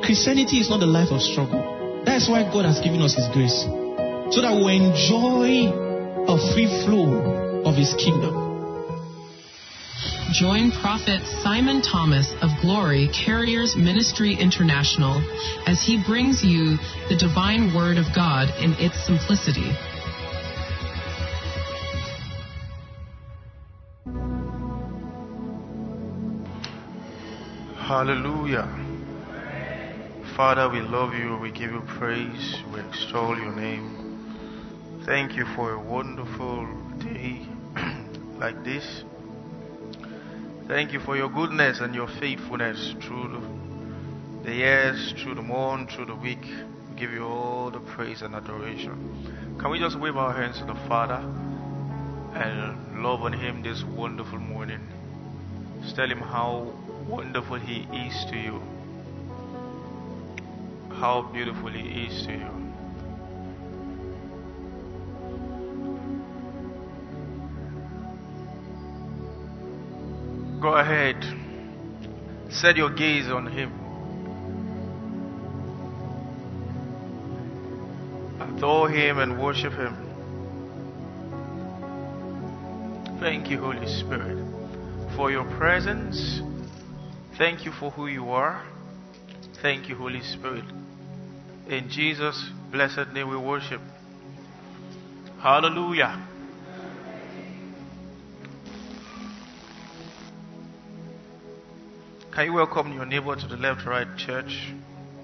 Christianity is not a life of struggle. That's why God has given us His grace, so that we enjoy a free flow of His kingdom. Join Prophet Simon Thomas of Glory Carriers Ministry International as he brings you the divine Word of God in its simplicity. Hallelujah. Father, we love you. We give you praise. We extol your name. Thank you for a wonderful day like this. Thank you for your goodness and your faithfulness through the years, through the month, through the week. We give you all the praise and adoration. Can we just wave our hands to the Father and love on Him this wonderful morning? Just tell Him how wonderful He is to you. How beautiful He is to you. Go ahead. Set your gaze on Him. Adore Him and worship Him. Thank you, Holy Spirit, for your presence. Thank you for who you are. Thank you, Holy Spirit. In Jesus' blessed name we worship. Hallelujah. Can you welcome your neighbor to the left, right, church?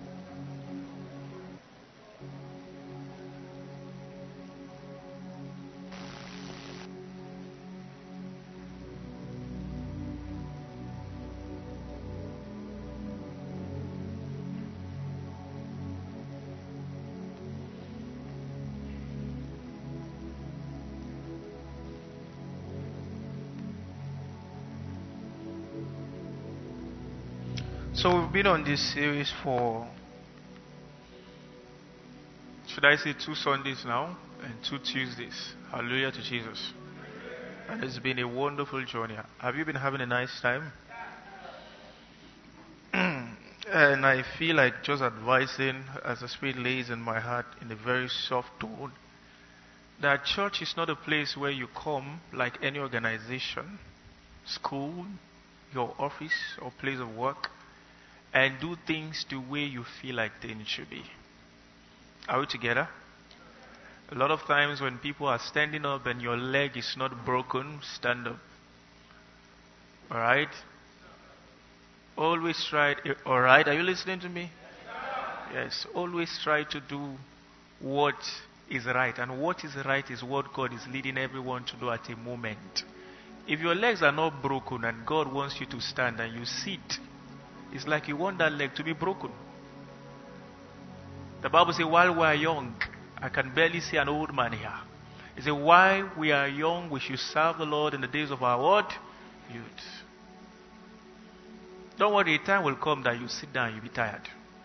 So we've been on this series for, should I say, 2 Sundays now and 2 Tuesdays. Hallelujah to Jesus. And it's been a wonderful journey. Have you been having a nice time? And I feel like just advising, as the Spirit lays in my heart in a very soft tone, that church is not a place where you come like any organization, school, your office or place of work, and do things the way you feel like things should be. Are we together? A lot of times when people are standing up and your leg is not broken, stand up. Alright? Always try, alright? Are you listening to me? Yes. Always try to do what is right. And what is right is what God is leading everyone to do at a moment. If your legs are not broken and God wants you to stand and you sit, it's like you want that leg to be broken. The Bible says, while we are young, I can barely see an old man here. It says, while we are young, we should serve the Lord in the days of our what? Youth. Don't worry, a time will come that you sit down and you'll be tired.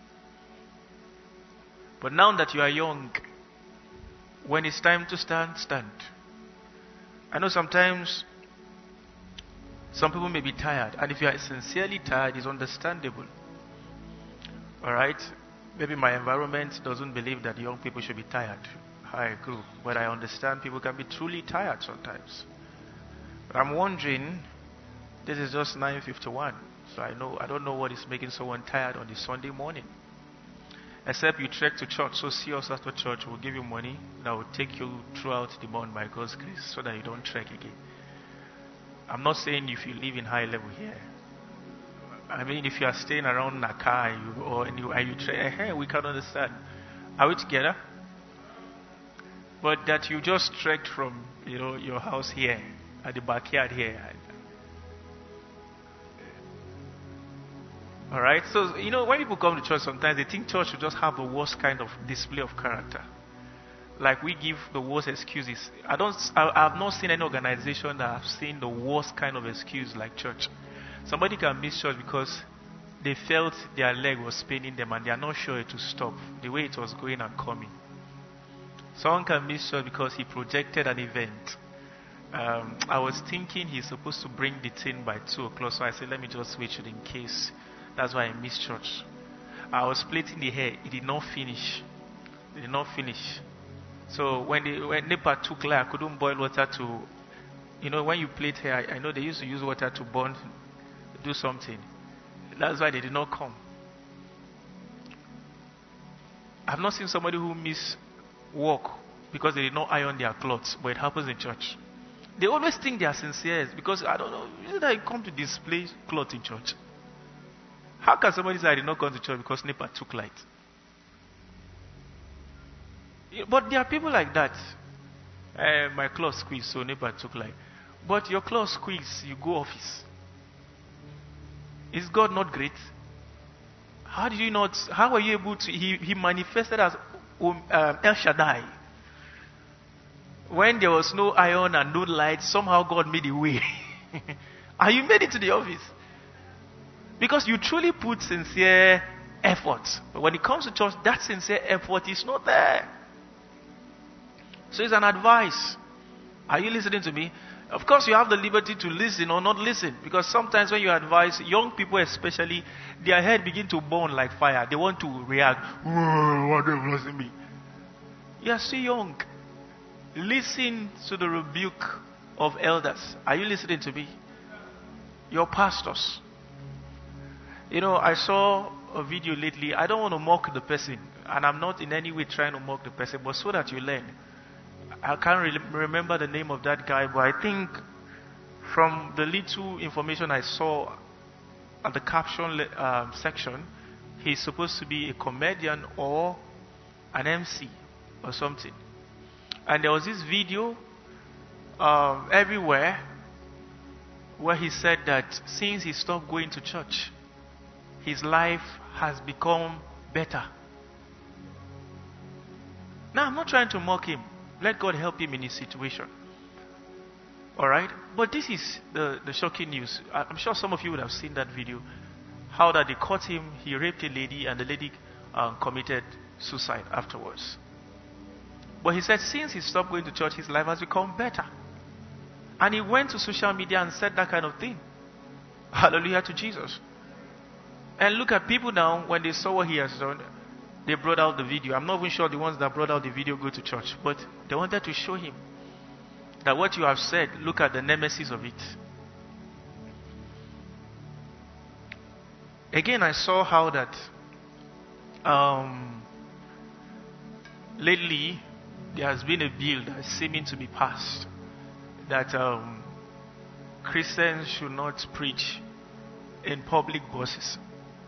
But now that you are young, when it's time to stand, stand. I know sometimes some people may be tired, and if you are sincerely tired, it's understandable. Alright? Maybe my environment doesn't believe that young people should be tired. I agree. But I understand people can be truly tired sometimes. But I'm wondering, this is just 9:51, so I don't know what is making someone tired on this Sunday morning. Except you trek to church, so see us after church, we'll give you money that will take you throughout the month by God's grace, so that you don't trek again. I'm not saying if you live in high level here. I mean, if you are staying around Nakai we can understand. Are we together? But that you just trekked from, your house here, at the backyard here. Alright? So, when people come to church sometimes, they think church should just have the worst kind of display of character. Like we give the worst excuses. I've not seen any organization that have seen the worst kind of excuse like church. Somebody can miss church because they felt their leg was paining them and they are not sure it to stop the way it was going and coming. Someone can miss church because he projected an event. I was thinking he's supposed to bring the thing by 2 o'clock, so I said, let me just switch it in case. That's why I missed church. I was plaiting the hair. It did not finish. It did not finish. So when NEPA took light, I couldn't boil water to, when you plait hair, I know they used to use water to burn, do something. That's why they did not come. I've not seen somebody who miss work because they did not iron their clothes, but it happens in church. They always think they are sincere because, I don't know, is it that you come to display clothes in church? How can somebody say I did not come to church because NEPA took light? But there are people like that. My clothes squeeze, so NEPA took light. But your clothes squeeze, you go office. Is God not great? How are you able to, he manifested as El Shaddai. When there was no iron and no light, somehow God made a way. And you made it to the office. Because you truly put sincere effort. But when it comes to church, that sincere effort is not there. So it's an advice. Are you listening to me? Of course, you have the liberty to listen or not listen. Because sometimes when you advise, young people especially, their head begin to burn like fire. They want to react. What are you blessing me? You are still young. Listen to the rebuke of elders. Are you listening to me? Your pastors. I saw a video lately. I don't want to mock the person. And I'm not in any way trying to mock the person. But so that you learn. I can't remember the name of that guy. But I think from the little information I saw at the caption section, he's supposed to be a comedian or an MC or something. And there was this video everywhere where he said that since he stopped going to church, his life has become better. Now, I'm not trying to mock him. Let God help him in his situation. Alright? But this is the shocking news. I'm sure some of you would have seen that video. How that they caught him, he raped a lady, and the lady committed suicide afterwards. But he said since he stopped going to church, his life has become better. And he went to social media and said that kind of thing. Hallelujah to Jesus. And look at people now, when they saw what he has done, they brought out the video. I'm not even sure the ones that brought out the video go to church. But they wanted to show him that what you have said, look at the nemesis of it. Again, I saw how that lately there has been a bill that is seeming to be passed that Christians should not preach in public buses.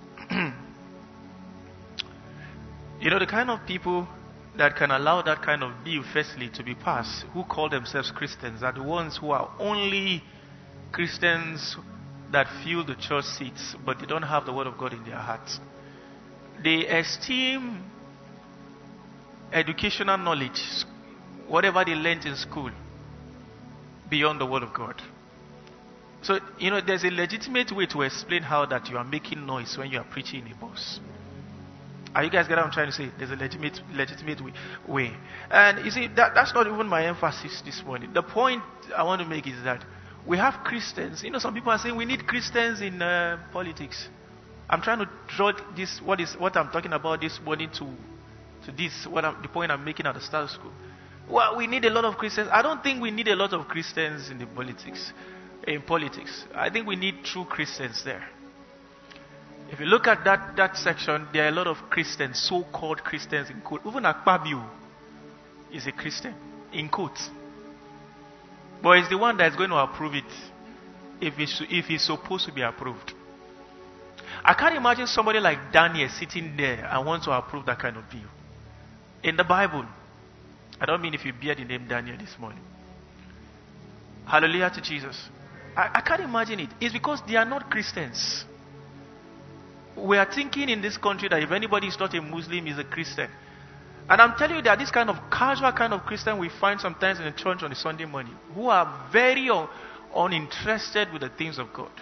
The kind of people that can allow that kind of bill, firstly, to be passed, who call themselves Christians, are the ones who are only Christians that fill the church seats, but they don't have the word of God in their hearts. They esteem educational knowledge, whatever they learned in school, beyond the word of God. So, there's a legitimate way to explain how that you are making noise when you are preaching in a bus. Are you guys getting what I'm trying to say? There's a legitimate way. And you see, that's not even my emphasis this morning. The point I want to make is that we have Christians. Some people are saying we need Christians in politics. I'm trying to draw this, what I'm talking about this morning to this, the point I'm making at the start of school. Well, we need a lot of Christians. I don't think we need a lot of Christians in politics. I think we need true Christians there. If you look at that section, there are a lot of Christians, so-called Christians in quotes. Even Akpabio is a Christian, in quotes. But it's the one that's going to approve it if it's supposed to be approved. I can't imagine somebody like Daniel sitting there and want to approve that kind of bill. In the Bible, I don't mean if you bear the name Daniel this morning. Hallelujah to Jesus. I can't imagine it. It's because they are not Christians. We are thinking in this country that if anybody is not a Muslim, is a Christian. And I'm telling you that this kind of casual kind of Christian we find sometimes in the church on a Sunday morning, who are very uninterested with the things of God.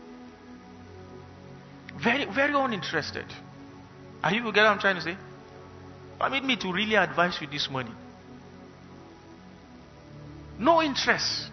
Very, very uninterested. Are you getting what I'm trying to say? Permit me to really advise you this morning. No interest.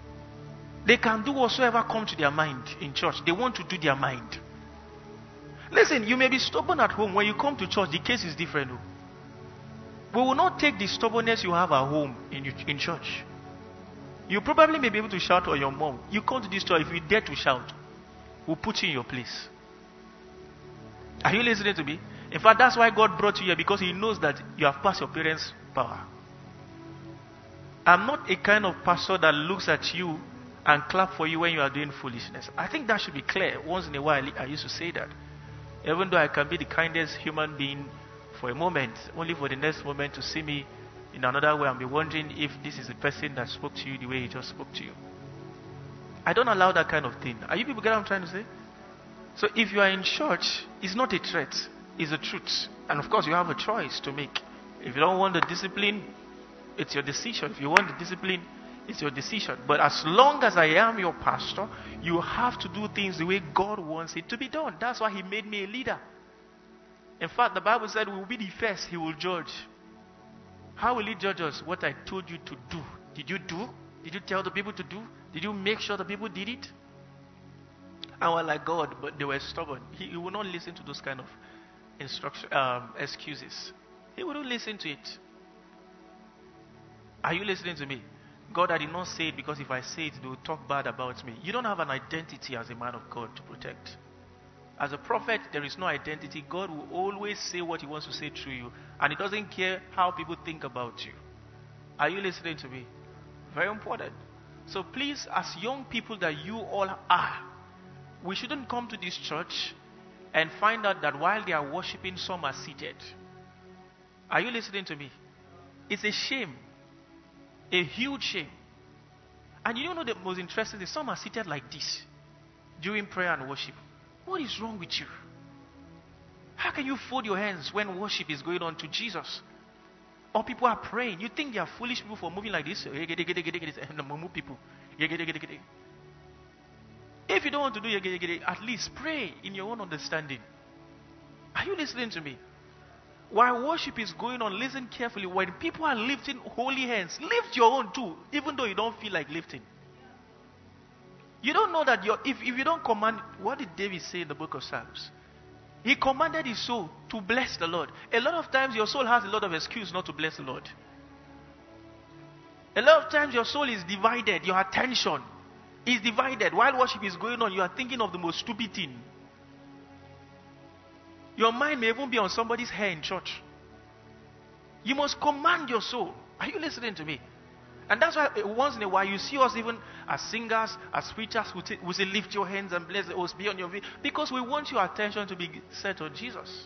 They can do whatsoever come to their mind in church. They want to do their mind. Listen, you may be stubborn at home. When you come to church, the case is different. We will not take the stubbornness you have at home in church. You probably may be able to shout on your mom. You come to this church, if you dare to shout, we'll put you in your place. Are you listening to me? In fact, that's why God brought you here, because He knows that you have passed your parents' power. I'm not a kind of pastor that looks at you and clap for you when you are doing foolishness. I think that should be clear. Once in a while, I used to say that. Even though I can be the kindest human being for a moment, only for the next moment to see me in another way and be wondering if this is the person that spoke to you the way he just spoke to you. I don't allow that kind of thing. Are you people get what I'm trying to say? So if you are in church, it's not a threat, it's a truth. And of course, you have a choice to make. If you don't want the discipline, it's your decision. If you want the discipline, it's your decision. But as long as I am your pastor, you have to do things the way God wants it to be done. That's why He made me a leader. In fact, the Bible said we will be the first He will judge. How will He judge us? What I told you to do. Did you do? Did you tell the people to do? Did you make sure the people did it? And we're like, God, but they were stubborn. He will not listen to those kind of excuses. He wouldn't listen to it. Are you listening to me? God, I did not say it because if I say it, they will talk bad about me. You don't have an identity as a man of God to protect. As a prophet, there is no identity. God will always say what He wants to say through you. And He doesn't care how people think about you. Are you listening to me? Very important. So please, as young people that you all are, we shouldn't come to this church and find out that while they are worshiping, some are seated. Are you listening to me? It's a shame. A huge shame. And you know the most interesting thing? Some are seated like this during prayer and worship. What is wrong with you? How can you fold your hands when worship is going on to Jesus? Or people are praying. You think they are foolish people for moving like this? Move people. If you don't want to do at least pray in your own understanding. Are you listening to me? While worship is going on, listen carefully. When people are lifting holy hands, lift your own too, even though you don't feel like lifting. You don't know that if you don't command, what did David say in the book of Psalms? He commanded his soul to bless the Lord. A lot of times your soul has a lot of excuse not to bless the Lord. A lot of times your soul is divided. Your attention is divided. While worship is going on, you are thinking of the most stupid thing. Your mind may even be on somebody's hair in church. You must command your soul. Are you listening to me? And that's why once in a while you see us even as singers, as preachers who say lift your hands and bless the host, be on your feet. Because we want your attention to be set on Jesus.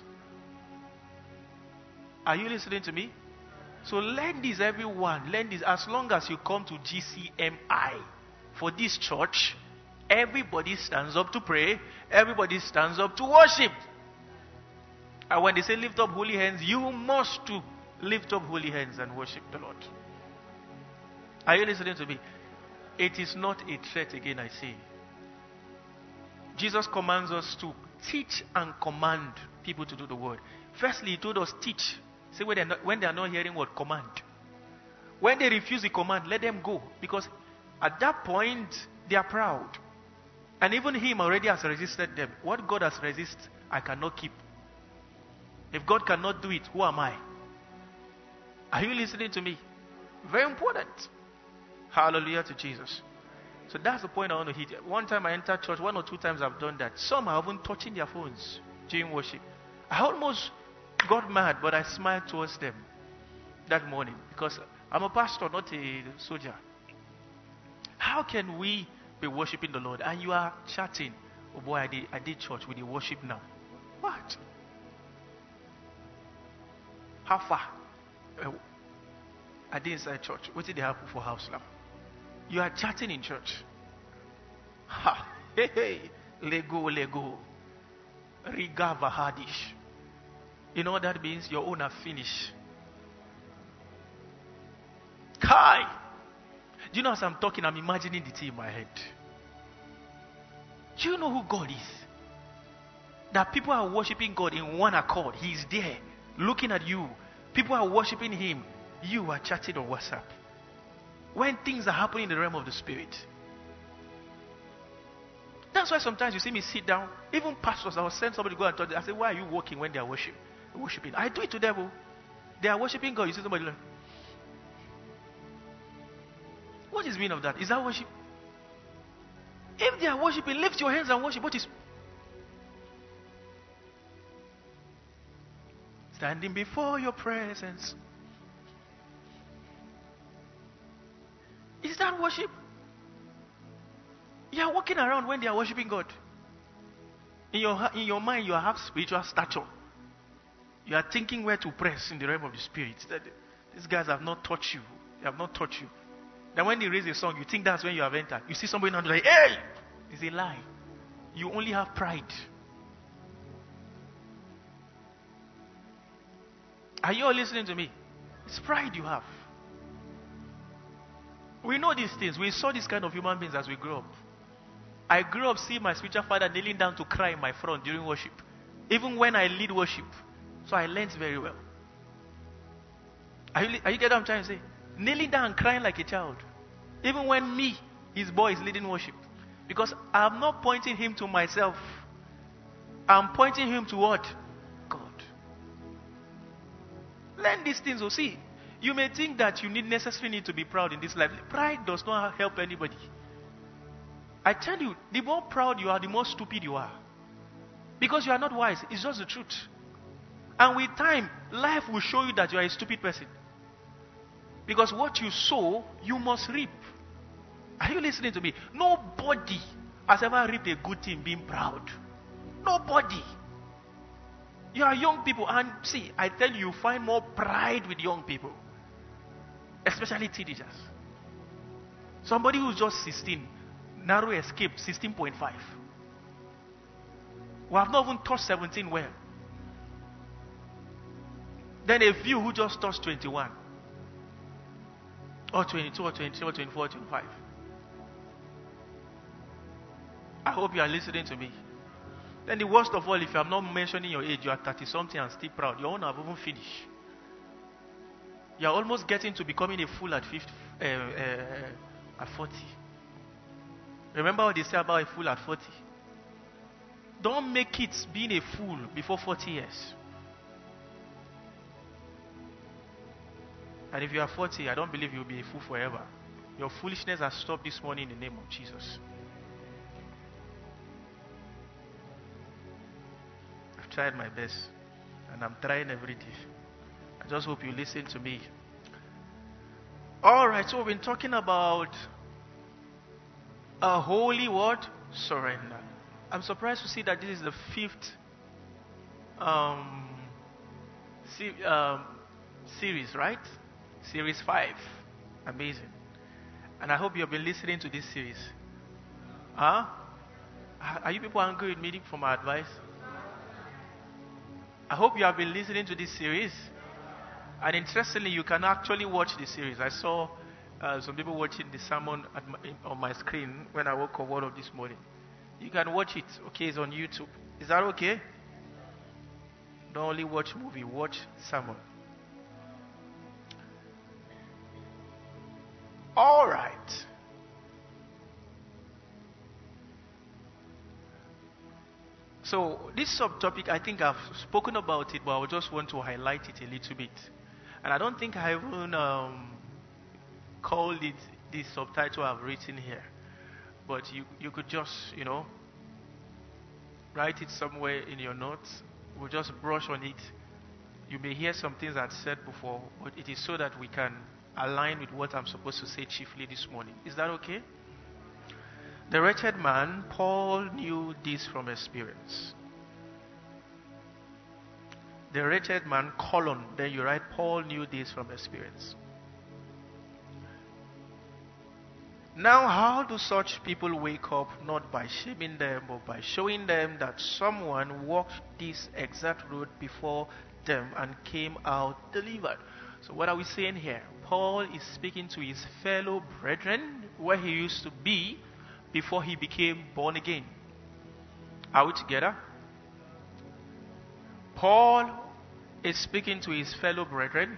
Are you listening to me? So learn this, everyone. Learn this. As long as you come to GCMI for this church, everybody stands up to pray. Everybody stands up to worship. And when they say lift up holy hands, you must too lift up holy hands and worship the Lord. Are you listening to me? It is not a threat again, I say. Jesus commands us to teach and command people to do the word. Firstly, He told us teach. Say when they are not hearing what? Command. When they refuse the command, let them go. Because at that point, they are proud. And even Him already has resisted them. What God has resisted, I cannot keep. If God cannot do it, who am I? Are you listening to me? Very important. Hallelujah to Jesus. So that's the point I want to hit. One time I entered church, 1 or 2 times I've done that. Some are even touching their phones during worship. I almost got mad, but I smiled towards them that morning because I'm a pastor, not a soldier. How can we be worshiping the Lord and you are chatting? Oh boy, I did church with the worship now. What? How far? I did inside church. What did they happen for house now? You are chatting in church. Ha! Hey, hey! Lego. Riga Vahadish. You know what that means? Your own are finished. Kai! Do you know as I'm talking, I'm imagining the thing in my head. Do you know who God is? That people are worshiping God in one accord. He is there, looking at you. People are worshiping Him. You are chatting on WhatsApp. When things are happening in the realm of the Spirit. That's why sometimes you see me sit down. Even pastors, I will send somebody to go and talk. I say, why are you walking when they are worshiping? I do it to them. Oh. They are worshiping God. You see somebody like, what is the meaning of that? Is that worship? If they are worshiping, lift your hands and worship. What is standing before your presence? Is that worship? You are walking around when they are worshiping God. In your mind, you have spiritual stature. You are thinking where to press in the realm of the spirit. That these guys have not taught you. They have not taught you. Then when they raise a song, you think that's when you have entered. You see somebody now like, hey! It's a lie. You only have pride. Are you all listening to me? It's pride you have. We know these things. We saw this kind of human beings as we grew up. I grew up seeing my spiritual father kneeling down to cry in my front during worship. Even when I lead worship. So I learned very well. Are you getting what I'm trying to say? Kneeling down and crying like a child. Even when me, his boy, is leading worship. Because I'm not pointing him to myself. I'm pointing him to what? God. Learn these things. So see, you may think that you necessarily need to be proud in this life. Pride does not help anybody. I tell you, the more proud you are, the more stupid you are. Because you are not wise. It's just the truth. And with time, life will show you that you are a stupid person. Because what you sow, you must reap. Are you listening to me? Nobody has ever reaped a good thing being proud. Nobody. You are young people, and see, I tell you, you find more pride with young people. Especially teenagers. Somebody who's just 16, narrow escape, 16.5. We have not even touched 17 well. Then a few who just touched 21. Or 22, or 23, or 24, or 25. I hope you are listening to me. Then the worst of all, if you are not mentioning your age, you are 30 something and still proud. You won't have even finished. You are almost getting to becoming a fool at 40. Remember what they say about a fool at 40? Don't make it being a fool before 40 years. And if you are 40, I don't believe you'll be a fool forever. Your foolishness has stopped this morning in the name of Jesus. I've tried my best, and I'm trying every day. I just hope you listen to me. Alright, so we've been talking about a holy word, surrender. I'm surprised to see that this is the 5th series, right? Series 5. Amazing. And I hope you have been listening to this series. Huh? Are you people angry with me for my advice? I hope you have been listening to this series. And interestingly, you can actually watch the series. I saw some people watching the sermon on my screen when I woke up of this morning. You can watch it. Okay, it's on YouTube. Is that okay? Don't only watch movie, watch sermon. All right. So this subtopic, I think I've spoken about it, but I just want to highlight it a little bit. And I don't think I even called it the subtitle I've written here. But you could just, write it somewhere in your notes. We'll just brush on it. You may hear some things I've said before, but it is so that we can align with what I'm supposed to say chiefly this morning. Is that okay? The wretched man, Paul knew this from experience. The wretched man, then you write, Paul knew this from experience. Now, how do such people wake up? Not by shaming them, but by showing them that someone walked this exact road before them and came out delivered. So what are we saying here? Paul is speaking to his fellow brethren where he used to be before he became born again. Are we together? Paul is speaking to his fellow brethren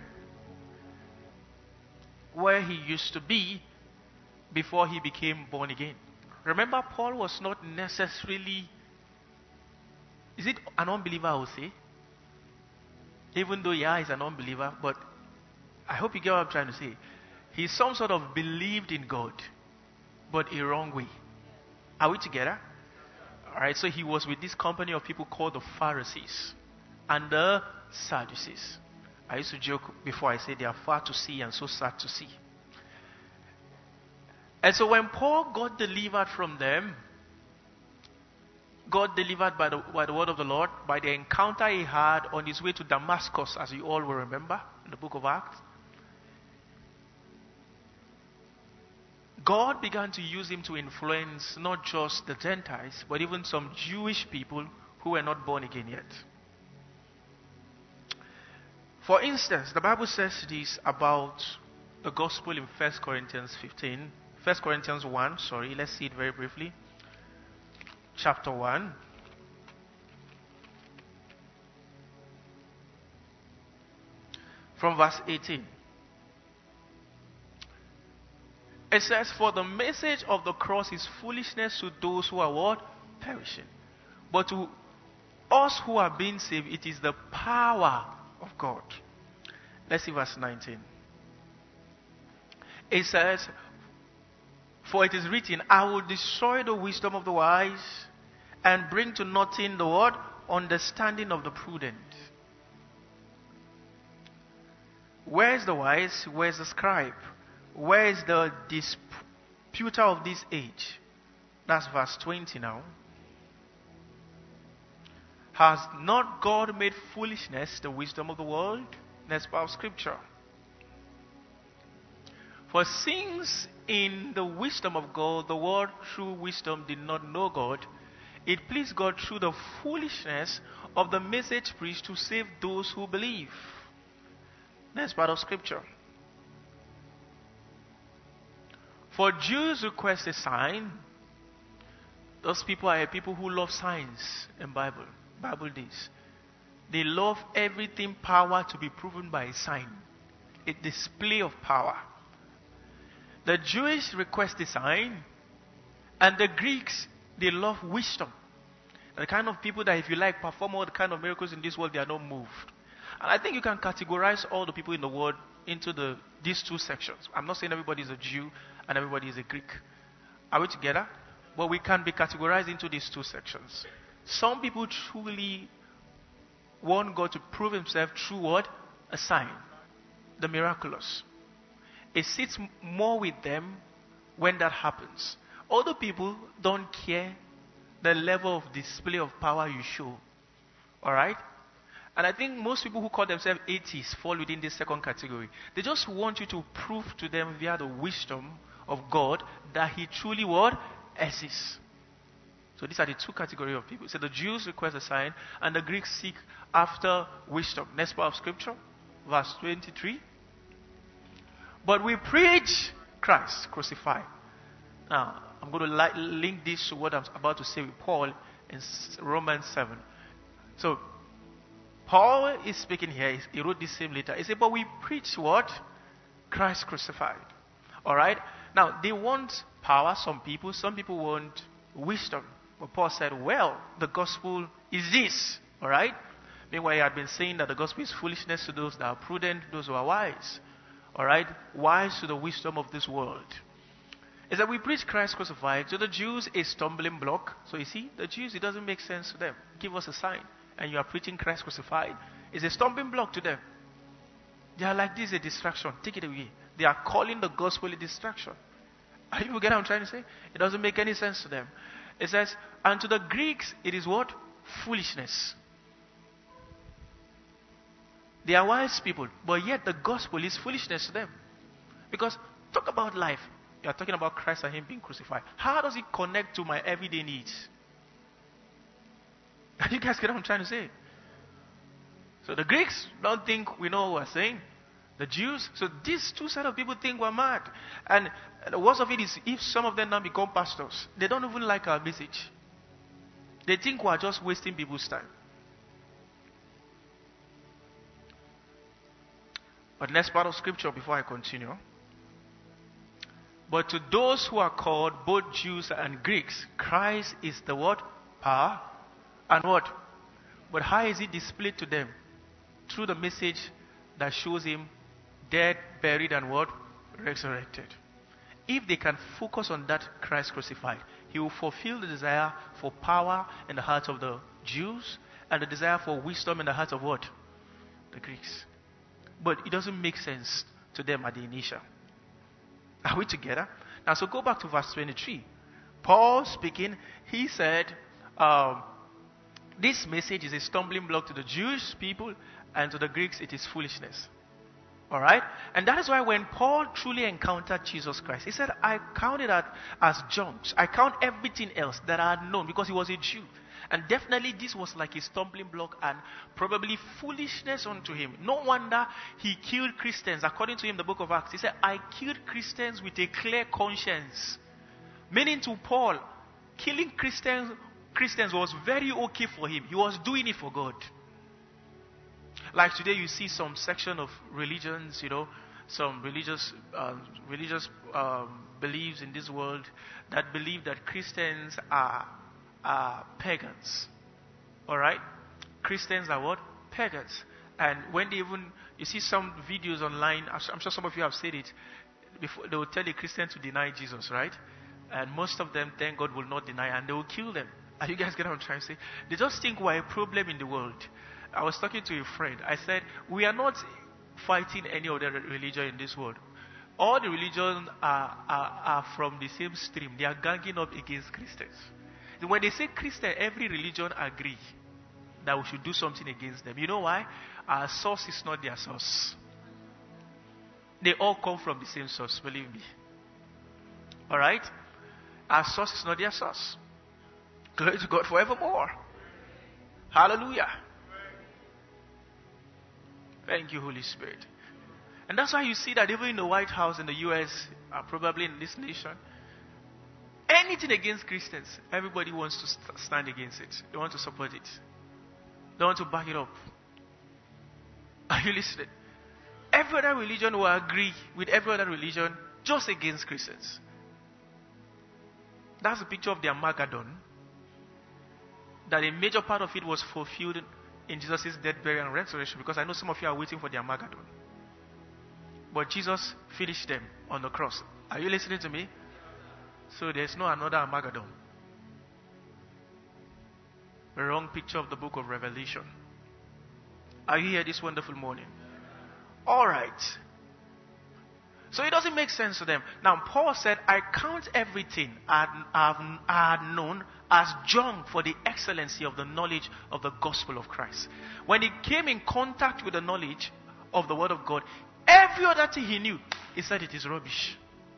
where he used to be before he became born again. Remember, Paul was not necessarily, is it an unbeliever, I would say? Even though, yeah, he's an unbeliever, but I hope you get what I'm trying to say. He some sort of believed in God, but a wrong way. Are we together? Alright, so he was with this company of people called the Pharisees and the Sadducees. I used to joke before, I say they are far to see and so sad to see. And so when Paul got delivered from them, got delivered by the word of the Lord, by the encounter he had on his way to Damascus, as you all will remember in the book of Acts, God began to use him to influence not just the Gentiles, but even some Jewish people who were not born again yet. For instance, the Bible says this about the gospel in 1 Corinthians 1, let's see it very briefly. Chapter 1. From verse 18. It says, "For the message of the cross is foolishness to those who are what? Perishing. But to us who are being saved, it is the power of God." Let's see verse 19. It says, "For it is written, I will destroy the wisdom of the wise and bring to nothing the what? Understanding of the prudent." Where is the wise? Where is the scribe? Where is the disputer of this age? That's verse 20 now. Has not God made foolishness the wisdom of the world? Next part of scripture. "For since in the wisdom of God, the world through wisdom did not know God, it pleased God through the foolishness of the message preached to save those who believe." Next part of scripture. "For Jews request a sign." Those people are people who love signs in Bible days. They love everything power to be proven by a sign, a display of power. The Jewish request a sign, and the Greeks, they love wisdom. The kind of people that if you like perform all the kind of miracles in this world, they are not moved. And I think you can categorize all the people in the world into these two sections. I'm not saying everybody is a Jew and everybody is a Greek. Are we together? But we can be categorized into these two sections. Some people truly want God to prove himself through what? A sign. The miraculous. It sits more with them when that happens. Other people don't care the level of display of power you show. Alright? And I think most people who call themselves atheists fall within this second category. They just want you to prove to them via the wisdom of God that he truly what? Exists. So these are the two categories of people. So the Jews request a sign and the Greeks seek after wisdom. Next part of scripture, verse 23. "But we preach Christ crucified." Now, I'm going to link this to what I'm about to say with Paul in Romans 7. So, Paul is speaking here. He wrote this same letter. He said, "But we preach what? Christ crucified." Alright? Now, they want power, some people. Some people want wisdom. But Paul said, well, the gospel is this. Alright? Meanwhile, he had been saying that the gospel is foolishness to those that are prudent, those who are wise. Alright? Wise to the wisdom of this world. Is that we preach Christ crucified. To the Jews, a stumbling block. So you see, the Jews, it doesn't make sense to them. Give us a sign. And you are preaching Christ crucified. It's a stumbling block to them. They are like, this is a distraction. Take it away. They are calling the gospel a distraction. Are you get what I'm trying to say? It doesn't make any sense to them. It says, and to the Greeks, it is what? Foolishness. They are wise people, but yet the gospel is foolishness to them. Because talk about life. You are talking about Christ and him being crucified. How does it connect to my everyday needs? You guys get what I'm trying to say? So the Greeks don't think we know what we're saying. The Jews, so these two set of people think we're mad. And the worst of it is, if some of them now become pastors, they don't even like our message. They think we're just wasting people's time. But next part of scripture before I continue. But to those who are called, both Jews and Greeks, Christ is the what? Power. And what? But how is it displayed to them? Through the message that shows him dead, buried, and what? Resurrected. If they can focus on that Christ crucified, he will fulfill the desire for power in the hearts of the Jews and the desire for wisdom in the hearts of what? The Greeks. But it doesn't make sense to them at the initial. Are we together? Now, so go back to verse 23. Paul speaking, he said, this message is a stumbling block to the Jewish people, and to the Greeks it is foolishness. Alright? And that is why when Paul truly encountered Jesus Christ, he said, I count it as junks. I count everything else that I had known, because he was a Jew. And definitely this was like a stumbling block and probably foolishness unto him. No wonder he killed Christians. According to him, the book of Acts, he said, I killed Christians with a clear conscience. Meaning to Paul, killing Christians was very okay for him. He was doing it for God. Like today you see some section of religions, some religious beliefs in this world that believe that Christians are pagans. Alright? Christians are what? Pagans. And when you see some videos online, I'm sure some of you have said it, before, they will tell a Christian to deny Jesus, right? And most of them, thank God, will not deny, and they will kill them. Are you guys getting what I'm trying to say? They just think we're a problem in the world. I was talking to a friend. I said, we are not fighting any other religion in this world. All the religions are from the same stream. They are ganging up against Christians. When they say Christian, every religion agree that we should do something against them. You know why? Our source is not their source. They all come from the same source, believe me. Alright? Our source is not their source. Glory to God forevermore. Hallelujah. Thank you, Holy Spirit. And that's why you see that even in the White House in the US, probably in this nation, anything against Christians, everybody wants to stand against it. They want to support it. They want to back it up. Are you listening? Every other religion will agree with every other religion just against Christians. That's a picture of the Armageddon. That a major part of it was fulfilled in Jesus' death, burial, and resurrection. Because I know some of you are waiting for the Armageddon. But Jesus finished them on the cross. Are you listening to me? So there's no another Armageddon. The wrong picture of the book of Revelation. Are you here this wonderful morning? Alright. So it doesn't make sense to them. Now Paul said, I count everything I had known as junk for the excellency of the knowledge of the gospel of Christ. When he came in contact with the knowledge of the word of God, every other thing he knew, he said it is rubbish.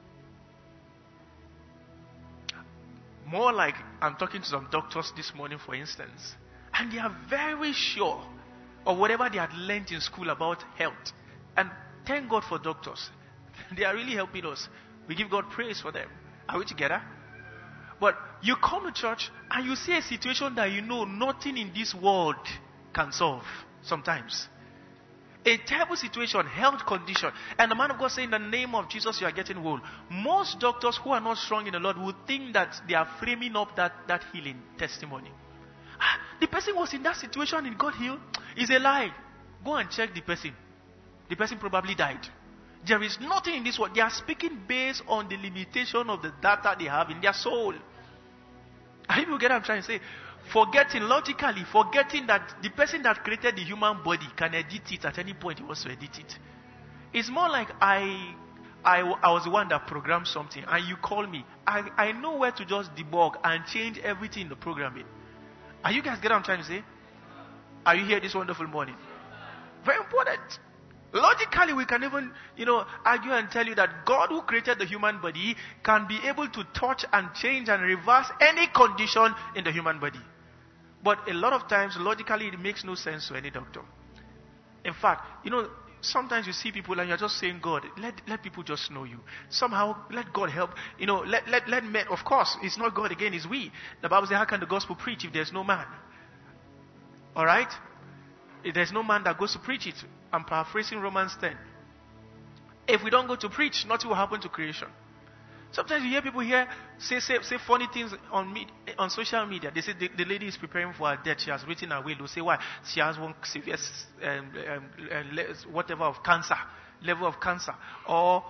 More like, I'm talking to some doctors this morning, for instance, and they are very sure of whatever they had learned in school about health. And thank God for doctors. They are really helping us. We give God praise for them. Are we together? But you come to church and you see a situation that you know nothing in this world can solve sometimes. A terrible situation, health condition. And the man of God saying, in the name of Jesus, you are getting well. Most doctors who are not strong in the Lord would think that they are framing up that healing testimony. The person was in that situation and got healed. It's a lie. Go and check the person. The person probably died. There is nothing in this world. They are speaking based on the limitation of the data they have in their soul. Are you get what I'm trying to say? Logically forgetting that the person that created the human body can edit it at any point he wants to edit it. It's more like I was the one that programmed something and you call me. I know where to just debug and change everything in the programming. Are you guys get what I'm trying to say? Are you here this wonderful morning? Very important. Logically, we can even, argue and tell you that God who created the human body can be able to touch and change and reverse any condition in the human body. But a lot of times, logically, it makes no sense to any doctor. In fact, sometimes you see people and you're just saying, God, let people just know you. Somehow, let God help. Let men, of course, it's not God again, it's we. The Bible says, how can the gospel preach if there's no man? Alright? If there's no man that goes to preach it. I'm paraphrasing Romans 10. If we don't go to preach, nothing will happen to creation. Sometimes you hear people here say funny things on social media. They say the lady is preparing for her death. She has written her will. They'll say why? She has one severe whatever of cancer, level of cancer, or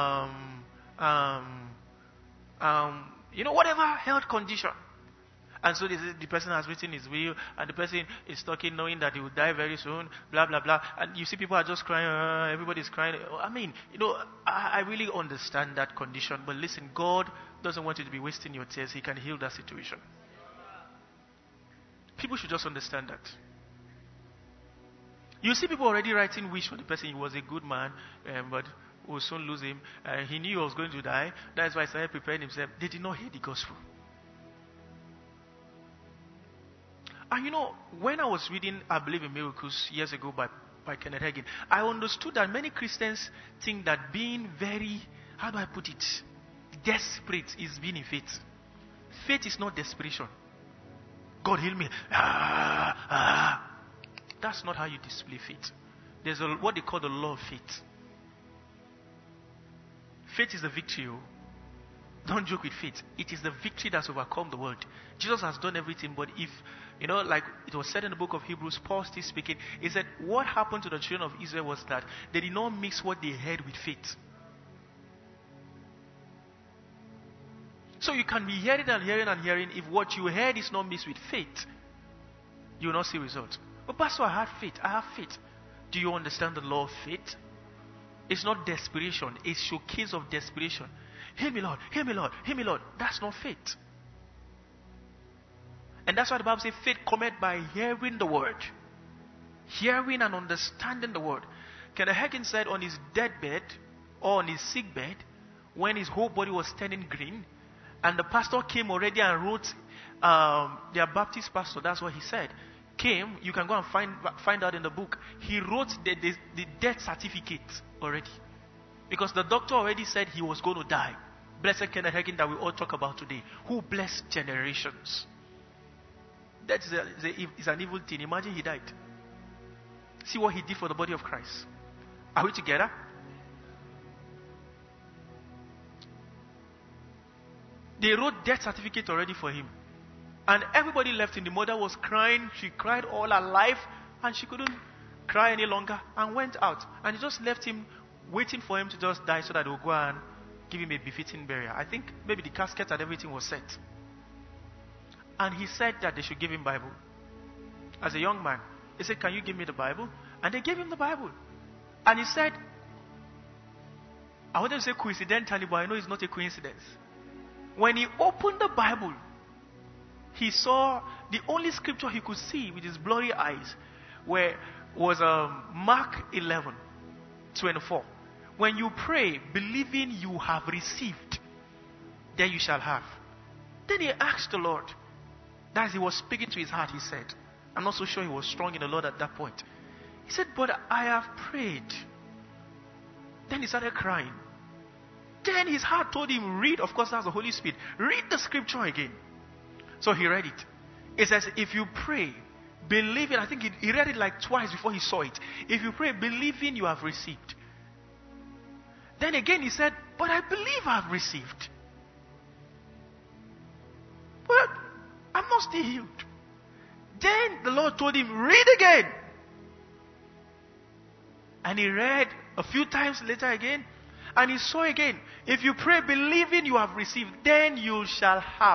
whatever health condition. And so the person has written his will, and the person is talking knowing that he will die very soon, blah, blah, blah. And you see people are just crying, everybody's crying. I mean, I really understand that condition. But listen, God doesn't want you to be wasting your tears. He can heal that situation. People should just understand that. You see people already writing wish for the person. He was a good man, but we'll soon lose him. He knew he was going to die. That's why he started preparing himself. They did not hear the gospel. And when I was reading I Believe in Miracles years ago by Kenneth Hagin, I understood that many Christians think that being very, how do I put it, desperate is being in faith. Faith is not desperation. God heal me. That's not how you display faith. There's what they call the law of faith. Faith is the victory. Don't joke with faith. It is the victory that's overcome the world. Jesus has done everything, but if, like it was said in the book of Hebrews, Paul still speaking, he said, what happened to the children of Israel was that they did not mix what they heard with faith. So you can be hearing and hearing and hearing. If what you heard is not mixed with faith, you will not see results. But Pastor, I have faith. I have faith. Do you understand the law of faith? It's not desperation. It's showcase of desperation. Hear me, Lord. Hear me, Lord. Hear me, Lord. That's not faith. And that's why the Bible says faith cometh by hearing the word. Hearing and understanding the word. Kenneth Hagin said on his deathbed or on his sick bed, when his whole body was turning green, and the pastor came already and wrote, their Baptist pastor, that's what he said, came, you can go and find out in the book, he wrote the death certificate already. Because the doctor already said he was going to die. Blessed Kenneth Hagin that we all talk about today, who blessed generations. That is an evil thing. Imagine he died. See what he did for the body of Christ. Are we together? They wrote death certificate already for him. And everybody left him. The mother was crying. She cried all her life. And she couldn't cry any longer. And went out. And he just left him waiting for him to just die so that they would go and give him a befitting burial. I think maybe the casket and everything was set. And he said that they should give him Bible. As a young man, he said, can you give me the Bible? And they gave him the Bible. And he said, I wanted to say coincidentally, but I know it's not a coincidence. When he opened the Bible, he saw the only scripture he could see with his blurry eyes was Mark 11:24. When you pray, believing you have received, then you shall have. Then he asked the Lord. As he was speaking to his heart, he said, I'm not so sure he was strong in the Lord at that point. He said, but I have prayed. Then he started crying. Then his heart told him, read, of course that's the Holy Spirit, read the scripture again. So he read it. It says, if you pray, believing, I think he read it like twice before he saw it. If you pray, believing you have received. Then again he said, but I believe I have received. But I'm not still healed. Then the Lord told him, read again. And he read a few times later again. And he saw again, if you pray believing you have received, then you shall have.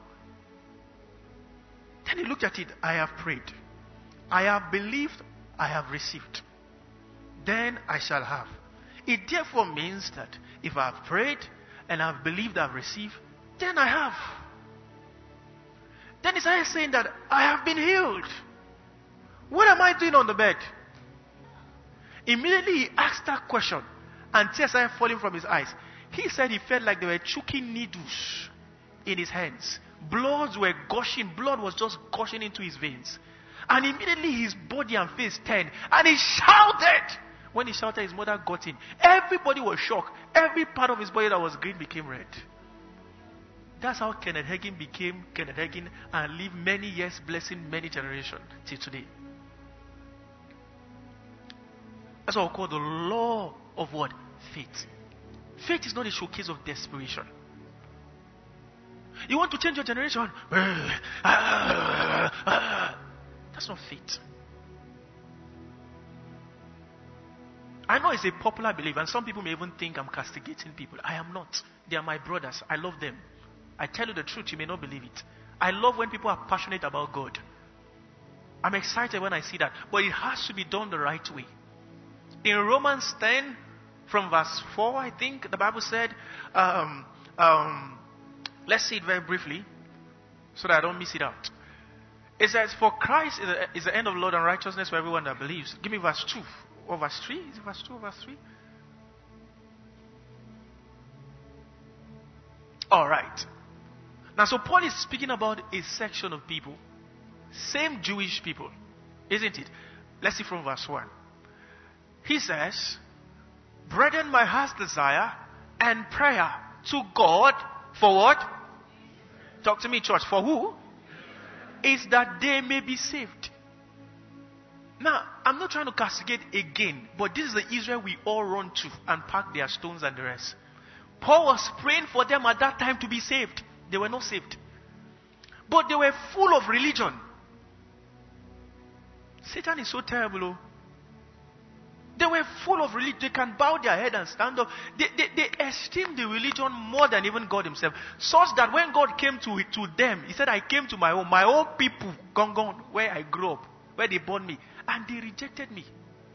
Then he looked at it, I have prayed. I have believed, I have received. Then I shall have. It therefore means that if I have prayed and I have believed I have received, then I have. Then he started saying that I have been healed. What am I doing on the bed? Immediately he asked that question and tears started falling from his eyes. He said he felt like they were choking needles in his hands. Blood was just gushing into his veins. And immediately his body and face turned and he shouted. When he shouted, his mother got in. Everybody was shocked. Every part of his body that was green became red. That's how Kenneth Hagin became Kenneth Hagin and lived many years blessing many generations till today. That's what we call the law of what? Faith. Faith is not a showcase of desperation. You want to change your generation? That's not faith. I know it's a popular belief, and some people may even think I'm castigating people. I am not. They are my brothers. I love them. I tell you the truth, you may not believe it. I love when people are passionate about God. I'm excited when I see that. But it has to be done the right way. In Romans 10, from verse 4, I think, the Bible said, let's see it very briefly, so that I don't miss it out. It says, for Christ is the end of the Lord and righteousness for everyone that believes. Give me verse 2 or verse 3. Is it verse 2 or verse 3? All right. Now, so Paul is speaking about a section of people. Same Jewish people. Isn't it? Let's see from verse 1. He says, brethren, my heart's desire and prayer to God for what? Talk to me, church. For who? Is that they may be saved. Now, I'm not trying to castigate again, but this is the Israel we all run to and pack their stones and the rest. Paul was praying for them at that time to be saved. They were not saved. But they were full of religion. Satan is so terrible. Oh. They were full of religion. They can bow their head and stand up. They esteem the religion more than even God himself. Such that when God came to them, he said, I came to my own people, gone, where I grew up, where they born me. And they rejected me.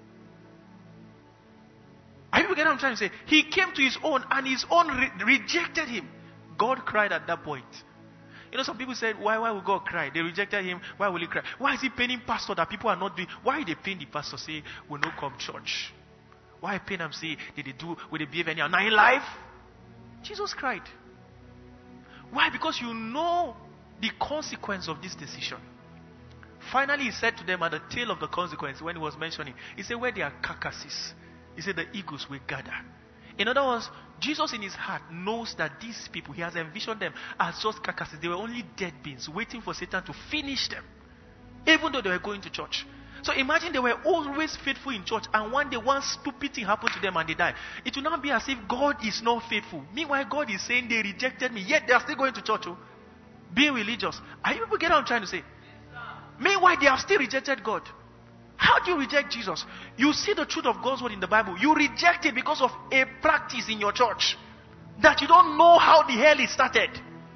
Are you getting what I'm trying to say? He came to his own and his own rejected him. God cried at that point. You know, some people said, why would God cry? They rejected him. Why will he cry? Why is he paying pastor that people are not doing? Why are they paying the pastor say, will not come church? Why paying them say, will they behave anyhow? Now in life, Jesus cried. Why? Because you know the consequence of this decision. Finally, he said to them at the tail of the consequence when he was mentioning, he said, where there are carcasses, he said the eagles will gather. In other words, Jesus in his heart knows that these people, he has envisioned them as just carcasses. They were only dead beings waiting for Satan to finish them, even though they were going to church. So imagine they were always faithful in church, and one day one stupid thing happened to them and they died. It will not be as if God is not faithful. Meanwhile, God is saying they rejected me, yet they are still going to church, being religious. Are you people getting what I'm trying to say? Meanwhile, they have still rejected God. How do you reject Jesus? You see the truth of God's word in the Bible. You reject it because of a practice in your church that you don't know how the hell it started.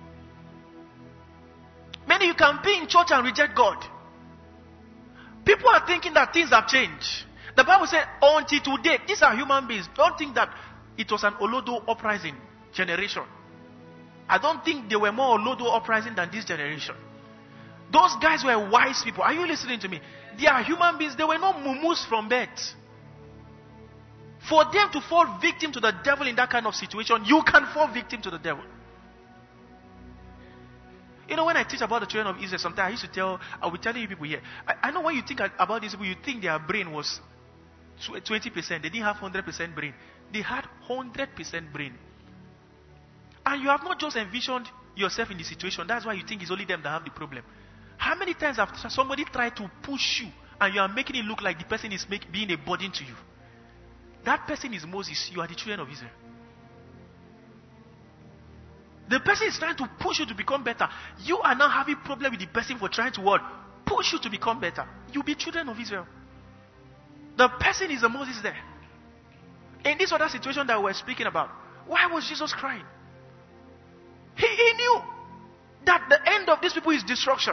Many you can be in church and reject God. People are thinking that things have changed. The Bible said, until today, these are human beings. Don't think that it was an Olodo uprising generation. I don't think they were more Olodo uprising than this generation. Those guys were wise people. Are you listening to me? They are human beings. They were not mumus from birth. For them to fall victim to the devil in that kind of situation, you can fall victim to the devil. You know, when I teach about the children of Israel, sometimes I'll be telling you people here, I know when you think about these people, you think their brain was 20%. They didn't have 100% brain. They had 100% brain. And you have not just envisioned yourself in the situation. That's why you think it's only them that have the problem. How many times have somebody tried to push you and you are making it look like the person is being a burden to you? That person is Moses. You are the children of Israel. The person is trying to push you to become better. You are now having problem with the person for trying to what? Push you to become better. You be children of Israel. The person is the Moses there. In this other situation that we're speaking about, why was Jesus crying? He knew that the end of these people is destruction.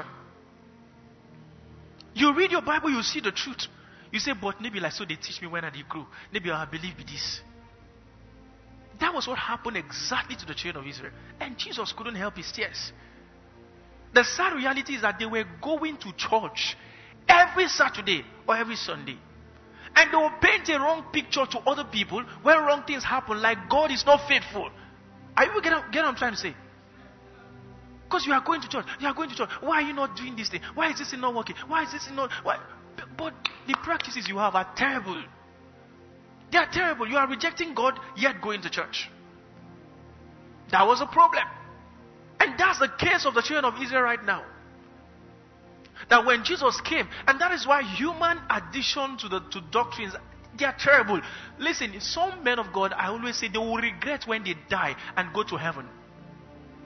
You read your Bible, you see the truth. You say, but maybe like so they teach me when I grew. Maybe I believe this. That was what happened exactly to the children of Israel. And Jesus couldn't help his tears. The sad reality is that they were going to church every Saturday or every Sunday. And they will paint a wrong picture to other people when wrong things happen, like God is not faithful. Are you getting what I'm trying to say? Because you are going to church. You are going to church. Why are you not doing this thing? Why is this thing not working? Why is this thing not... Why? But the practices you have are terrible. They are terrible. You are rejecting God, yet going to church. That was a problem. And that's the case of the children of Israel right now. That when Jesus came, and that is why human addition to doctrines, they are terrible. Listen, some men of God, I always say, they will regret when they die and go to heaven.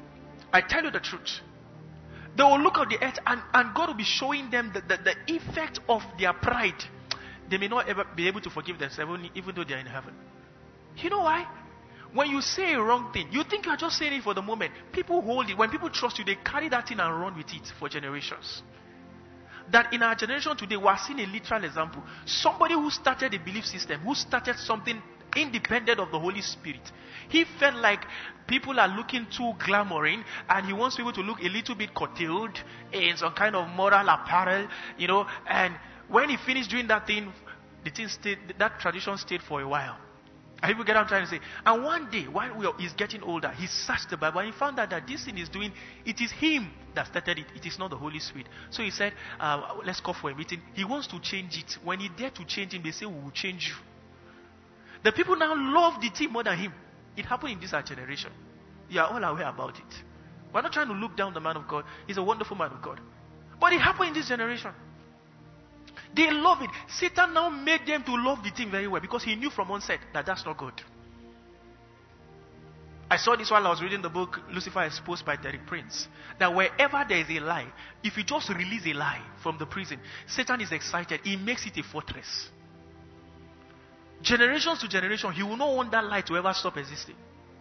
I tell you the truth. They will look at the earth and God will be showing them the effect of their pride. They may not ever be able to forgive themselves even though they are in heaven. You know why? When you say a wrong thing, you think you are just saying it for the moment. People hold it. When people trust you, they carry that thing and run with it for generations. That in our generation today, we are seeing a literal example. Somebody who started a belief system, who started something independent of the Holy Spirit. He felt like people are looking too glamoring, and he wants people to look a little bit curtailed in some kind of moral apparel, and when he finished doing that thing, that tradition stayed for a while. And people get what I'm trying to say. And one day, while he's getting older, he searched the Bible and he found out that this thing he's doing, it is him that started it. It is not the Holy Spirit. So he said, let's call for a meeting. He wants to change it. When he dared to change him, they say, we will change you. The people now love the team more than him. It happened in this our generation. You are all aware about it. We're not trying to look down the man of God. He's a wonderful man of God. But it happened in this generation. They love it. Satan now made them to love the thing very well because he knew from onset that that's not good. I saw this while I was reading the book Lucifer Exposed by Derek Prince. That wherever there is a lie, if you just release a lie from the prison, Satan is excited. He makes it a fortress. Generations to generation, he will not want that lie to ever stop existing.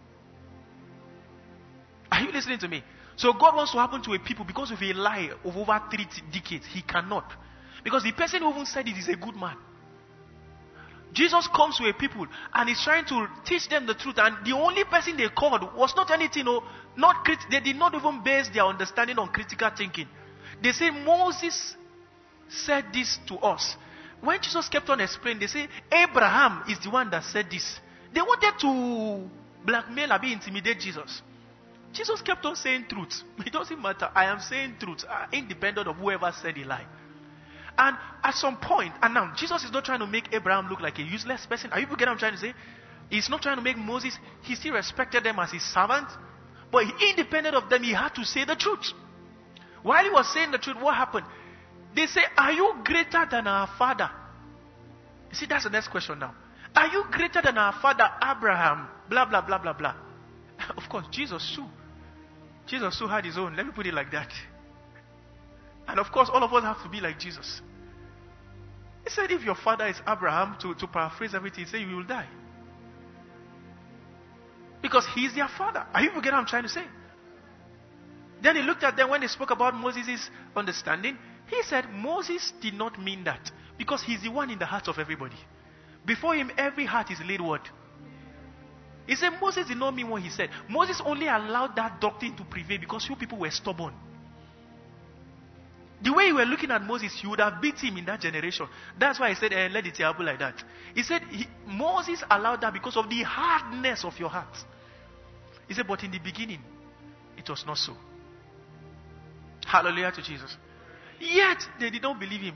Are you listening to me? So God wants to happen to a people because of a lie of over 3 decades. He cannot. Because the person who even said it is a good man. Jesus comes to a people and is trying to teach them the truth. And the only person they called was not anything, they did not even base their understanding on critical thinking. They say Moses said this to us. When Jesus kept on explaining, they say Abraham is the one that said this. They wanted to blackmail or intimidate Jesus. Jesus kept on saying truth. It doesn't matter. I am saying truth, independent of whoever said a lie. And at some point, and now Jesus is not trying to make Abraham look like a useless person. Are you getting what I'm trying to say? He's not trying to make Moses, he still respected them as his servant. But independent of them, he had to say the truth. While he was saying the truth, what happened? They say, are you greater than our father? You see, that's the next question now. Are you greater than our father Abraham? Blah, blah, blah, blah, blah. Of course, Jesus too. Jesus too had his own. Let me put it like that. And of course, all of us have to be like Jesus. He said, if your father is Abraham, to paraphrase everything, he said, you will die. Because he is their father. Are you getting what I'm trying to say? Then he looked at them when they spoke about Moses' understanding. He said, Moses did not mean that. Because he's the one in the heart of everybody. Before him, every heart is laid what? He said, Moses did not mean what he said. Moses only allowed that doctrine to prevail because you people were stubborn. The way you were looking at Moses, you would have beat him in that generation. That's why he said, let it happen like that. He said, Moses allowed that because of the hardness of your heart. He said, but in the beginning, it was not so. Hallelujah to Jesus. Yet, they did not believe him.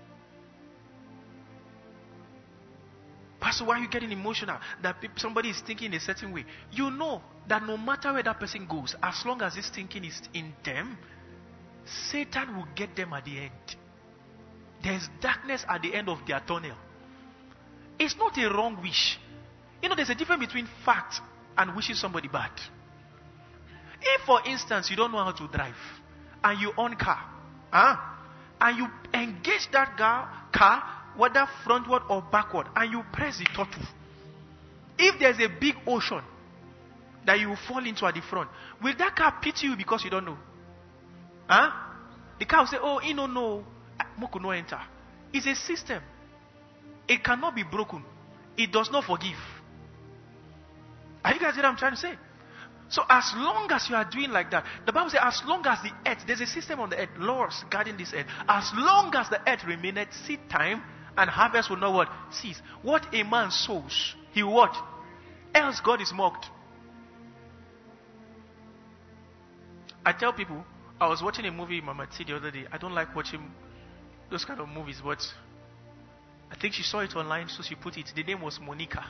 Pastor, why are you getting emotional? That somebody is thinking a certain way. You know that no matter where that person goes, as long as this thinking is in them, Satan will get them at the end. There's darkness at the end of their tunnel. It's not a wrong wish. There's a difference between fact and wishing somebody bad. If, for instance, you don't know how to drive and you own car, and you engage that car, whether frontward or backward, and you press the throttle, if there's a big ocean that you fall into at the front, will that car pity you because you don't know? The car will say, oh, no, Moku no enter. It's a system. It cannot be broken. It does not forgive. Are you guys what I'm trying to say? So as long as you are doing like that, the Bible says, as long as the earth, there's a system on the earth, laws guarding this earth. As long as the earth remaineth, seed time and harvest will not what? Cease. What a man sows, he will what? Else God is mocked. I tell people, I was watching a movie with Mama T the other day. I don't like watching those kind of movies, but I think she saw it online, so she put it. The name was Monica.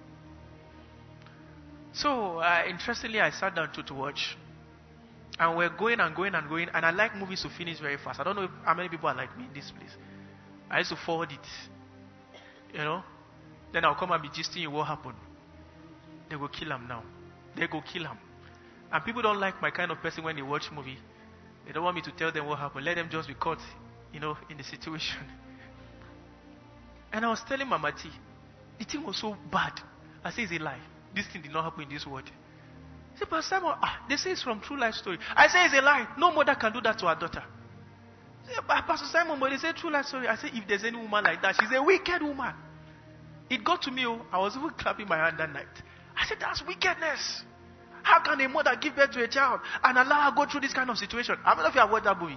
So, interestingly, I sat down to watch. And we're going, and I like movies to finish very fast. I don't know how many people are like me in this place. I used to forward it. Then I'll come and be gisting you what happened. They go kill him now. They go kill him. And people don't like my kind of person when they watch movie. They don't want me to tell them what happened. Let them just be caught, in the situation. And I was telling Mama T, the thing was so bad. I said, it's a lie. This thing did not happen in this world. He said, Pastor Simon, they say it's from true life story. I say it's a lie. No mother can do that to her daughter. He said, Pastor Simon, but they say true life story. I said, if there's any woman like that, she's a wicked woman. It got to me. I was even clapping my hand that night. I said, that's wickedness. How can a mother give birth to a child and allow her go through this kind of situation? I don't know if you have watched that movie.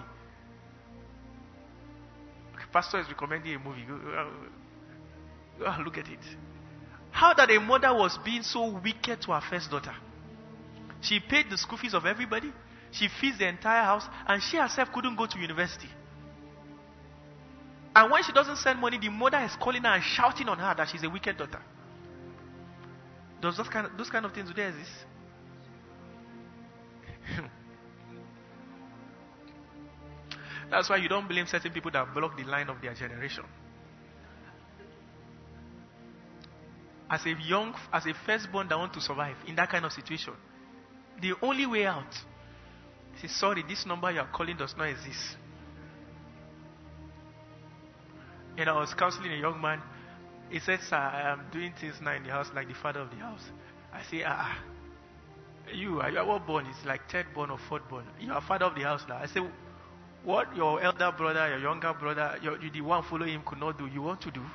Pastor is recommending a movie. Go look at it. How that a mother was being so wicked to her first daughter. She paid the school fees of everybody. She feeds the entire house. And she herself couldn't go to university. And when she doesn't send money, the mother is calling her and shouting on her that she's a wicked daughter. Does those kind of things, do they exist? That's why you don't blame certain people that block the line of their generation. As a firstborn that want to survive in that kind of situation, the only way out is, sorry, this number you are calling does not exist. And I was counseling a young man. He said, sir, I am doing things now in the house like the father of the house. I say, you are what born? It's like third born or fourth born. You are father of the house now. I say, what your elder brother, your younger brother, the one following him could not do, you want to do?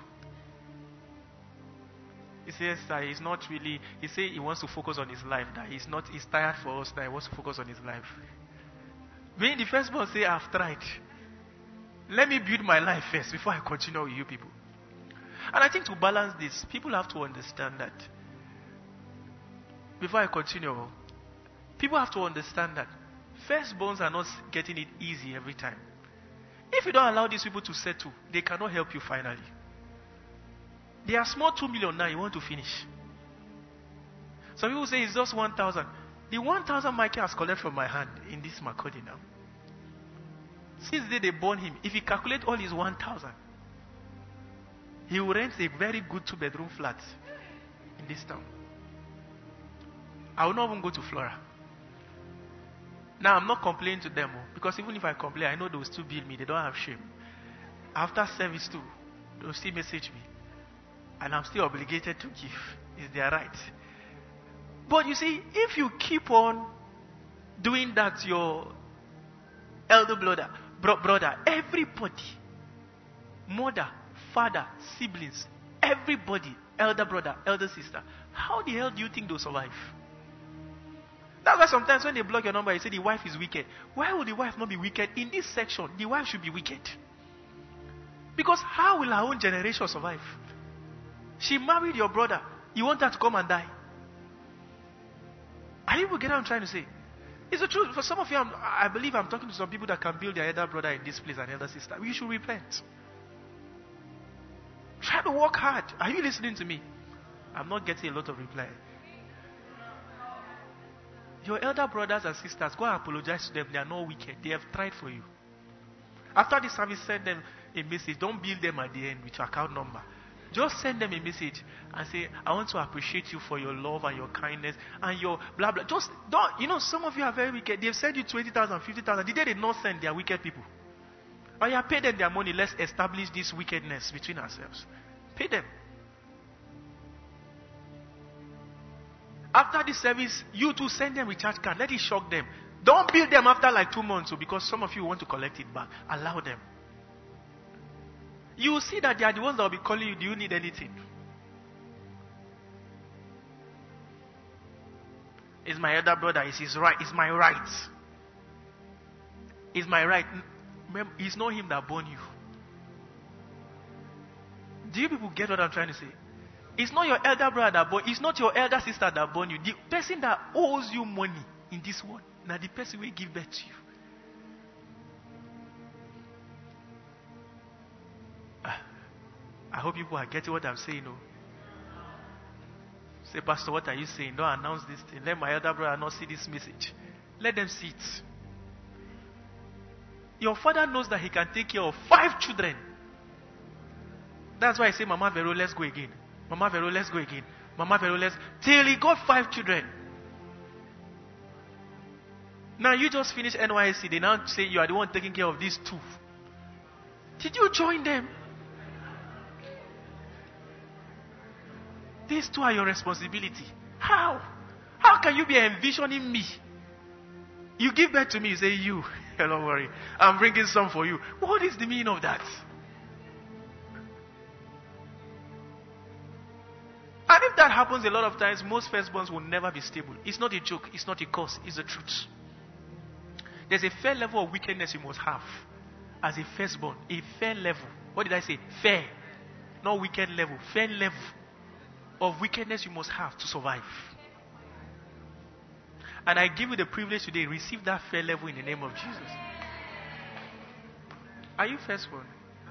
He says that he's not really, he says he wants to focus on his life, that he's tired for us, that he wants to focus on his life. Being the firstborn say, I've tried. Let me build my life first before I continue with you people. And I think to balance this, people have to understand that. Before I continue, people have to understand that firstborns are not getting it easy every time. If you don't allow these people to settle, they cannot help you finally. They are small 2 million now, you want to finish. Some people say it's just 1,000. The 1,000 Michael has collected from my hand in this Makodi now. Since the day they born him, if he calculate all his 1,000, he will rent a very good 2-bedroom flat in this town. I will not even go to Flora. Now, I'm not complaining to them, because even if I complain, I know they will still bill me. They don't have shame. After service too, they will still message me. And I'm still obligated to give. It's their right. But you see, if you keep on doing that to your elder brother, everybody, mother, father, siblings, everybody, elder brother, elder sister, how the hell do you think they'll survive? That's why sometimes when they block your number, you say the wife is wicked. Why would the wife not be wicked? In this section, the wife should be wicked. Because how will her own generation survive? She married your brother. You want her to come and die? Are you getting what I'm trying to say? It's the truth. For some of you, I believe I'm talking to some people that can build their elder brother in this place and elder sister. You should repent. Try to work hard. Are you listening to me? I'm not getting a lot of reply. Your elder brothers and sisters, go and apologize to them. They are not wicked. They have tried for you. After the service, send them a message. Don't bill them at the end with your account number. Just send them a message and say, I want to appreciate you for your love and your kindness and your blah blah. Just don't, some of you are very wicked. They've sent you 20,000, 50,000. The day they not send, they are wicked people. Or you pay them their money. Let's establish this wickedness between ourselves. Pay them. After the service, you too send them recharge card. Let it shock them. Don't bill them after like 2 months, because some of you want to collect it back. Allow them. You will see that they are the ones that will be calling you, do you need anything? It's my elder brother. It's his right. It's my right. It's my right. Remember, it's not him that born you. Do you people get what I'm trying to say? It's not your elder brother that born. It's not your elder sister that born you. The person that owes you money in this world, now the person will give birth to you. I hope people are getting what I'm saying. No? Say, Pastor, what are you saying? Don't announce this thing. Let my elder brother not see this message. Let them see it. Your father knows that he can take care of 5 children. That's why I say, Mama Vero, let's go again. Mama Vero, let's go again. Mama Vero, till he got 5 children. Now you just finished NYSC. They now say you are the one taking care of these two. Did you join them? These two are your responsibility. How? How can you be envisioning me? You give birth to me, you say, you, don't worry, I'm bringing some for you. What is the meaning of that? And if that happens a lot of times, most firstborns will never be stable. It's not a joke, it's not a curse, it's the truth. There's a fair level of wickedness you must have as a firstborn. A fair level. What did I say? Fair. Not wicked level. Fair level of wickedness you must have to survive. And I give you the privilege today, receive that fair level in the name of Jesus. Are you firstborn?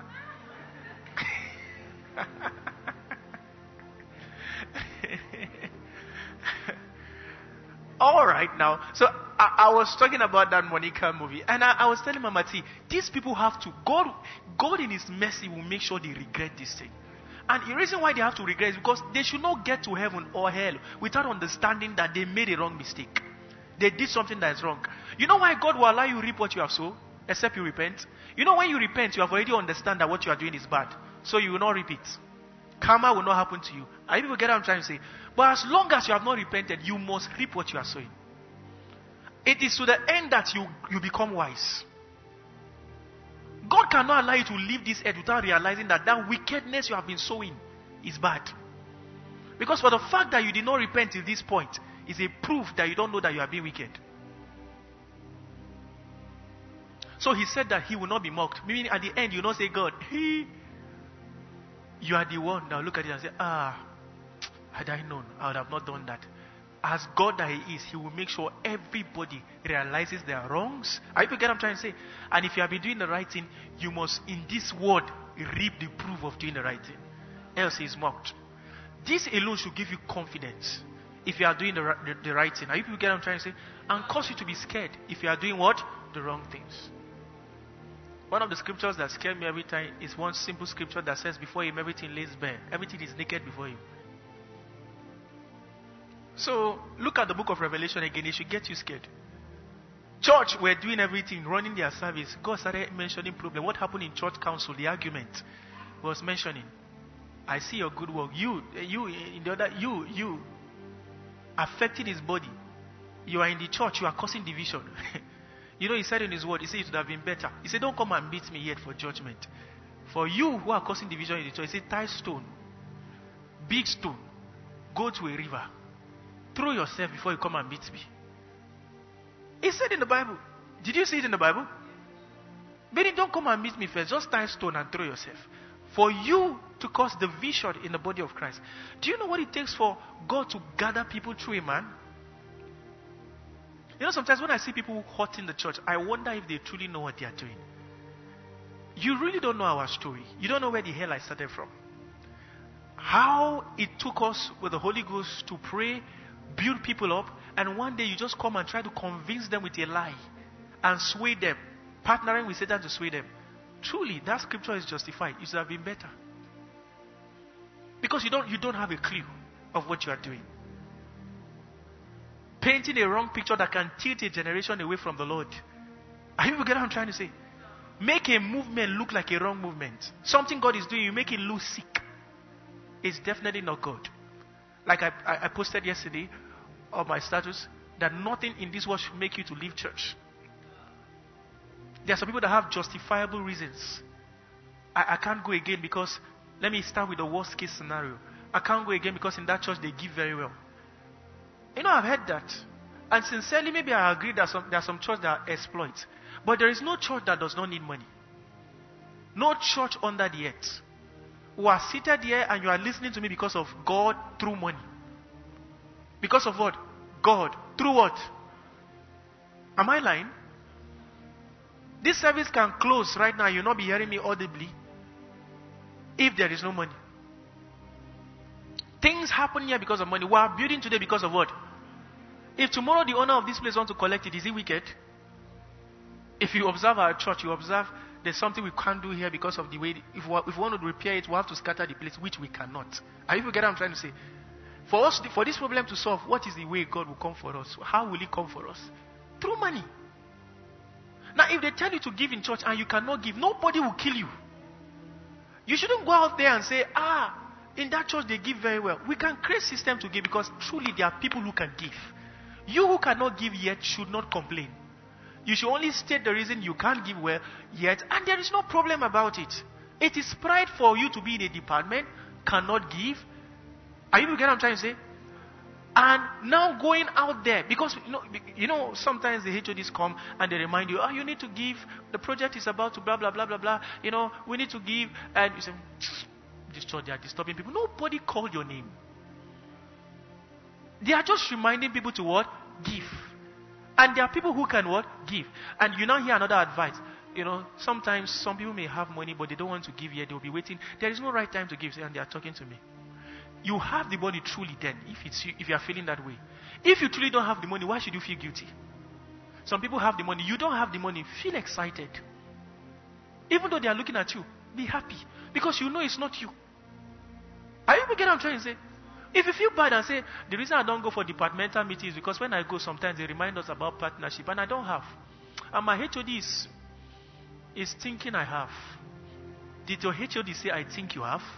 All right now. So I was talking about that Monica movie, and I was telling Mama T, these people have to, God in His mercy will make sure they regret this thing. And the reason why they have to regret is because they should not get to heaven or hell without understanding that they made a wrong mistake. They did something that is wrong. You know why God will allow you to reap what you have sown? Except you repent. You know when you repent, you have already understand that what you are doing is bad. So you will not reap it. Karma will not happen to you. And people get what I'm trying to say. But as long as you have not repented, you must reap what you are sowing. It is to the end that you become wise. God cannot allow you to leave this earth without realizing that wickedness you have been sowing is bad. Because for the fact that you did not repent till this point is a proof that you don't know that you are being wicked. So He said that He will not be mocked. Meaning at the end you will not say, God, you are the one. Now look at it and say, had I known, I would have not done that. As God that He is, He will make sure everybody realizes their wrongs. Are you get what I'm trying to say? And if you have been doing the right thing, you must in this world reap the proof of doing the right thing. Else He is mocked. This alone should give you confidence if you are doing the right thing. Are you get what I'm trying to say? And cause you to be scared if you are doing what? The wrong things. One of the scriptures that scare me every time is one simple scripture that says, before Him everything lays bare. Everything is naked before Him. So, look at the book of Revelation again. It should get you scared. Church were doing everything, running their service. God started mentioning problem. What happened in church council? The argument was mentioning, I see your good work. You affected His body. You are in the church. You are causing division. You know, He said in His word, He said it would have been better. He said, don't come and beat me yet for judgment. For you who are causing division in the church, He said, tie stone, big stone, go to a river. Throw yourself before you come and beat me. He said in the Bible. Did you see it in the Bible? Meaning, don't come and meet me first. Just tie stone and throw yourself. For you to cause division in the body of Christ. Do you know what it takes for God to gather people through a man? You know, sometimes when I see people hurting the church, I wonder if they truly know what they are doing. You really don't know our story. You don't know where the hell I started from. How it took us with the Holy Ghost to pray, build people up, and one day you just come and try to convince them with a lie and sway them, partnering with Satan to sway them. Truly, that scripture is justified. It should have been better. Because you don't have a clue of what you are doing. Painting a wrong picture that can tilt a generation away from the Lord. Are you getting what I'm trying to say? Make a movement look like a wrong movement. Something God is doing, you make it look sick. It's definitely not God. Like I posted yesterday on my status that nothing in this world should make you to leave church. There are some people that have justifiable reasons. I can't go again because, let me start with the worst case scenario. I can't go again because in that church they give very well. You know, I've heard that. And sincerely, maybe I agree that there are some churches that exploit. But there is no church that does not need money. No church under the earth. Who are seated here and you are listening to me because of God through money. Because of what? God. Through what? Am I lying? This service can close right now. You'll not be hearing me audibly if there is no money. Things happen here because of money. We are building today because of what? If tomorrow the owner of this place wants to collect it, is he wicked? If you observe our church, you observe there's something we can't do here because of the way. If we want to repair it, we have to scatter the place, which we cannot. Are you get what I'm trying to say? For this problem to solve, what is the way God will come for us? How will He come for us? Through money. Now, if they tell you to give in church and you cannot give, nobody will kill you. You shouldn't go out there and say, in that church they give very well. We can create system to give because truly there are people who can give. You who cannot give yet should not complain. You should only state the reason you can't give well yet, and there is no problem about it. It is pride for you to be in a department, cannot give. Are you getting what I'm trying to say? And now going out there, because you know sometimes the HODs come and they remind you, you need to give, the project is about to blah blah blah blah blah, we need to give, and you say, this church, they are disturbing people. Nobody called your name. They are just reminding people to what? Give. And there are people who can what? Give. And you now hear another advice. Sometimes some people may have money, but they don't want to give yet. They will be waiting. There is no right time to give, and they are talking to me. You have the money truly then, if you are feeling that way. If you truly don't have the money, why should you feel guilty? Some people have the money. You don't have the money. Feel excited. Even though they are looking at you, be happy. Because you know it's not you. Are you getting what I'm trying to say? If you feel bad and say, the reason I don't go for departmental meetings is because when I go, sometimes they remind us about partnership, and I don't have. And my HOD is thinking I have. Did your HOD say, I think you have?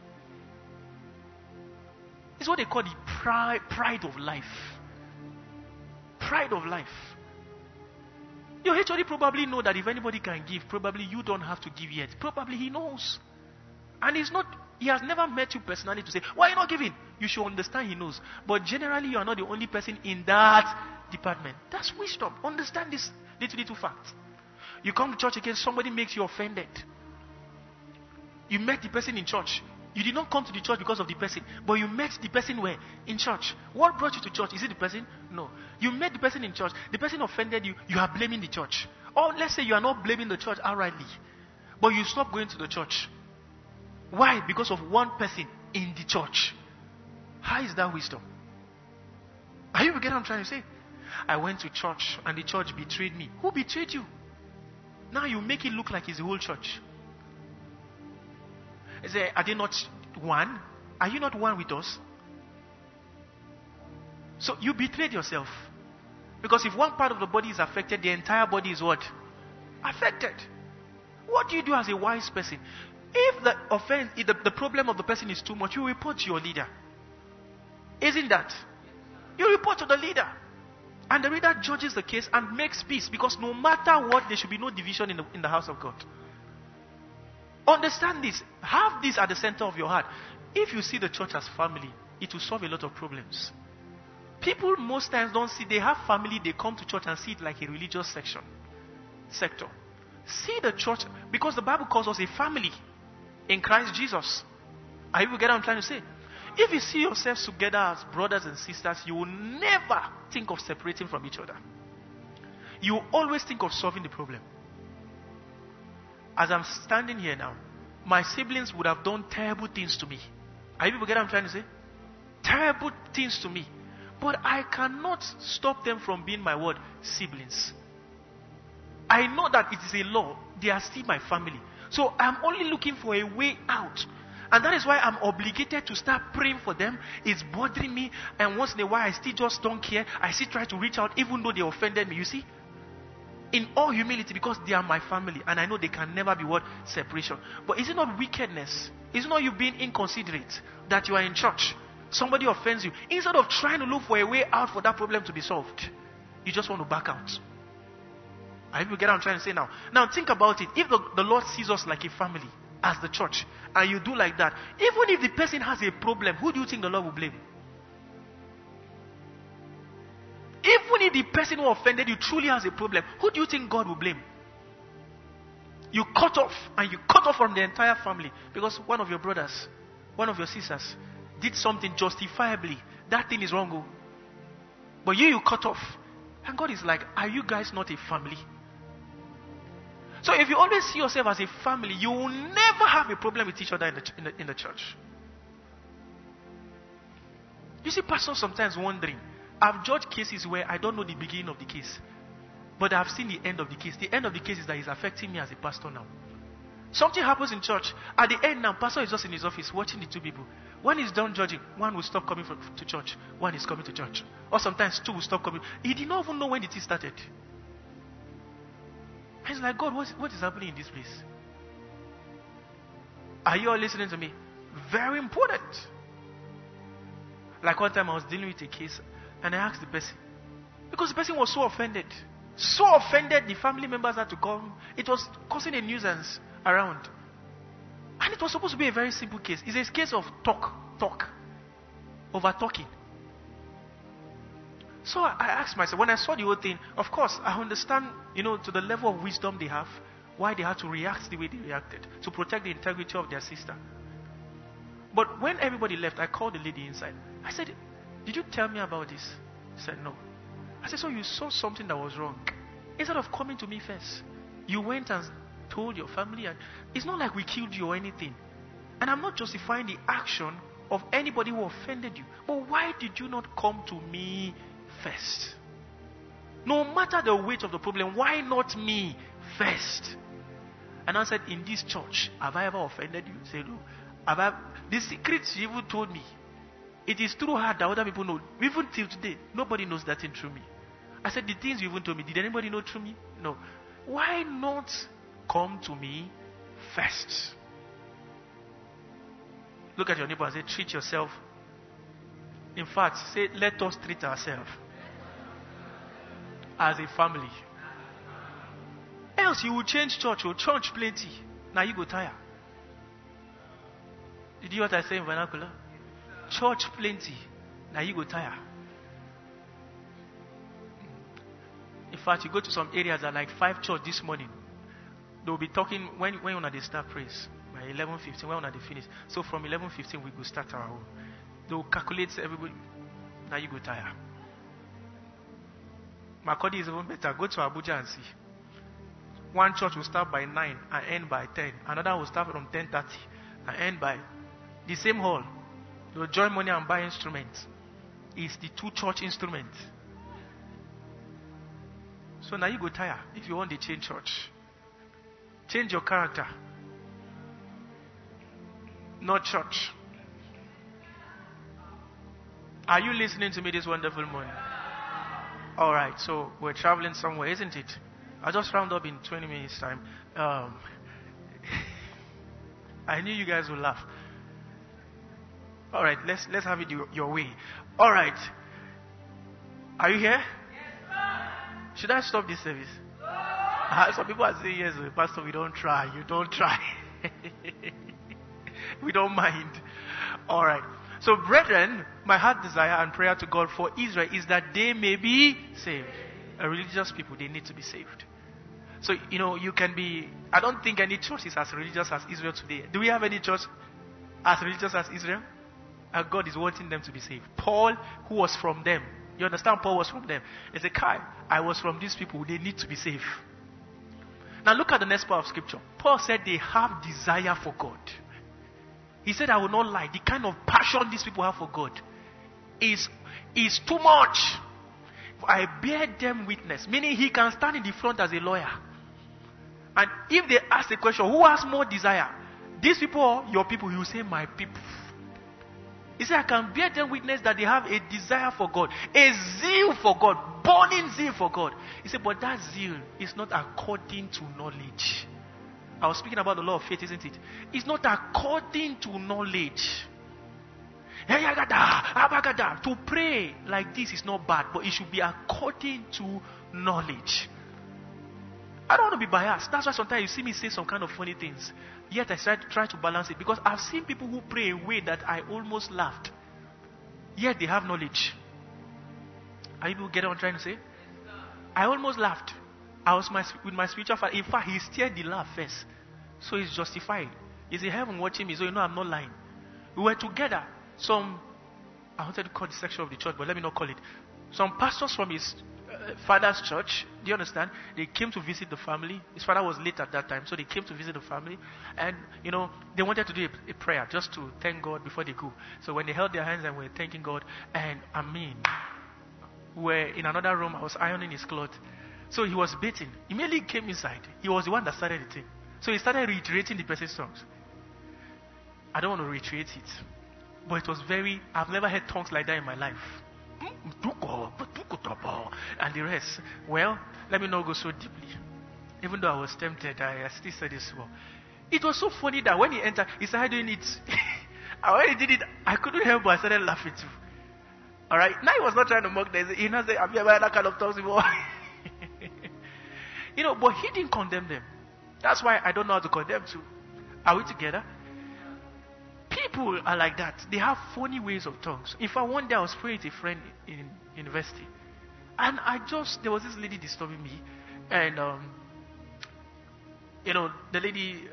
It's what they call the pride of life. Pride of life. Your HOD probably know that if anybody can give, probably you don't have to give yet. Probably he knows. And he has never met you personally to say, why are you not giving? You should understand he knows. But generally, you are not the only person in that department. That's wisdom. Understand this little fact. You come to church again, somebody makes you offended. You met the person in church. You did not come to the church because of the person, but you met the person where? In church. What brought you to church? Is it the person? No. You met the person in church. The person offended you. You are blaming the church. Or let's say you are not blaming the church outrightly, but you stop going to the church. Why? Because of one person in the church. How is that wisdom? Are you getting what I'm trying to say? I went to church and the church betrayed me. Who betrayed you? Now you make it look like it's the whole church. Are they not one? Are you not one with us? So you betrayed yourself. Because if one part of the body is affected, the entire body is what? Affected. What do you do as a wise person? If the offense, if the problem of the person is too much, you report to your leader. Isn't that? You report to the leader. And the leader judges the case and makes peace. Because no matter what, there should be no division in the house of God. Understand this. Have this at the center of your heart. If you see the church as family, it will solve a lot of problems. People most times don't see, they have family, they come to church and see it like a religious sector. See the church, because the Bible calls us a family in Christ Jesus. Are you getting what I'm trying to say? If you see yourselves together as brothers and sisters, you will never think of separating from each other. You will always think of solving the problem. As I'm standing here now, my siblings would have done terrible things to me. Are you getting what I'm trying to say? Terrible things to me. But I cannot stop them from being my word, siblings. I know that it is a law. They are still my family. So I'm only looking for a way out. And that is why I'm obligated to start praying for them. It's bothering me. And once in a while, I still just don't care. I still try to reach out even though they offended me. You see? In all humility, because they are my family. And I know they can never be what? Separation. But is it not wickedness? Is it not you being inconsiderate that you are in church? Somebody offends you. Instead of trying to look for a way out for that problem to be solved, you just want to back out. I hope you get what I'm trying to say now. Now think about it. If the Lord sees us like a family, as the church, and you do like that, even if the person has a problem, who do you think the Lord will blame? Even if the person who offended you truly has a problem, who do you think God will blame? You cut off, and you cut off from the entire family because one of your brothers, one of your sisters did something justifiably. That thing is wrong. Oh. But you cut off. And God is like, are you guys not a family? So if you always see yourself as a family, you will never have a problem with each other in the church. You see pastors sometimes wondering, I've judged cases where I don't know the beginning of the case, but I've seen the end of the case. The end of the case is that it's affecting me as a pastor now. Something happens in church. At the end now, pastor is just in his office watching the two people. When he's done judging, one will stop coming to church. One is coming to church. Or sometimes two will stop coming. He did not even know when it started. And it's like, God, what is happening in this place? Are you all listening to me? Very important. Like one time I was dealing with a case and I asked the person, because the person was so offended. So offended, the family members had to come. It was causing a nuisance around. And it was supposed to be a very simple case. It's a case of talk, over talking. So I asked myself, when I saw the whole thing, of course, I understand, to the level of wisdom they have, why they had to react the way they reacted, to protect the integrity of their sister. But when everybody left, I called the lady inside. I said, did you tell me about this? She said, no. I said, so you saw something that was wrong. Instead of coming to me first, you went and told your family, and it's not like we killed you or anything. And I'm not justifying the action of anybody who offended you. But why did you not come to me first? No matter the weight of the problem, why not me first? And I said, in this church, have I ever offended you? Say no. The secrets you even told me, it is through her that other people know. Even till today, nobody knows that thing through me. I said, the things you even told me, did anybody know through me? No. Why not come to me first? Look at your neighbor and say, treat yourself. In fact, say, let us treat ourselves as a family. Else you will change church, you'll church plenty. Now you go tired. Did you hear what I say in vernacular? Church plenty. Now you go tired. In fact, you go to some areas that are like 5 church this morning. They'll be talking when they start praise. By 11:15, when they finish. So from 11:15 we will start our own. They'll calculate everybody. Now you go tired. Makodi is even better. Go to Abuja and see. One church will start by 9 and end by 10. Another will start from 10:30 and end by the same hall. They'll join money and buy instruments. It's the 2 church instruments. So now you go tired if you want to change church. Change your character. Not church. Are you listening to me this wonderful morning? Alright, so we're traveling somewhere, isn't it? I'll just round up in 20 minutes time. I knew you guys would laugh. Alright, let's have it your way. Alright. Are you here? Should I stop this service? Some people are saying, yes, Pastor, we don't try. You don't try. We don't mind. Alright. So, brethren, my heart desire and prayer to God for Israel is that they may be saved. Religious people, they need to be saved. So, you can be... I don't think any church is as religious as Israel today. Do we have any church as religious as Israel? And God is wanting them to be saved. Paul, who was from them. You understand? Paul was from them. He said, Kai, I was from these people. They need to be saved. Now look at the next part of scripture. Paul said they have desire for God. He said, I will not lie. The kind of passion these people have for God is too much. I bear them witness. Meaning he can stand in the front as a lawyer. And if they ask the question, who has more desire? These people or your people? He will say, my people. He said, I can bear them witness that they have a desire for God. A zeal for God. Burning zeal for God. He said, but that zeal is not according to knowledge. I was speaking about the law of faith, isn't it? It's not according to knowledge. To pray like this is not bad, but it should be according to knowledge. I don't want to be biased. That's why sometimes you see me say some kind of funny things. Yet I try to balance it. Because I've seen people who pray a way that I almost laughed. Yet they have knowledge. Are you people getting what I'm trying to say? I almost laughed. I was with my spiritual father. In fact, he steered the laugh first. So it's justified. He's in heaven watching me, so I'm not lying. We were together. I wanted to call the section of the church, but let me not call it. Some pastors from his father's church, do you understand? They came to visit the family. His father was late at that time, so they came to visit the family. And, they wanted to do a prayer just to thank God before they go. So when they held their hands and were thanking God, and we're in another room, I was ironing his clothes. So he was bathing. Immediately he came inside. He was the one that started the thing. So he started reiterating the person's songs. I don't want to reiterate it. But it was I've never heard tongues like that in my life. And the rest. Well, let me not go so deeply. even though I was tempted, I still said it small. It was so funny that when he entered, he started doing it. And when he did it, I couldn't help but I started laughing too. Alright? Now he was not trying to mock them. He now said, have you ever had that kind of tongues before? But he didn't condemn them. That's why I don't know how to condemn too. Are we together? People are like that. They have funny ways of tongues. In fact, one day I was praying with a friend in university. And there was this lady disturbing me. And, the lady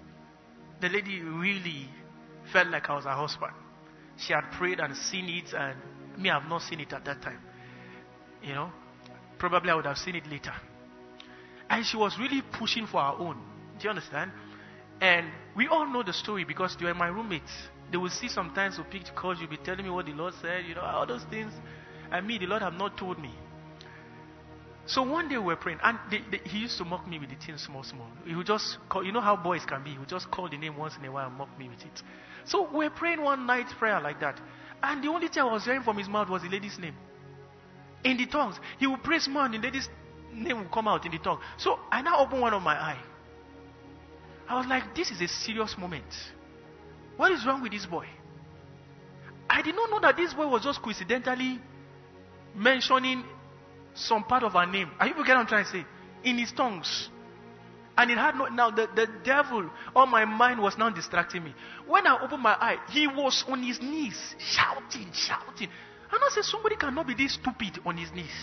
really felt like I was her husband. She had prayed and seen it, and me, I've not seen it at that time. Probably I would have seen it later. And she was really pushing for her own. Do you understand? And we all know the story because they were my roommates. They will see sometimes to pick calls, you'll be telling me what the Lord said, all those things. And me, the Lord have not told me. So one day we were praying, and he used to mock me with the things small. He would just call, how boys can be. He would just call the name once in a while and mock me with it. So we were praying one night prayer like that. And the only thing I was hearing from his mouth was the lady's name. In the tongues. He would pray small and the lady's name would come out in the tongue. So I now opened one of my eye. I was like, this is a serious moment. What is wrong with this boy? I did not know that this boy was just coincidentally mentioning some part of her name. Are you getting what I'm trying to say? In his tongues. And it had now the devil on my mind was now distracting me. When I opened my eye, he was on his knees, shouting. And I said, somebody cannot be this stupid on his knees.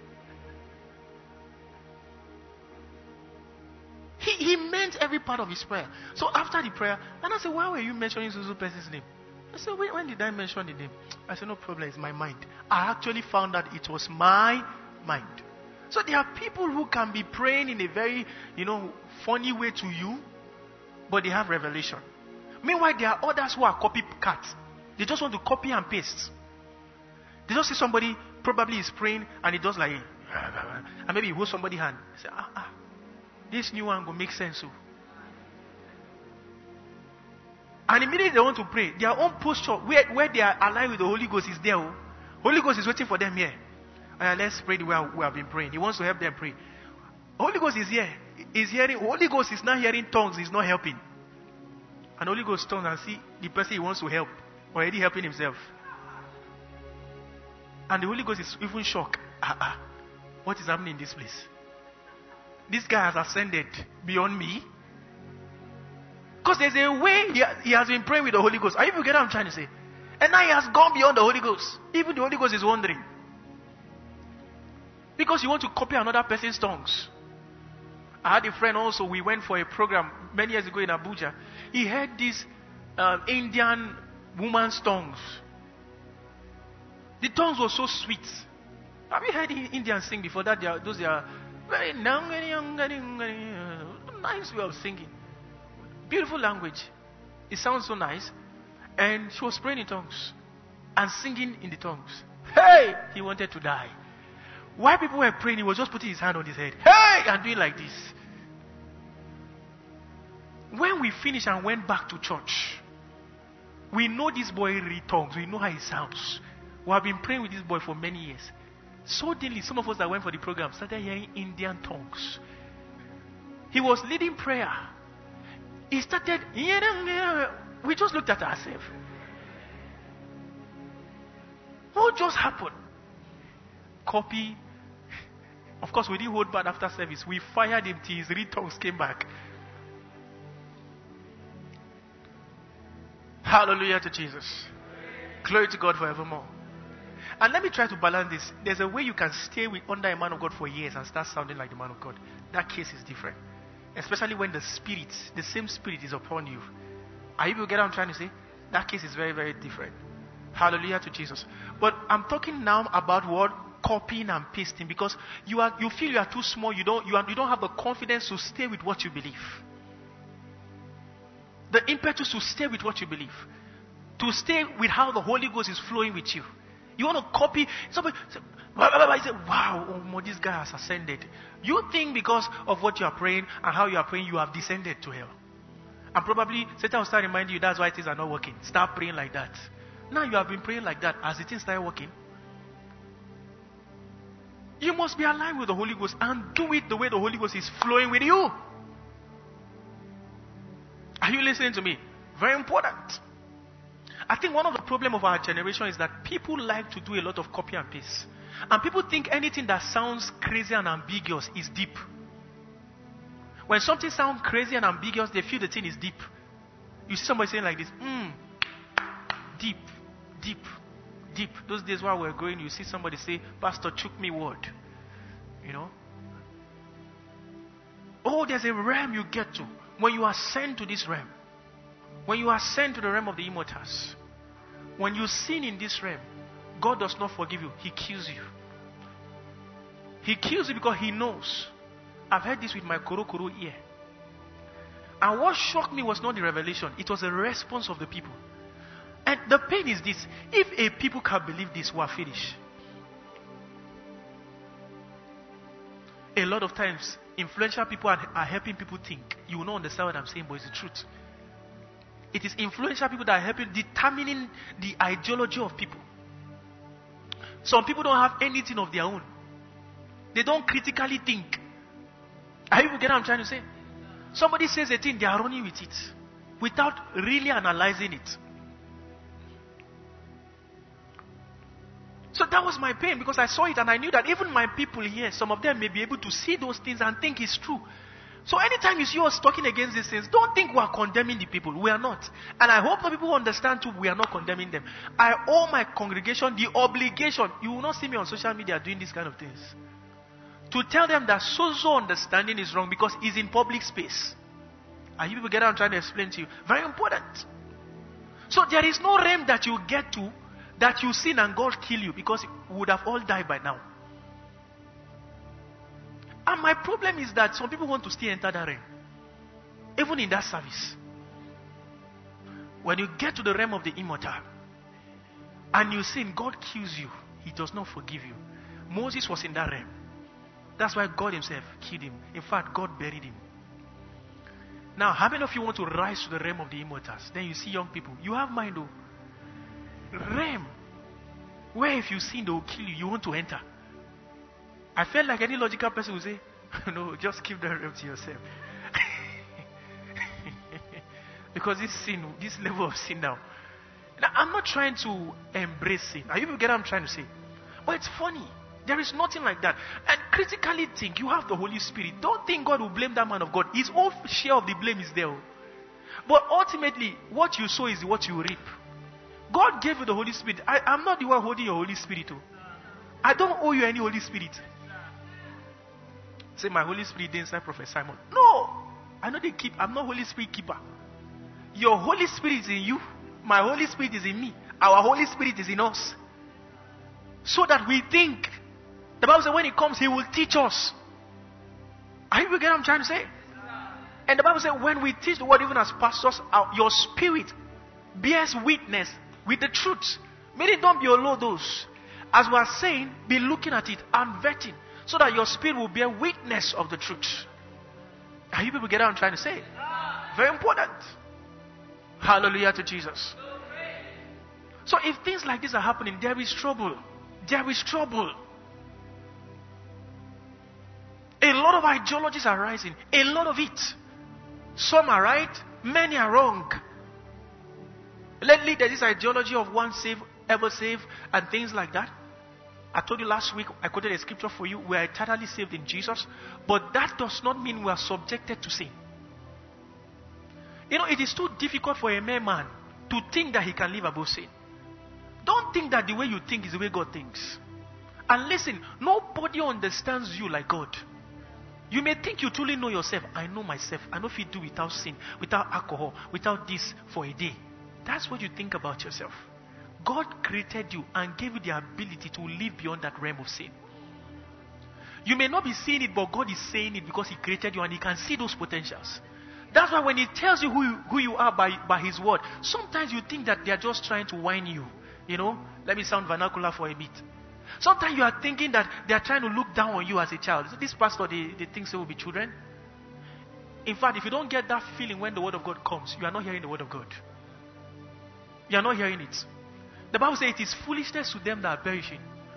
He meant every part of his prayer. So after the prayer, and I said, why were you mentioning Susu person's name? I said, when did I mention the name? I said, no problem, it's my mind. I actually found that it was my mind. So there are people who can be praying in a very, funny way to you, but they have revelation. Meanwhile, there are others who are copycats. They just want to copy and paste. They just see somebody probably is praying and he does like, and maybe he holds somebody's hand. Say, this new one will make sense. And immediately they want to pray. Their own posture, where they are aligned with the Holy Ghost, is there. Holy Ghost is waiting for them here. Let's pray the way we have been praying. He wants to help them pray. Holy Ghost is here. He's hearing. Holy Ghost is not hearing tongues. He's not helping. And Holy Ghost turns and see the person he wants to help already helping himself. And the Holy Ghost is even shocked. What is happening in this place? This guy has ascended beyond me. Because there's a way he has been praying with the Holy Ghost. Are you getting what I'm trying to say? And now he has gone beyond the Holy Ghost. Even the Holy Ghost is wondering. Because you want to copy another person's tongues. I had a friend also, we went for a program many years ago in Abuja. He heard this Indian woman's tongues. The tongues were so sweet. Have you heard Indians sing before that? Those are very nice way of singing. Beautiful language. It sounds so nice. And she was praying in tongues and singing in the tongues. Hey! He wanted to die. While people were praying, he was just putting his hand on his head. Hey! And doing like this. When we finished and went back to church, we know this boy read tongues. We know how he sounds. We have been praying with this boy for many years. Suddenly, some of us that went for the program started hearing Indian tongues. He was leading prayer. He started, we just looked at ourselves. What just happened? Copy. Of course, we didn't hold back after service. We fired him till his read tongues came back. Hallelujah to Jesus. Glory to God forevermore. And let me try to balance this. There's a way you can stay under a man of God for years and start sounding like the man of God. That case is different. Especially when the same spirit is upon you. Are you get what I'm trying to say? That case is very, very different. Hallelujah to Jesus. But I'm talking now about what? Copying and pasting. Because you feel you are too small. You don't have the confidence to stay with what you believe. The impetus to stay with what you believe. To stay with how the Holy Ghost is flowing with you. You want to copy. Somebody say, wow, this guy has ascended. You think because of what you are praying and how you are praying, you have descended to hell. And probably Satan will start reminding you that's why things are not working. Start praying like that. Now you have been praying like that. As the things started working, You must be aligned with the Holy Ghost and do it the way the Holy Ghost is flowing with you. Are you listening to me? Very important. I think one of the problems of our generation is that people like to do a lot of copy and paste. And people think anything that sounds crazy and ambiguous is deep. When something sounds crazy and ambiguous, they feel the thing is deep. You see somebody saying like this, deep, deep, deep. Those days while we're going, you see somebody say, Pastor, chook me word. You know? Oh, there's a realm you get to. When you ascend to this realm, when you ascend to the realm of the immortals, when you sin in this realm, God does not forgive you. He kills you. He kills you because He knows. I've heard this with my koro ear. And what shocked me was not the revelation. It was the response of the people. And the pain is this. If a people can believe this, we are finished. A lot of times, influential people are helping people think. You will not understand what I'm saying, but it's the truth. It is influential people that are helping determining the ideology of people. Some people don't have anything of their own. They don't critically think. Are you getting what I'm trying to say? Somebody says a thing, they are running with it without really analyzing it. So that was my pain, because I saw it and I knew that even my people here, some of them may be able to see those things and think it's true. So anytime you see us talking against these things, don't think we are condemning the people. We are not. And I hope the people understand too, we are not condemning them. I owe my congregation the obligation. You will not see me on social media doing these kind of things. To tell them that so understanding is wrong because it's in public space. And you people get out, I'm trying to explain to you. Very important. So there is no realm that you get to that you sin and God kill you, because we would have all died by now. And my problem is that some people want to still enter that realm. Even in that service. When you get to the realm of the immortal and you sin, God kills you. He does not forgive you. Moses was in that realm. That's why God Himself killed him. In fact, God buried him. Now, how many of you want to rise to the realm of the immortals? Then you see young people. You have mind though. Realm where if you sin, they will kill you. You want to enter. I felt like any logical person would say, no, just keep the realm to yourself. Because this sin, this level of sin now. I'm not trying to embrace sin. Are you get what I'm trying to say? But it's funny. There is nothing like that. And critically think, you have the Holy Spirit. Don't think God will blame that man of God. His own share of the blame is there. But ultimately, what you sow is what you reap. God gave you the Holy Spirit. I'm not the one holding your Holy Spirit. I don't owe you any Holy Spirit. Say, my Holy Spirit inside Prophet Simon. No. I know they keep. I'm not Holy Spirit keeper. Your Holy Spirit is in you. My Holy Spirit is in me. Our Holy Spirit is in us. So that we think. The Bible says when He comes, He will teach us. Are you getting what I'm trying to say? And the Bible says when we teach the word, even as pastors, your spirit bears witness with the truth. Meaning, don't be all those. As we are saying, be looking at it and vetting, so that your spirit will bear witness of the truth. Are you people get what I'm trying to say? Very important. Hallelujah to Jesus. So if things like this are happening, there is trouble. There is trouble. A lot of ideologies are rising. A lot of it. Some are right, many are wrong. Lately, there's this ideology of once saved, ever saved, and things like that. I told you last week, I quoted a scripture for you, we are eternally saved in Jesus, but that does not mean we are subjected to sin. You know, it is too difficult for a mere man to think that he can live above sin. Don't think that the way you think is the way God thinks. And listen, nobody understands you like God. You may think you truly know yourself. I know myself. I know if you do without sin, without alcohol, without this for a day. That's what you think about yourself. God created you and gave you the ability to live beyond that realm of sin. You may not be seeing it, but God is saying it because He created you and He can see those potentials. That's why when He tells you who you are by His word, sometimes you think that they are just trying to whine you. You know, let me sound vernacular for a bit. Sometimes you are thinking that they are trying to look down on you as a child. This pastor, they think so will be children. In fact, if you don't get that feeling when the word of God comes, you are not hearing the word of God. You are not hearing it. The Bible says it is foolishness to them that are perishing.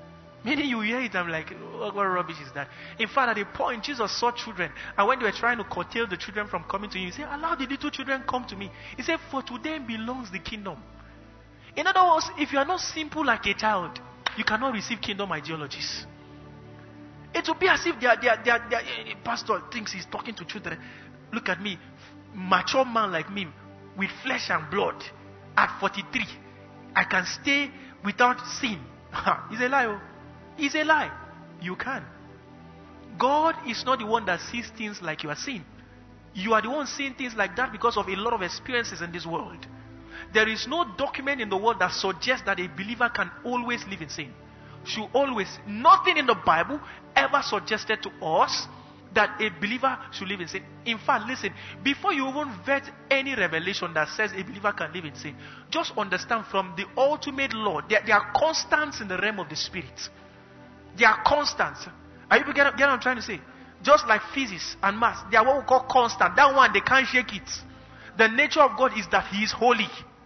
Meaning you hear it, I'm like, what rubbish is that? In fact, at a point, Jesus saw children. And when they were trying to curtail the children from coming to him, he said, allow the little children come to me. He said, for to them belongs the kingdom. In other words, if you are not simple like a child, you cannot receive kingdom ideologies. It will be as if the pastor thinks he's talking to children. Look at me, mature man like me, with flesh and blood, at 43, I can stay without sin. It's a lie. It's a lie. You can. God is not the one that sees things like you are seeing. You are the one seeing things like that because of a lot of experiences in this world. There is no document in the world that suggests that a believer can always live in sin. Should always. Nothing in the Bible ever suggested to us that a believer should live in sin. In fact, listen, before you even vet any revelation that says a believer can live in sin, just understand from the ultimate law, there are constants in the realm of the spirit. There are constants. Are you get what I'm trying to say? Just like physics and math, they are what we call constant. That one, they can't shake it. The nature of God is that He is holy.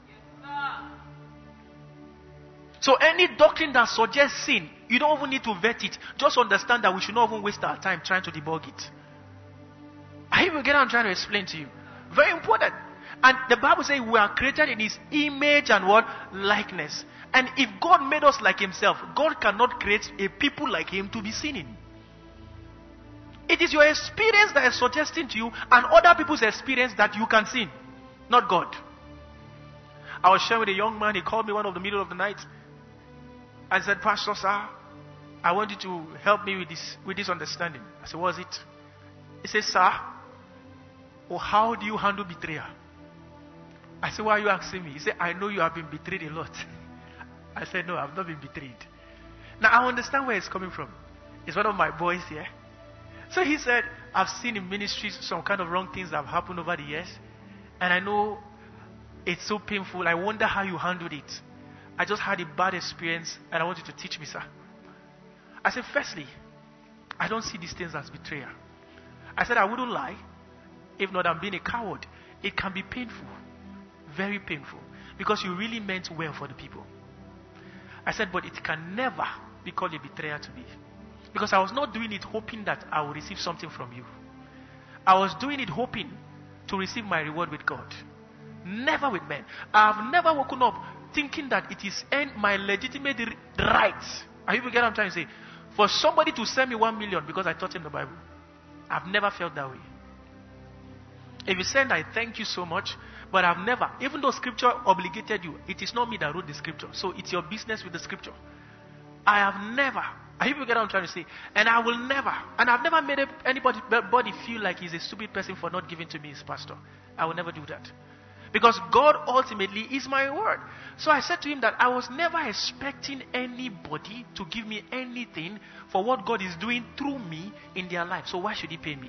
So any doctrine that suggests sin, you don't even need to vet it. Just understand that we should not even waste our time trying to debug it. Are you get what I'm trying to explain to you? Very important. And the Bible says we are created in His image and what? Likeness. And if God made us like Himself, God cannot create a people like Him to be sinning. It is your experience that is suggesting to you and other people's experience that you can sin, not God. I was sharing with a young man, he called me one of the middle of the night. I said, Pastor, sir, I want you to help me with this understanding. I said, what is it? He said, sir, how do you handle betrayal? I said, why are you asking me? He said, I know you have been betrayed a lot. I said, no, I've not been betrayed. Now, I understand where it's coming from. It's one of my boys here. So he said, I've seen in ministries some kind of wrong things that have happened over the years. And I know it's so painful. I wonder how you handled it. I just had a bad experience and I want you to teach me, sir. I said, firstly, I don't see these things as betrayal. I said, I wouldn't lie. If not, I'm being a coward. It can be painful. Very painful. Because you really meant well for the people. I said, but it can never be called a betrayal to me. Because I was not doing it hoping that I would receive something from you. I was doing it hoping to receive my reward with God. Never with men. I have never woken up thinking that it is my legitimate right. Are you get what I'm trying to say? For somebody to send me 1 million because I taught him the Bible. I've never felt that way. If you send, I thank you so much. But I've never, even though scripture obligated you, it is not me that wrote the scripture. So it's your business with the scripture. I have never, I hope you get what I'm trying to say. And I will never, and I've never made anybody feel like he's a stupid person for not giving to me his pastor. I will never do that. Because God ultimately is my word. So I said to him that I was never expecting anybody to give me anything for what God is doing through me in their life. So why should he pay me?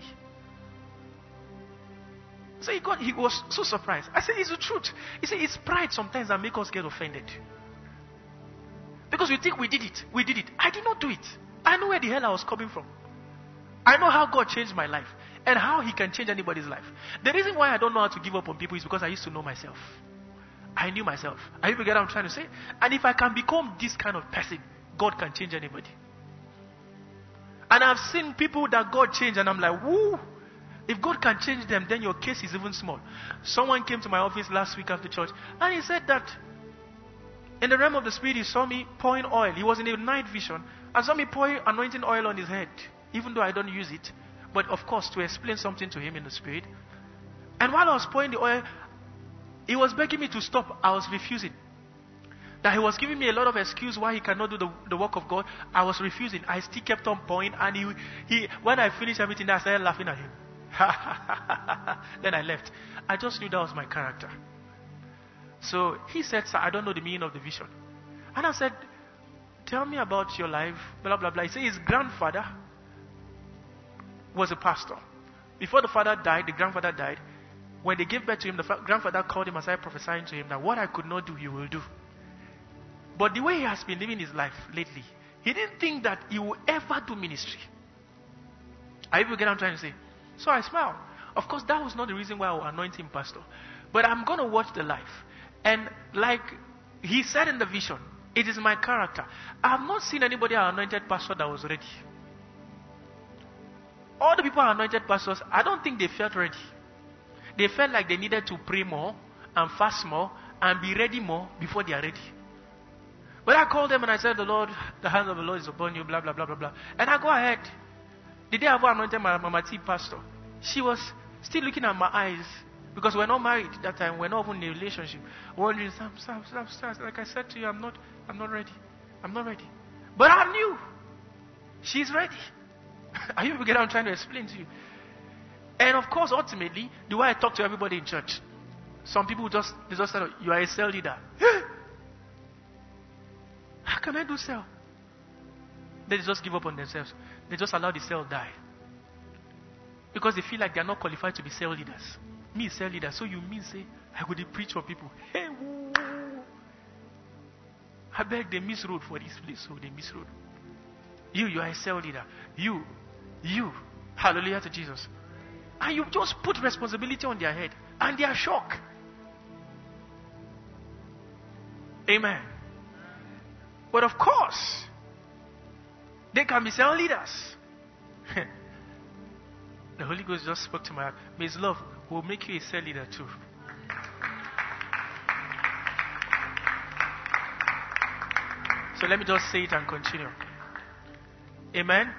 So he was so surprised. I said, it's the truth. He said, it's pride sometimes that makes us get offended. Because we think we did it. We did it. I did not do it. I know where the hell I was coming from. I know how God changed my life. And how he can change anybody's life. The reason why I don't know how to give up on people is because I used to know myself. I knew myself. Are you get what I'm trying to say? And if I can become this kind of person, God can change anybody. And I've seen people that God changed and I'm like, woo! If God can change them, then your case is even small. Someone came to my office last week after church and he said that in the realm of the spirit, he saw me pouring oil. He was in a night vision and saw me pouring anointing oil on his head, even though I don't use it. But of course, to explain something to him in the spirit. And while I was pouring the oil, he was begging me to stop. I was refusing. That he was giving me a lot of excuse why he cannot do the work of God. I was refusing. I still kept on pouring. And he when I finished everything, I started laughing at him. Then I left. I just knew that was my character. So he said, sir, I don't know the meaning of the vision. And I said, tell me about your life, blah, blah, blah. He said his grandfather was a pastor. Before the father died, the grandfather died. When they gave birth to him, the grandfather called him and started prophesying to him that what I could not do, you will do. But the way he has been living his life lately, he didn't think that he would ever do ministry. I even get what I'm trying to say. So I smiled. Of course, that was not the reason why I would anoint him pastor. But I'm going to watch the life. And like he said in the vision, It is my character. I have not seen anybody anointed pastor that was ready. All the people anointed pastors, I don't think they felt ready. They felt like they needed to pray more and fast more and be ready more before they are ready. But I called them and I said, the hand of the Lord is upon you, blah, blah, blah, blah, blah. And I go ahead. The day I anointed my Mama T pastor, she was still looking at my eyes because we're not married that time. We're not even in a relationship. Wondering, Sam, like I said to you, I'm not ready. I'm not ready. But I knew she's ready. Are you getting what I'm trying to explain to you? And of course, ultimately, the way I talk to everybody in church, some people just say, you are a cell leader. How can I do cell? They just give up on themselves. They just allow the cell die. Because they feel like they are not qualified to be cell leaders. Me, cell leader. So you mean say, I go to preach for people. Hey, woo. I beg they miss road for this place. So they miss road. You are a cell leader. You. Hallelujah to Jesus. And you just put responsibility on their head. And they are shocked. Amen. But of course, they can be cell leaders. The Holy Ghost just spoke to my heart. May His love will make you a cell leader too. So let me just say it and continue. Amen.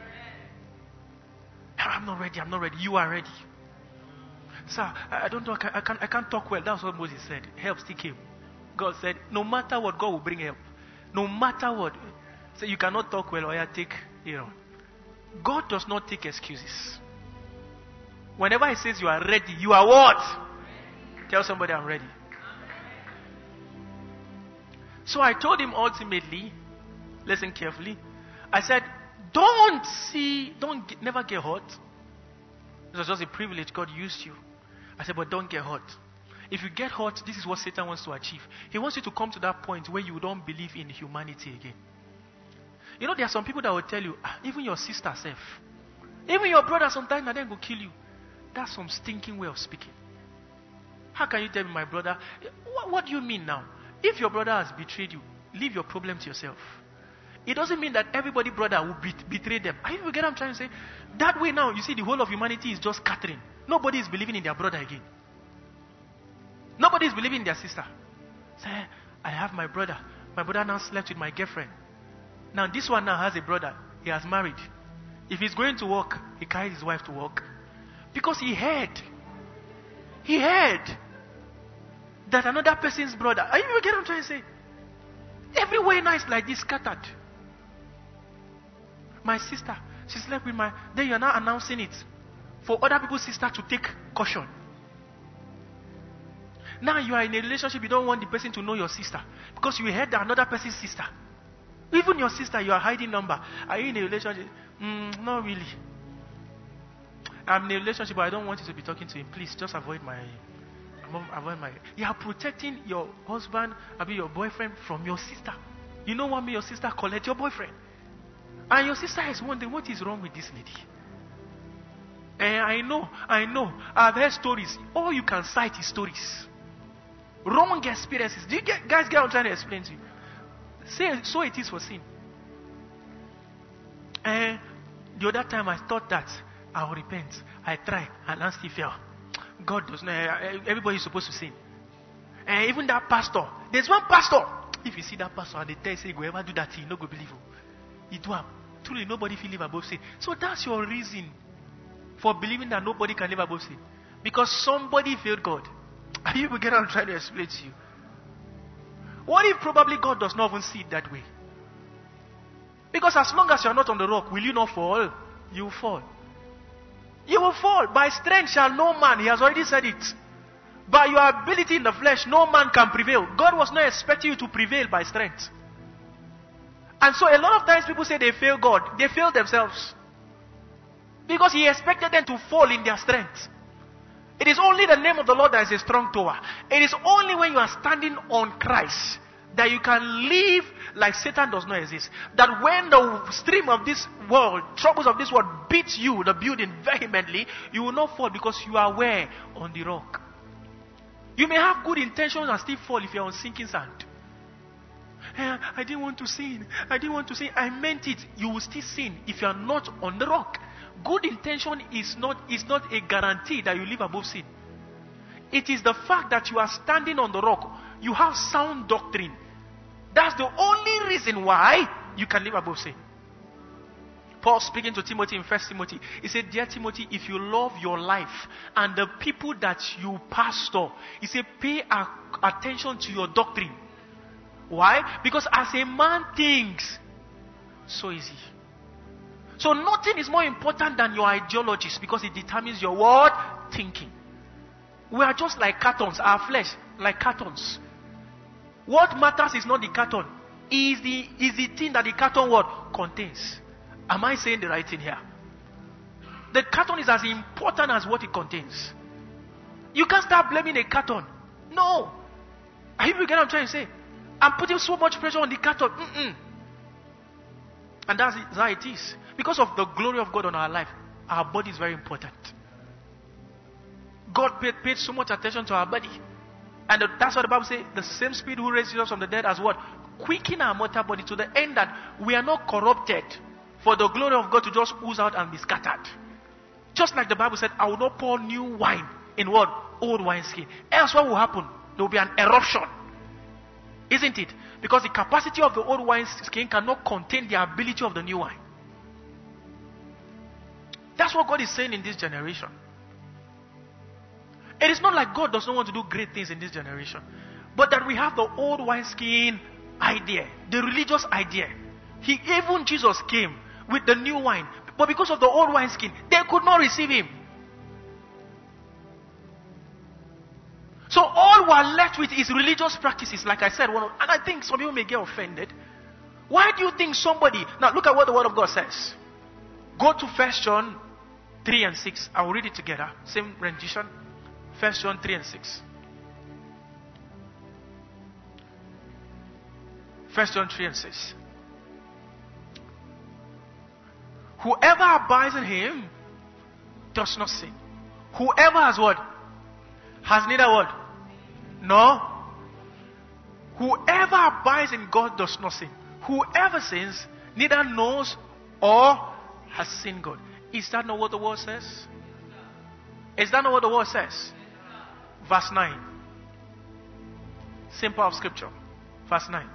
I'm not ready. You are ready. Sir, I don't know. I can't talk well. That's what Moses said. Help still came. God said, no matter what, God will bring help. No matter what. So you cannot talk well or you take, God does not take excuses. Whenever He says you are ready, you are what? Tell somebody I'm ready. So I told him ultimately, listen carefully. I said, never get hurt. It was just a privilege. God used you. I said, but don't get hurt. If you get hurt, this is what Satan wants to achieve. He wants you to come to that point where you don't believe in humanity again. There are some people that will tell you, even your sister self, even your brother sometimes, and then go kill you. That's some stinking way of speaking. How can you tell me, my brother? What do you mean now? If your brother has betrayed you, leave your problem to yourself. It doesn't mean that everybody brother will betray them. Are you get what I'm trying to say? That way now, you see, the whole of humanity is just scattering. Nobody is believing in their brother again. Nobody is believing in their sister. Say, I have my brother. My brother now slept with my girlfriend. Now this one now has a brother. He has married. If he's going to work, he carries his wife to work. Because he heard that another person's brother. Are you get what I'm trying to say? Everywhere now is like this, scattered. My sister, she slept with my... Then you are now announcing it for other people's sister to take caution. Now you are in a relationship, you don't want the person to know your sister because you heard that another person's sister. Even your sister, you are hiding number. Are you in a relationship? Not really. I'm in a relationship, but I don't want you to be talking to him. Please, just avoid my... You are protecting your husband, your boyfriend from your sister. You don't want your sister collect your boyfriend. And your sister is wondering, what is wrong with this lady? And I know. I've heard stories. All you can cite is stories. Wrong experiences. Do you guys get what I'm trying to explain to you? So it is for sin. And the other time I thought that I will repent. I tried and I still fell. God does not. Everybody is supposed to sin. And even that pastor. There's one pastor. If you see that pastor and they tell you, say, go ever do that thing, you no go believe him. It will. Truly, nobody will live above sin. So that's your reason for believing that nobody can live above sin. Because somebody failed God. Are you beginning? I'm trying to explain to you. What if probably God does not even see it that way? Because as long as you are not on the rock, will you not fall? You will fall. You will fall. By strength shall no man, He has already said it. By your ability in the flesh, no man can prevail. God was not expecting you to prevail by strength. And so a lot of times people say they fail God. They fail themselves. Because He expected them to fall in their strength. It is only the name of the Lord that is a strong tower. It is only when you are standing on Christ that you can live like Satan does not exist. That when the stream of this world, troubles of this world beats you, the building vehemently, you will not fall because you are where? On the rock. You may have good intentions and still fall if you are on sinking sand. I didn't want to sin. I didn't want to sin. I meant it. You will still sin if you are not on the rock. Good intention is not a guarantee that you live above sin. It is the fact that you are standing on the rock. You have sound doctrine. That's the only reason why you can live above sin. Paul speaking to Timothy in 1 Timothy, he said, dear Timothy, if you love your life and the people that you pastor, he said, pay attention to your doctrine. Why? Because as a man thinks, so is he. So nothing is more important than your ideologies because it determines your what? Thinking. We are just like cartons, our flesh, like cartons. What matters is not the carton, is the thing that the carton what? Contains. Am I saying the right thing here? The carton is as important as what it contains. You can't start blaming a carton. No. Are you getting what I'm trying to say? I'm putting so much pressure on the carton. And that's how it is. Because of the glory of God on our life, our body is very important. God paid so much attention to our body. And that's what the Bible says, the same Spirit who raised Jesus from the dead as what? Quicken our mortal body to the end that we are not corrupted for the glory of God to just ooze out and be scattered. Just like the Bible said, I will not pour new wine in what? Old wineskin. Else what will happen? There will be an eruption. Isn't it? Because the capacity of the old wineskin cannot contain the ability of the new wine. That's what God is saying in this generation. It is not like God does not want to do great things in this generation, but that we have the old wineskin idea, the religious idea. Even Jesus came with the new wine, but because of the old wineskin, they could not receive him. So all we're left with is religious practices, like I said, and I think some people may get offended. Why do you think somebody... Now look at what the Word of God says. Go to 1 John 3 and 6. I will read it together. Same rendition. 1 John 3 and 6. 1 John 3 and 6. Whoever abides in him does not sin. Whoever has what? Has neither what? No. Whoever abides in God does not sin. Whoever sins neither knows or has seen God. Is that not what the word says? Is that not what the word says? Verse 9. Same part of scripture. Verse 9.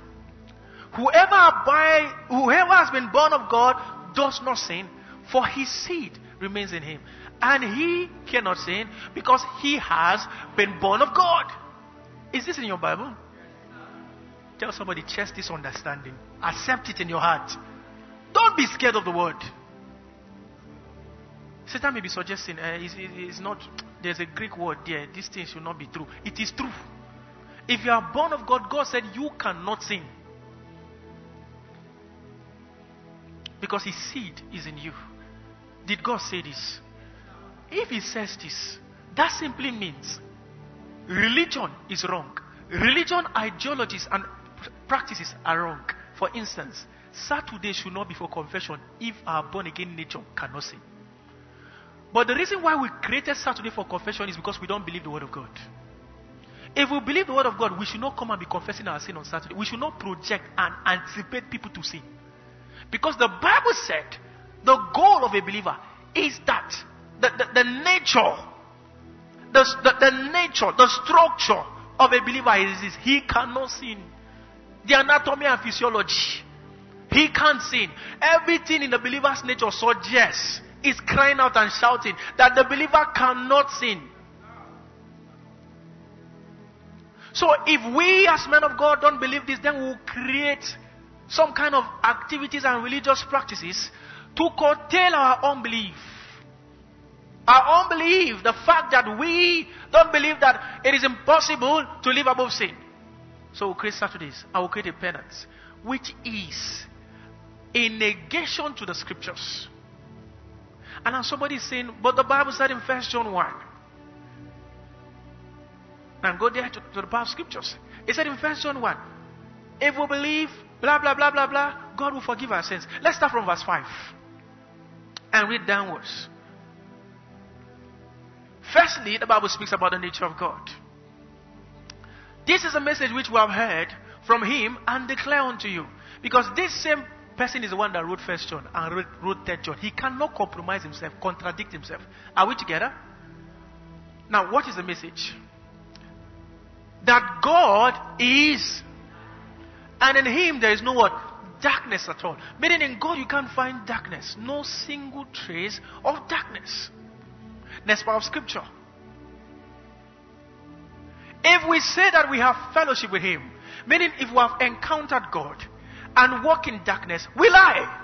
Whoever has been born of God does not sin, for his seed remains in him. And he cannot sin because he has been born of God. Is this in your Bible? Tell somebody, chest this understanding. Accept it in your heart. Don't be scared of the word. Satan may be suggesting, it's not, there's a Greek word there. This thing should not be true. It is true. If you are born of God, God said you cannot sin. Because his seed is in you. Did God say this? If he says this, that simply means religion is wrong. Religion, ideologies, and practices are wrong. For instance, Saturday should not be for confession if our born again nature cannot sin. But the reason why we created Saturday for confession is because we don't believe the word of God. If we believe the word of God, we should not come and be confessing our sin on Saturday. We should not project and anticipate people to sin. Because the Bible said the goal of a believer is that the nature, the structure of a believer is this. He cannot sin. The anatomy and physiology. He can't sin. Everything in the believer's nature suggests, is crying out and shouting that the believer cannot sin. So if we as men of God don't believe this, then we'll create some kind of activities and religious practices to curtail our unbelief. Our unbelief, the fact that we don't believe that it is impossible to live above sin. So we'll create Saturdays. I will create a penance, which is a negation to the scriptures. And then somebody is saying, but the Bible said in 1 John 1. And go there to the part of scriptures. It said in 1 John 1, if we believe, blah, blah, blah, blah, blah, God will forgive our sins. Let's start from verse 5 and read downwards. Firstly, the Bible speaks about the nature of God. This is a message which we have heard from him and declare unto you. Because this same person is the one that wrote 1 John and wrote 3 John. He cannot compromise himself, contradict himself. Are we together? Now, what is the message? That God is, and in him there is no what? Darkness at all. Meaning in God you can't find darkness. No single trace of darkness. Next part of scripture. If we say that we have fellowship with him, meaning if we have encountered God and walk in darkness, we lie.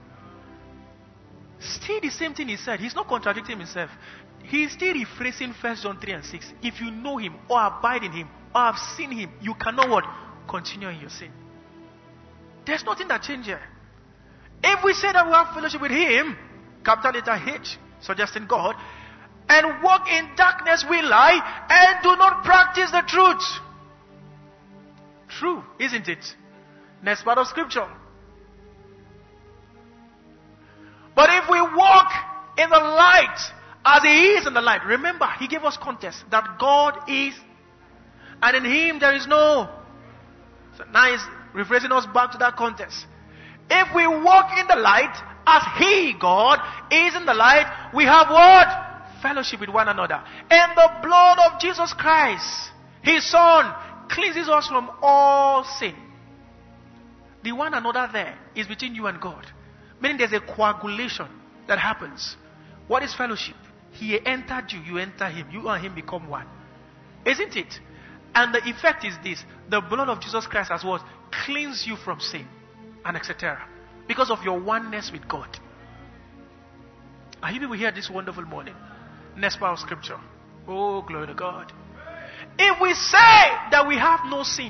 Still the same thing he said. He's not contradicting himself. He's still rephrasing 1 John 3 and 6. If you know him or abide in him or have seen him, you cannot what? Continue in your sin. There's nothing that changes here. If we say that we have fellowship with him, capital letter H, suggesting God, and walk in darkness, we lie and do not practice the truth. True, isn't it? Next part of scripture. But if we walk in the light as he is in the light, remember, he gave us context that God is, and in him there is no. So now he's rephrasing us back to that context. If we walk in the light as he, God, is in the light, we have what? Fellowship with one another. And the blood of Jesus Christ, his son, cleanses us from all sin. The one another there is between you and God. Meaning there's a coagulation that happens. What is fellowship? He entered you, you enter him. You and him become one. Isn't it? And the effect is this. The blood of Jesus Christ has what? Cleans you from sin. And etc. Because of your oneness with God. Are you people here this wonderful morning? Next part of scripture. Oh, glory to God. If we say that we have no sin.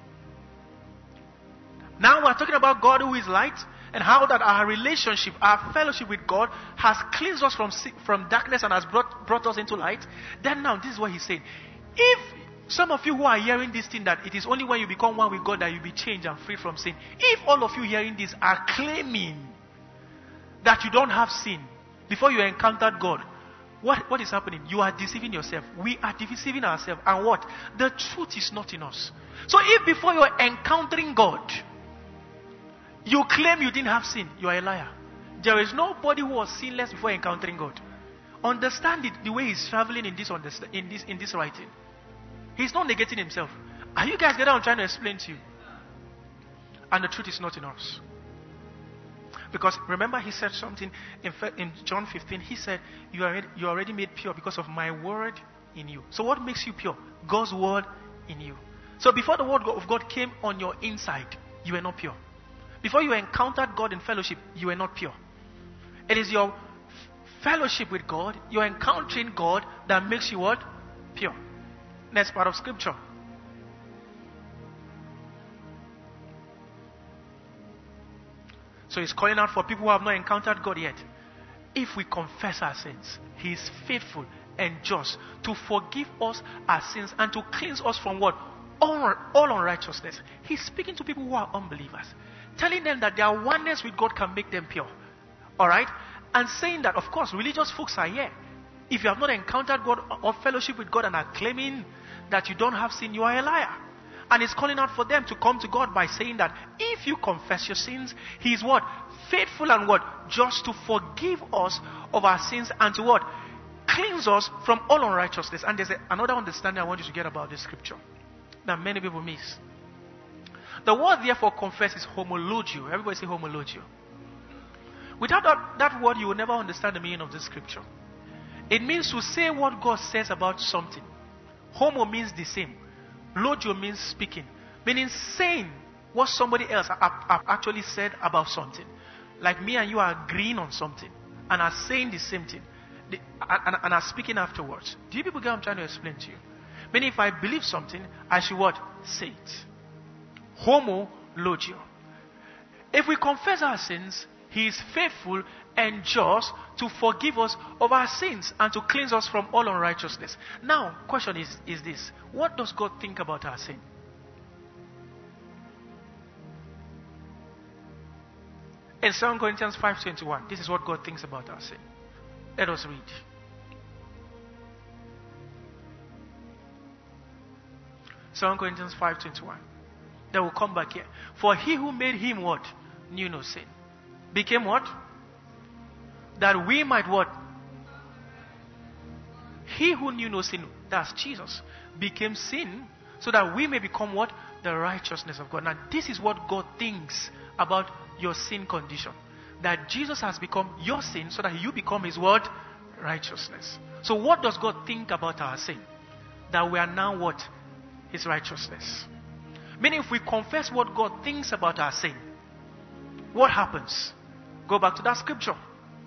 Now we're talking about God who is light. And how that our relationship, our fellowship with God has cleansed us from darkness and has brought us into light. Then now, this is what he's saying. If some of you who are hearing this thing that it is only when you become one with God that you'll be changed and free from sin. If all of you hearing this are claiming that you don't have sin before you encountered God, what is happening? You are deceiving yourself. We are deceiving ourselves. And what? The truth is not in us. So if before you're encountering God, you claim you didn't have sin, you are a liar. There is nobody who was sinless before encountering God. Understand it the way he's traveling in this writing. He's not negating himself. Are you guys getting what I'm trying to explain to you? And the truth is not in us. Because remember he said something in John 15. He said, you are already made pure because of my word in you. So what makes you pure? God's word in you. So before the word of God came on your inside, you were not pure. Before you encountered God in fellowship, you were not pure. It is your fellowship with God, your encountering God, that makes you what? Pure. Next part of scripture. So he's calling out for people who have not encountered God yet. If we confess our sins, he is faithful and just to forgive us our sins and to cleanse us from what? All unrighteousness. He's speaking to people who are unbelievers. Telling them that their oneness with God can make them pure. Alright? And saying that, of course, religious folks are here. If you have not encountered God or fellowship with God and are claiming that you don't have sin, you are a liar. And he's calling out for them to come to God by saying that if you confess your sins, he is what? Faithful and what? Just to forgive us of our sins and to what? Cleanse us from all unrighteousness. And there's another understanding I want you to get about this scripture that many people miss. The word therefore confess is homologio. Everybody say homologio. Without that word, you will never understand the meaning of this scripture. It means to say what God says about something. Homo means the same. Logio means speaking. Meaning saying what somebody else actually said about something. Like me and you are agreeing on something and are saying the same thing. And are speaking afterwards. Do you people get what I'm trying to explain to you? Meaning if I believe something, I should what? Say it. Homo logio. If we confess our sins, he is faithful and just to forgive us of our sins and to cleanse us from all unrighteousness. Now, question is this. What does God think about our sin? In 2 Corinthians 5:21, this is what God thinks about our sin. Let us read. Second Corinthians 5:21. That will come back here. For he who made him what? Knew no sin. Became what? That we might what? He who knew no sin, that's Jesus, became sin so that we may become what? The righteousness of God. Now this is what God thinks about your sin condition. That Jesus has become your sin so that you become his what? Righteousness. So what does God think about our sin? That we are now what? His righteousness. Meaning if we confess what God thinks about our sin, what happens? Go back to that scripture.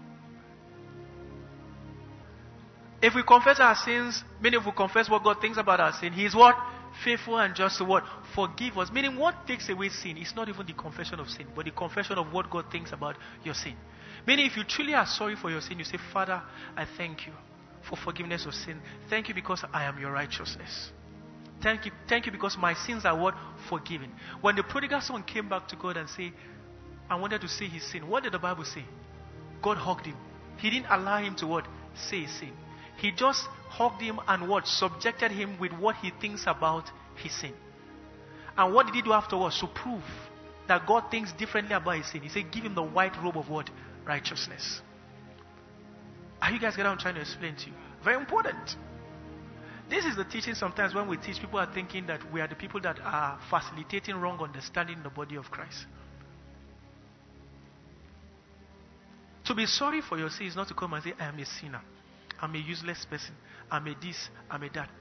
If we confess our sins, meaning if we confess what God thinks about our sin, he is what? Faithful and just to what? Forgive us. Meaning what takes away sin is not even the confession of sin, but the confession of what God thinks about your sin. Meaning if you truly are sorry for your sin, you say, Father, I thank you for forgiveness of sin. Thank you because I am your righteousness. Thank you because my sins are what? Forgiven. When the prodigal son came back to God and said, I wanted to see his sin, what did the Bible say? God hugged him. He didn't allow him to what? Say his sin. He just hugged him and what? Subjected him with what he thinks about his sin. And what did he do afterwards? To prove that God thinks differently about his sin. He said, give him the white robe of what? Righteousness. Are you guys getting what I'm trying to explain to you? Very important. This is the teaching sometimes when we teach, people are thinking that we are the people that are facilitating wrong understanding in the body of Christ. To be sorry for your sin is not to come and say, I am a sinner. I'm a useless person. I'm a this, I'm a that.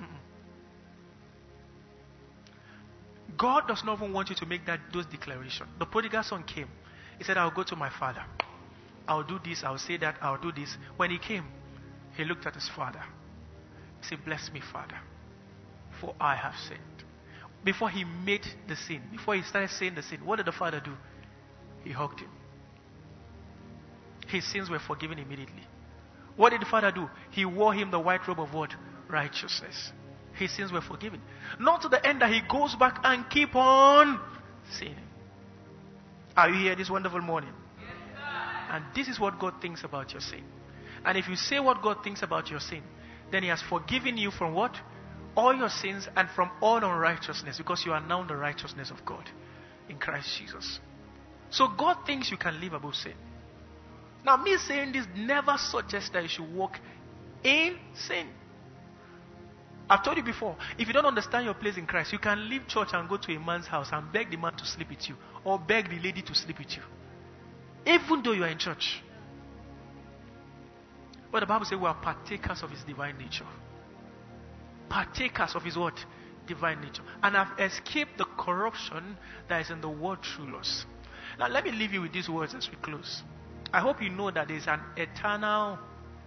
God does not even want you to make those declarations. The prodigal son came. He said, I'll go to my father. I'll do this, I'll say that, I'll do this. When he came, he looked at his father. He said, bless me, Father, for I have sinned. Before he made the sin, before he started saying the sin, what did the father do? He hugged him. His sins were forgiven immediately. What did the father do? He wore him the white robe of what? Righteousness. His sins were forgiven. Not to the end that he goes back and keep on sinning. Are you here this wonderful morning? Yes, sir. And this is what God thinks about your sin. And if you say what God thinks about your sin, then he has forgiven you from what? All your sins and from all unrighteousness, because you are now the righteousness of God in Christ Jesus. So God thinks you can live above sin. Now, me saying this never suggests that you should walk in sin. I've told you before, if you don't understand your place in Christ, you can leave church and go to a man's house and beg the man to sleep with you, or beg the lady to sleep with you, even though you are in church. But the Bible says we are partakers of his divine nature. Partakers of his what? Divine nature. And have escaped the corruption that is in the world through lust. Now let me leave you with these words as we close. I hope you know that there's an eternal,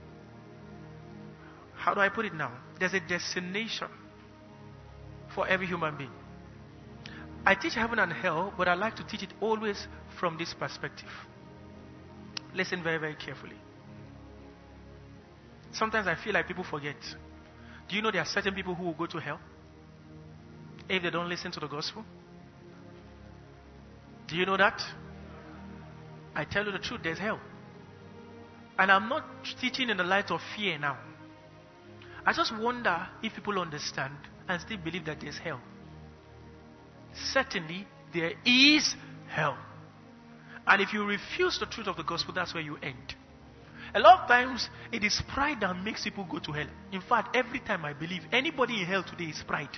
how do I put it now? There's a destination for every human being. I teach heaven and hell, but I like to teach it always from this perspective. Listen very, very carefully. Sometimes I feel like people forget. Do you know there are certain people who will go to hell if they don't listen to the gospel? Do you know that? I tell you the truth, there's hell. And I'm not teaching in the light of fear now. I just wonder if people understand and still believe that there's hell. Certainly, there is hell. And if you refuse the truth of the gospel, that's where you end. A lot of times, it is pride that makes people go to hell. In fact, every time I believe anybody in hell today is pride.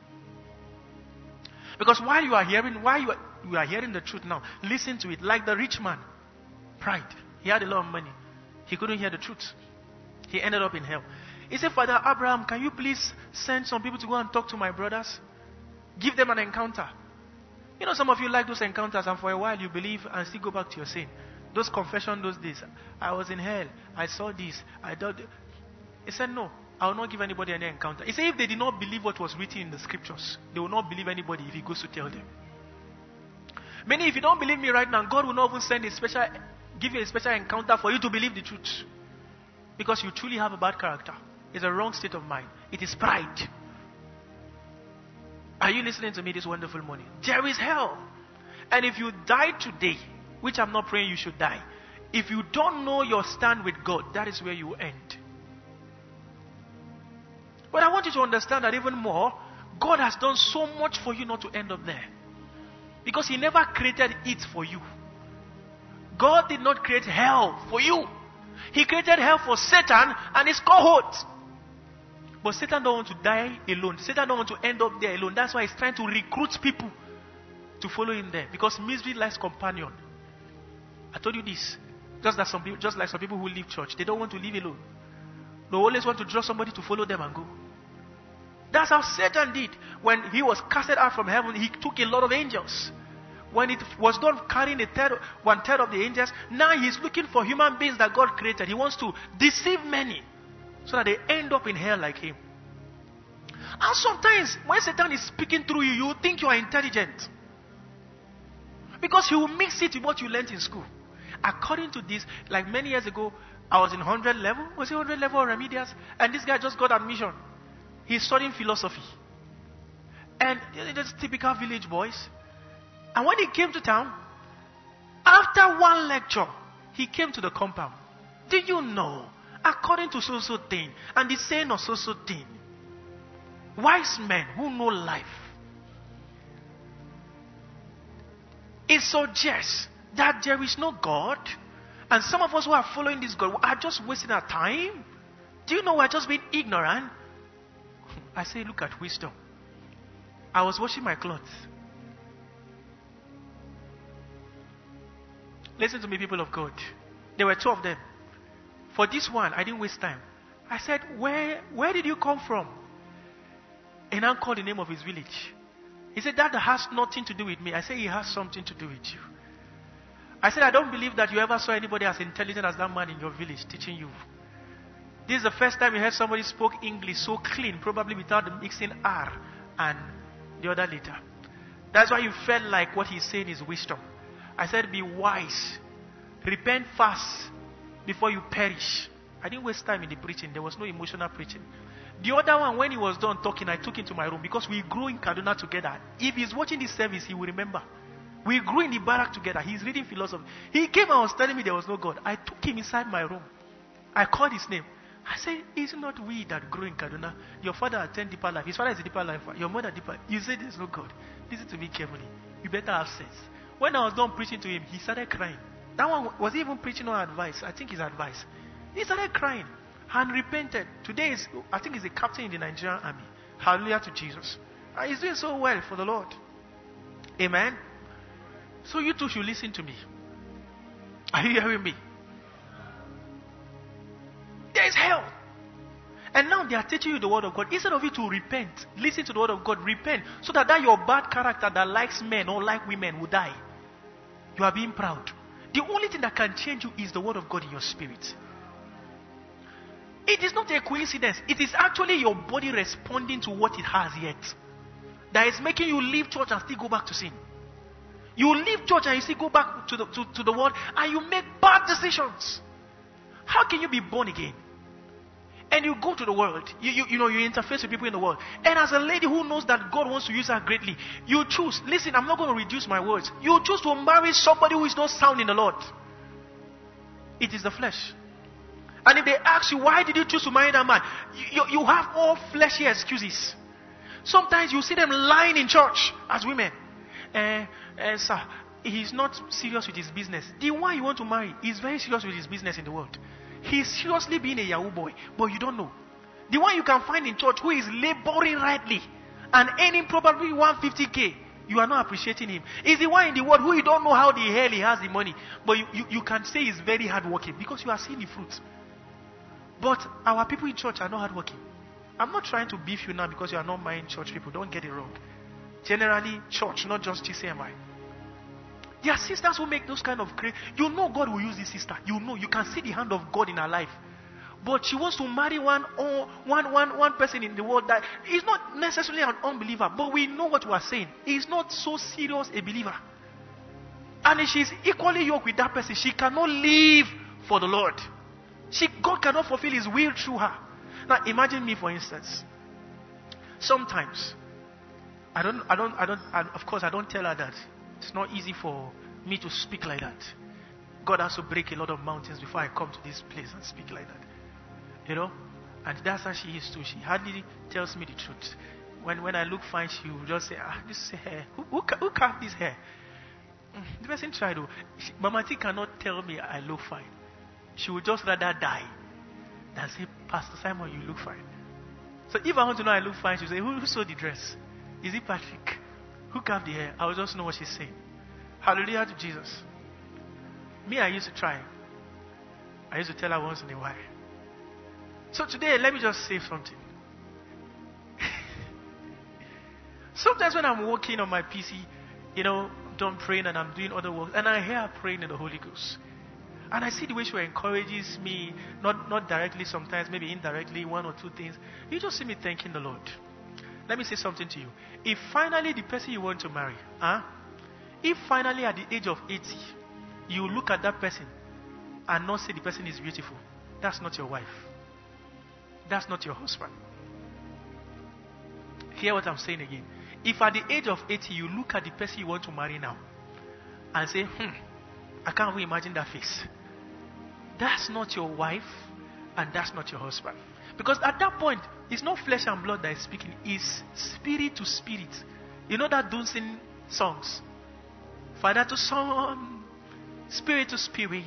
Because while you are hearing the truth now, listen to it. Like the rich man, pride. He had a lot of money. He couldn't hear the truth. He ended up in hell. He said, Father Abraham, can you please send some people to go and talk to my brothers? Give them an encounter. You know, some of you like those encounters, and for a while you believe and still go back to your sin. Those confessions those days. I was in hell. I saw this. I did. He said, no, I will not give anybody any encounter. He said, if they did not believe what was written in the scriptures, they will not believe anybody if he goes to tell them. Meaning, if you don't believe me right now, God will not even give you a special encounter for you to believe the truth. Because you truly have a bad character. It's a wrong state of mind. It is pride. Are you listening to me this wonderful morning? There is hell. And if you die today, which I'm not praying you should die, if you don't know your stand with God, that is where you end. But I want you to understand that even more, God has done so much for you not to end up there. Because he never created it for you. God did not create hell for you. He created hell for Satan and his cohorts. But Satan don't want to die alone. Satan don't want to end up there alone. That's why he's trying to recruit people to follow him there. Because misery likes companion. I told you this. Just like some people who leave church. They don't want to live alone. They always want to draw somebody to follow them and go. That's how Satan did. When he was casted out from heaven, he took a lot of angels. When it was done carrying 1/3 of the angels, now he's looking for human beings that God created. He wants to deceive many so that they end up in hell like him. And sometimes when Satan is speaking through you, you think you are intelligent. Because he will mix it with what you learned in school. According to this, like many years ago, I was in 100 level. Was it 100 level or remedials? And this guy just got admission. He's studying philosophy. And it's typical village boys. And when he came to town, after one lecture, he came to the compound. Did you know, according to so thing, and the saying of so thing, wise men who know life, it suggests that there is no God, and some of us who are following this God are just wasting our time. Do you know we're just being ignorant? I say, look at wisdom. I was washing my clothes. Listen to me, people of God. There were 2 of them. For this one, I didn't waste time. I said, where did you come from? And I called the name of his village. He said, that has nothing to do with me. I said, it has something to do with you. I said, I don't believe that you ever saw anybody as intelligent as that man in your village teaching you. This is the first time you heard somebody spoke English so clean, probably without mixing R and the other letter. That's why you felt like what he's saying is wisdom. I said, be wise. Repent fast before you perish. I didn't waste time in the preaching. There was no emotional preaching. The other one, when he was done talking, I took him to my room because we grew in Kaduna together. If he's watching this service, he will remember. We grew in the barrack together. He's reading philosophy. He came and was telling me there was no God. I took him inside my room. I called his name. I said, is it not we that grew in Kaduna? Your father attended Deeper Life. His father is a Deeper Life. Your mother Deeper Life. You said there's no God. Listen to me carefully. You better have sense. When I was done preaching to him, he started crying. That one was even preaching on advice. I think his advice. He started crying and repented. Today, I think he's a captain in the Nigerian army. Hallelujah to Jesus. And he's doing so well for the Lord. Amen. So you too should listen to me. Are you hearing me? There is hell. And now they are teaching you the word of God. Instead of you to repent, listen to the word of God, repent, so that your bad character that likes men or like women will die. You are being proud. The only thing that can change you is the word of God in your spirit. It is not a coincidence. It is actually your body responding to what it has yet that is making you leave church and still go back to sin. You leave church and you still go back to the world and you make bad decisions. How can you be born again? And you go to the world. You interface with people in the world. And as a lady who knows that God wants to use her greatly, you choose. Listen, I'm not going to reduce my words. You choose to marry somebody who is not sound in the Lord. It is the flesh. And if they ask you, why did you choose to marry that man? You have all fleshy excuses. Sometimes you see them lying in church as women. Sir, he's not serious with his business. The one you want to marry is very serious with his business in the world. He's seriously being a Yahoo boy, but you don't know. The one you can find in church who is laboring rightly and earning probably 150K, you are not appreciating him. Is the one in the world who you don't know how the hell he has the money, but you can say he's very hardworking because you are seeing the fruits. But our people in church are not hardworking. I'm not trying to beef you now because you are not my church people. Don't get it wrong. Generally, church, not just GCMI. There are sisters who make those kind of great. You know God will use this sister. You know, you can see the hand of God in her life. But she wants to marry one person in the world that is not necessarily an unbeliever. But we know what we are saying. He is not so serious a believer. And if she's equally yoked with that person, she cannot live for the Lord. God cannot fulfill His will through her. Now imagine me, for instance. Sometimes, of course I don't tell her that. It's not easy for me to speak like that. God has to break a lot of mountains before I come to this place and speak like that. You know? And that's how she is too. She hardly tells me the truth. when I look fine, she will just say, this hair, who carved this hair? The person tried to. Mama T cannot tell me I look fine. She would just rather die than say, Pastor Simon, you look fine. So if I want to know I look fine, she'll say, who sewed the dress? Is it Patrick? Who carved the hair? I will just know what she's saying. Hallelujah to Jesus. Me, I used to try. I used to tell her once in a while. So today, let me just say something. Sometimes when I'm working on my PC, done praying and I'm doing other work, and I hear her praying in the Holy Ghost. And I see the way she encourages me, not directly sometimes, maybe indirectly, one or two things. You just see me thanking the Lord. Let me say something to you. If finally the person you want to marry, if finally at the age of 80, you look at that person and not say the person is beautiful, that's not your wife. That's not your husband. Hear what I'm saying again. If at the age of 80, you look at the person you want to marry now and say, I can't even imagine that face. That's not your wife and that's not your husband. Because at that point, it's not flesh and blood that is speaking. It's spirit to spirit. You know that don't sing songs. Father to son, spirit to spirit.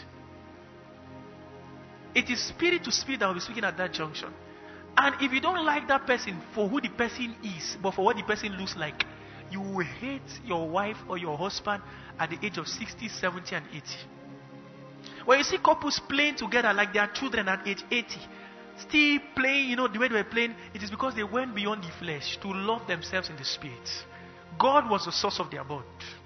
It is spirit to spirit that will be speaking at that junction. And if you don't like that person for who the person is, but for what the person looks like, you will hate your wife or your husband at the age of 60, 70, and 80. When you see couples playing together like they are children at age 80, still playing, the way they were playing, it is because they went beyond the flesh to love themselves in the spirit. God was the source of their bond.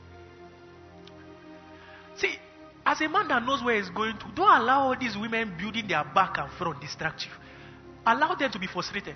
See, as a man that knows where he's going to, don't allow all these women building their back and front distract you. Allow them to be frustrated.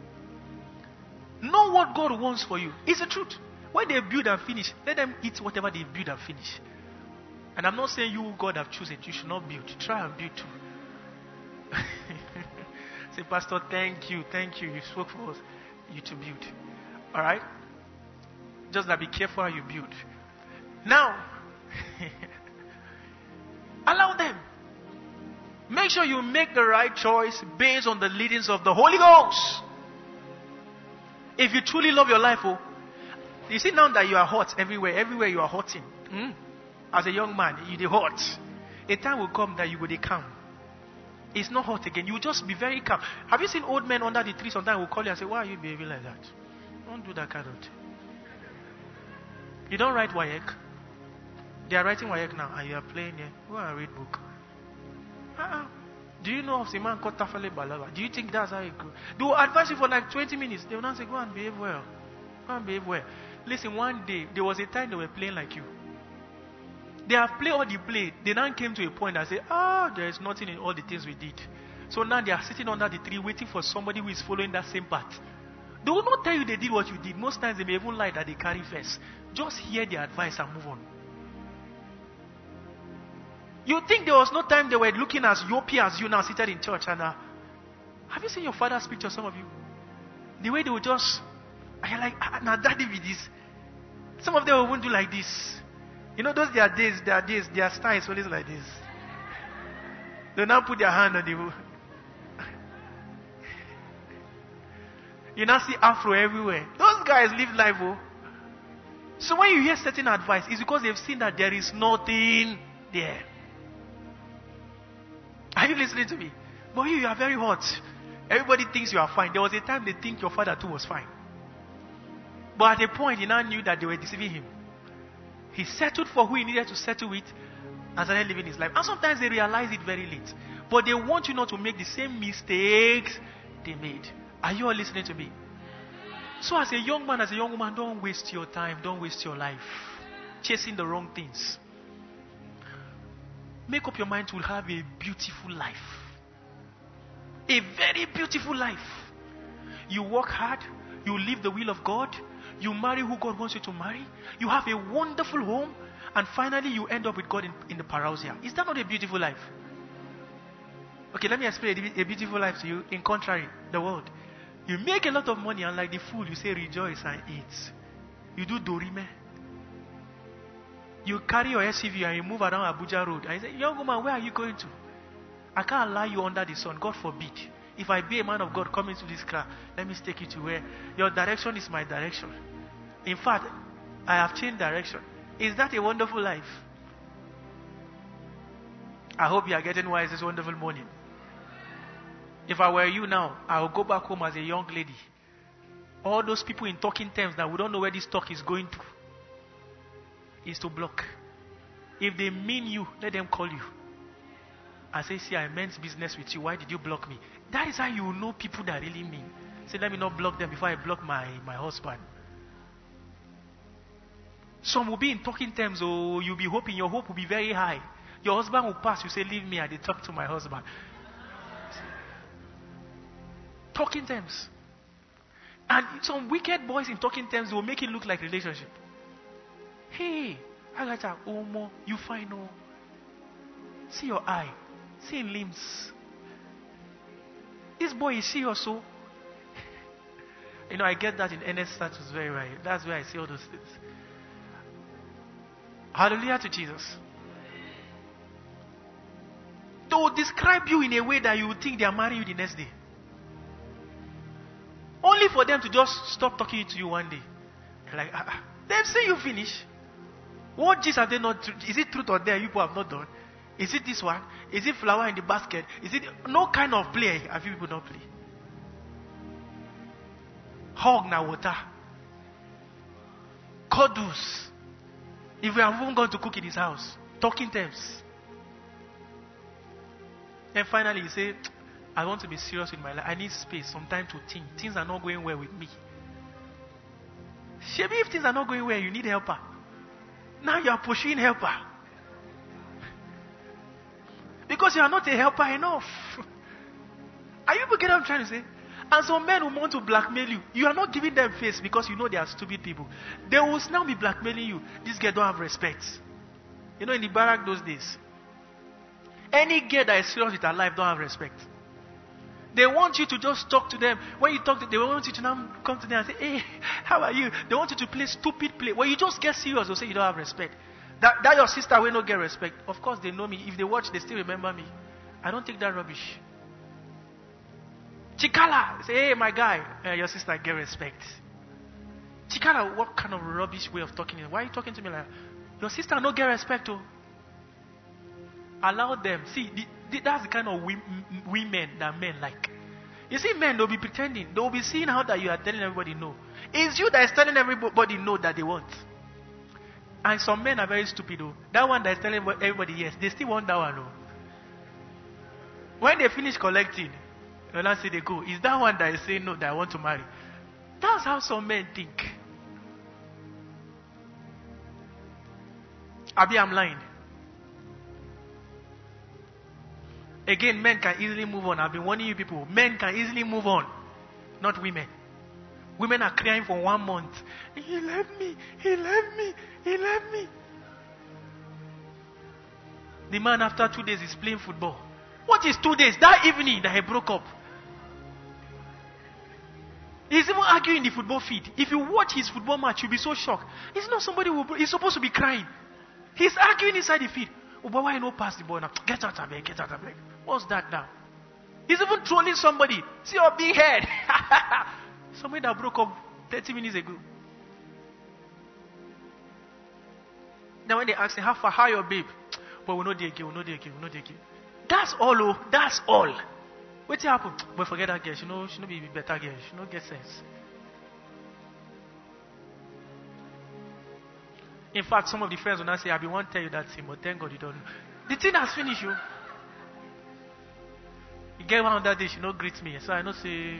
Know what God wants for you. It's the truth. When they build and finish, let them eat whatever they build and finish. And I'm not saying you, God, have chosen. You should not build. Try and build too. Say, Pastor, thank you. You spoke for us. You to build. Alright? Just that be careful how you build. Now, allow them. Make sure you make the right choice based on the leadings of the Holy Ghost. If you truly love your life, you see now that you are hot everywhere you are hotting. As a young man, you're hot. A time will come that you will be calm. It's not hot again. You will just be very calm. Have you seen old men under the tree? Sometimes will call you and say, why are you behaving like that? Don't do that kind of thing. You don't write WAEC. They are writing WAEC now and you are playing here. Go and read book. Do you know of a man called Tafale Balawa? Do you think that's how it goes? They will advise you for like 20 minutes. They will not say, go and behave well. Go and behave well. Listen, one day, there was a time they were playing like you. They have played all the play. They now came to a point and said, there is nothing in all the things we did. So now they are sitting under the tree waiting for somebody who is following that same path. They will not tell you they did what you did. Most times they may even lie that they carry first. Just hear the advice and move on. You think there was no time they were looking as yopy as you now seated in church and have you seen your father's picture, some of you? The way they would just, and you're like, now daddy with this. Some of them won't do like this. Those their style is always like this. They now put their hand on the. You now see afro everywhere. Those guys live life. So when you hear certain advice, it's because they've seen that there is nothing there. Are you listening to me? But you are very hot. Everybody thinks you are fine. There was a time they think your father too was fine. But at a point, he now knew that they were deceiving him. He settled for who he needed to settle with and started living his life. And sometimes they realize it very late. But they want you not to make the same mistakes they made. Are you all listening to me? So as a young man, as a young woman, don't waste your time. Don't waste your life chasing the wrong things. Make up your mind to have a beautiful life. A very beautiful life. You work hard. You live the will of God. You marry who God wants you to marry. You have a wonderful home. And finally you end up with God in the parousia. Is that not a beautiful life? Okay, let me explain a beautiful life to you. In contrary, the world. You make a lot of money and like the fool you say rejoice and eat. You do dorime. You carry your SUV and you move around Abuja Road. And you say, young woman, where are you going to? I can't allow you under the sun. God forbid. If I be a man of God, come into this car. Let me take you to where your direction is my direction. In fact, I have changed direction. Is that a wonderful life? I hope you are getting wise this wonderful morning. If I were you now, I would go back home as a young lady. All those people in talking terms that we don't know where this talk is going to, is to block. If they mean you, let them call you. I say, see, I meant business with you. Why did you block me? That is how you know people that really mean. Say, let me not block them before I block my husband. Some will be in talking terms, or you'll be hoping, your hope will be very high. Your husband will pass, you say, leave me, and they talk to my husband. Talking terms. And some wicked boys in talking terms will make it look like relationship. Hey, Agatha, Omo, you fine, oh. See your eye. See in limbs. This boy is serious, so. I get that in NS status very right. That's where I see all those things. Hallelujah to Jesus. To describe you in a way that you would think they are marrying you the next day. Only for them to just stop talking to you one day. Like, they've seen you finish. What gist have they not? Is it truth or dare you people have not done? Is it this one? Is it flower in the basket? Is it no kind of play have you people not play? Hog na water. Cuddles. If we have even gone to cook in his house, talking terms. And finally you say, I want to be serious with my life. I need space, some time to think. Things are not going well with me. Maybe if things are not going well, you need helper. Now you are pursuing helper. Because you are not a helper enough. Are you getting what I'm trying to say? And some men who want to blackmail you, you are not giving them face because you know they are stupid people. They will now be blackmailing you. This girl don't have respect. In the barrack those days, any girl that is serious with her life don't have respect. They want you to just talk to them. When you talk to them, they want you to now come to them and say, hey, how are you? They want you to play stupid play. When you just get serious, they'll say you don't have respect. That your sister will not get respect. Of course, they know me. If they watch, they still remember me. I don't take that rubbish. Chikala, say, hey, my guy, your sister get respect. Chikala, what kind of rubbish way of talking? Why are you talking to me like that? Your sister no get respect, oh. Allow them. See, that's the kind of women that men like. You see, men, they'll be pretending. They'll be seeing how that you are telling everybody no. It's you that is telling everybody no that they want. And some men are very stupid, though. That one that is telling everybody yes, they still want that one, though. When they finish collecting, when I say they go, it's that one that is saying no that I want to marry. That's how some men think. Abi, I'm lying. Again, men can easily move on. I've been warning you people. Men can easily move on. Not women. Women are crying for 1 month. He left me. He left me. He left me. The man after 2 days is playing football. What is 2 days? That evening that he broke up. He's even arguing in the football field. If you watch his football match, you'll be so shocked. He's not somebody he's supposed to be crying. He's arguing inside the field. Oh, but why not pass the ball now? Get out of here, get out of here. What's that now? He's even trolling somebody. See your big head. Somebody that broke up 30 minutes ago. Now when they ask him, how your babe? But we're not there again, we're not there again, we're not there again. That's all, oh, that's all. What happened? But forget that girl, she no be a better girl, she no get sense. In fact, some of the friends will not say, I want to tell you that thing, but thank God you don't know. The thing has finished, you. You get one that day, she no greet me. So I know say.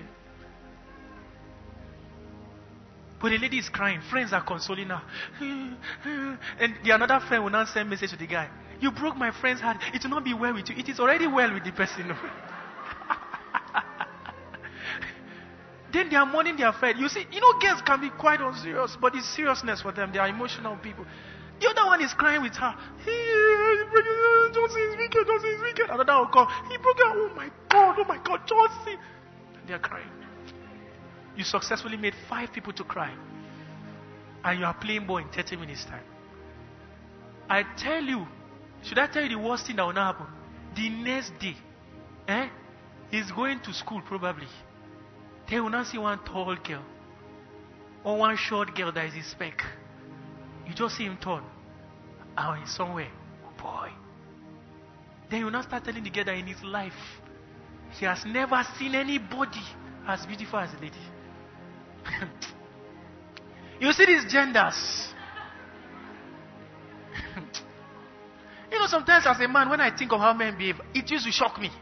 But the lady is crying. Friends are consoling her. And the another friend will now send message to the guy. You broke my friend's heart. It will not be well with you. It is already well with the person. Then they are mourning their friend. You see, girls can be quite unserious, but it's seriousness for them. They are emotional people. The other one is crying with her. Johnson is wicked, Johnson is wicked. Another will come. He broke her. Oh my God, Johnson. They are crying. You successfully made 5 people to cry. And you are playing ball in 30 minutes time. I tell you, should I tell you the worst thing that will not happen? The next day, He's going to school probably. They will not see one tall girl or one short girl that is his spec. You just see him turn. Oh, he's somewhere. Oh boy. Then you will not start telling the girl that in his life, he has never seen anybody as beautiful as a lady. You see these genders. You know, sometimes as a man, when I think of how men behave, it used to shock me.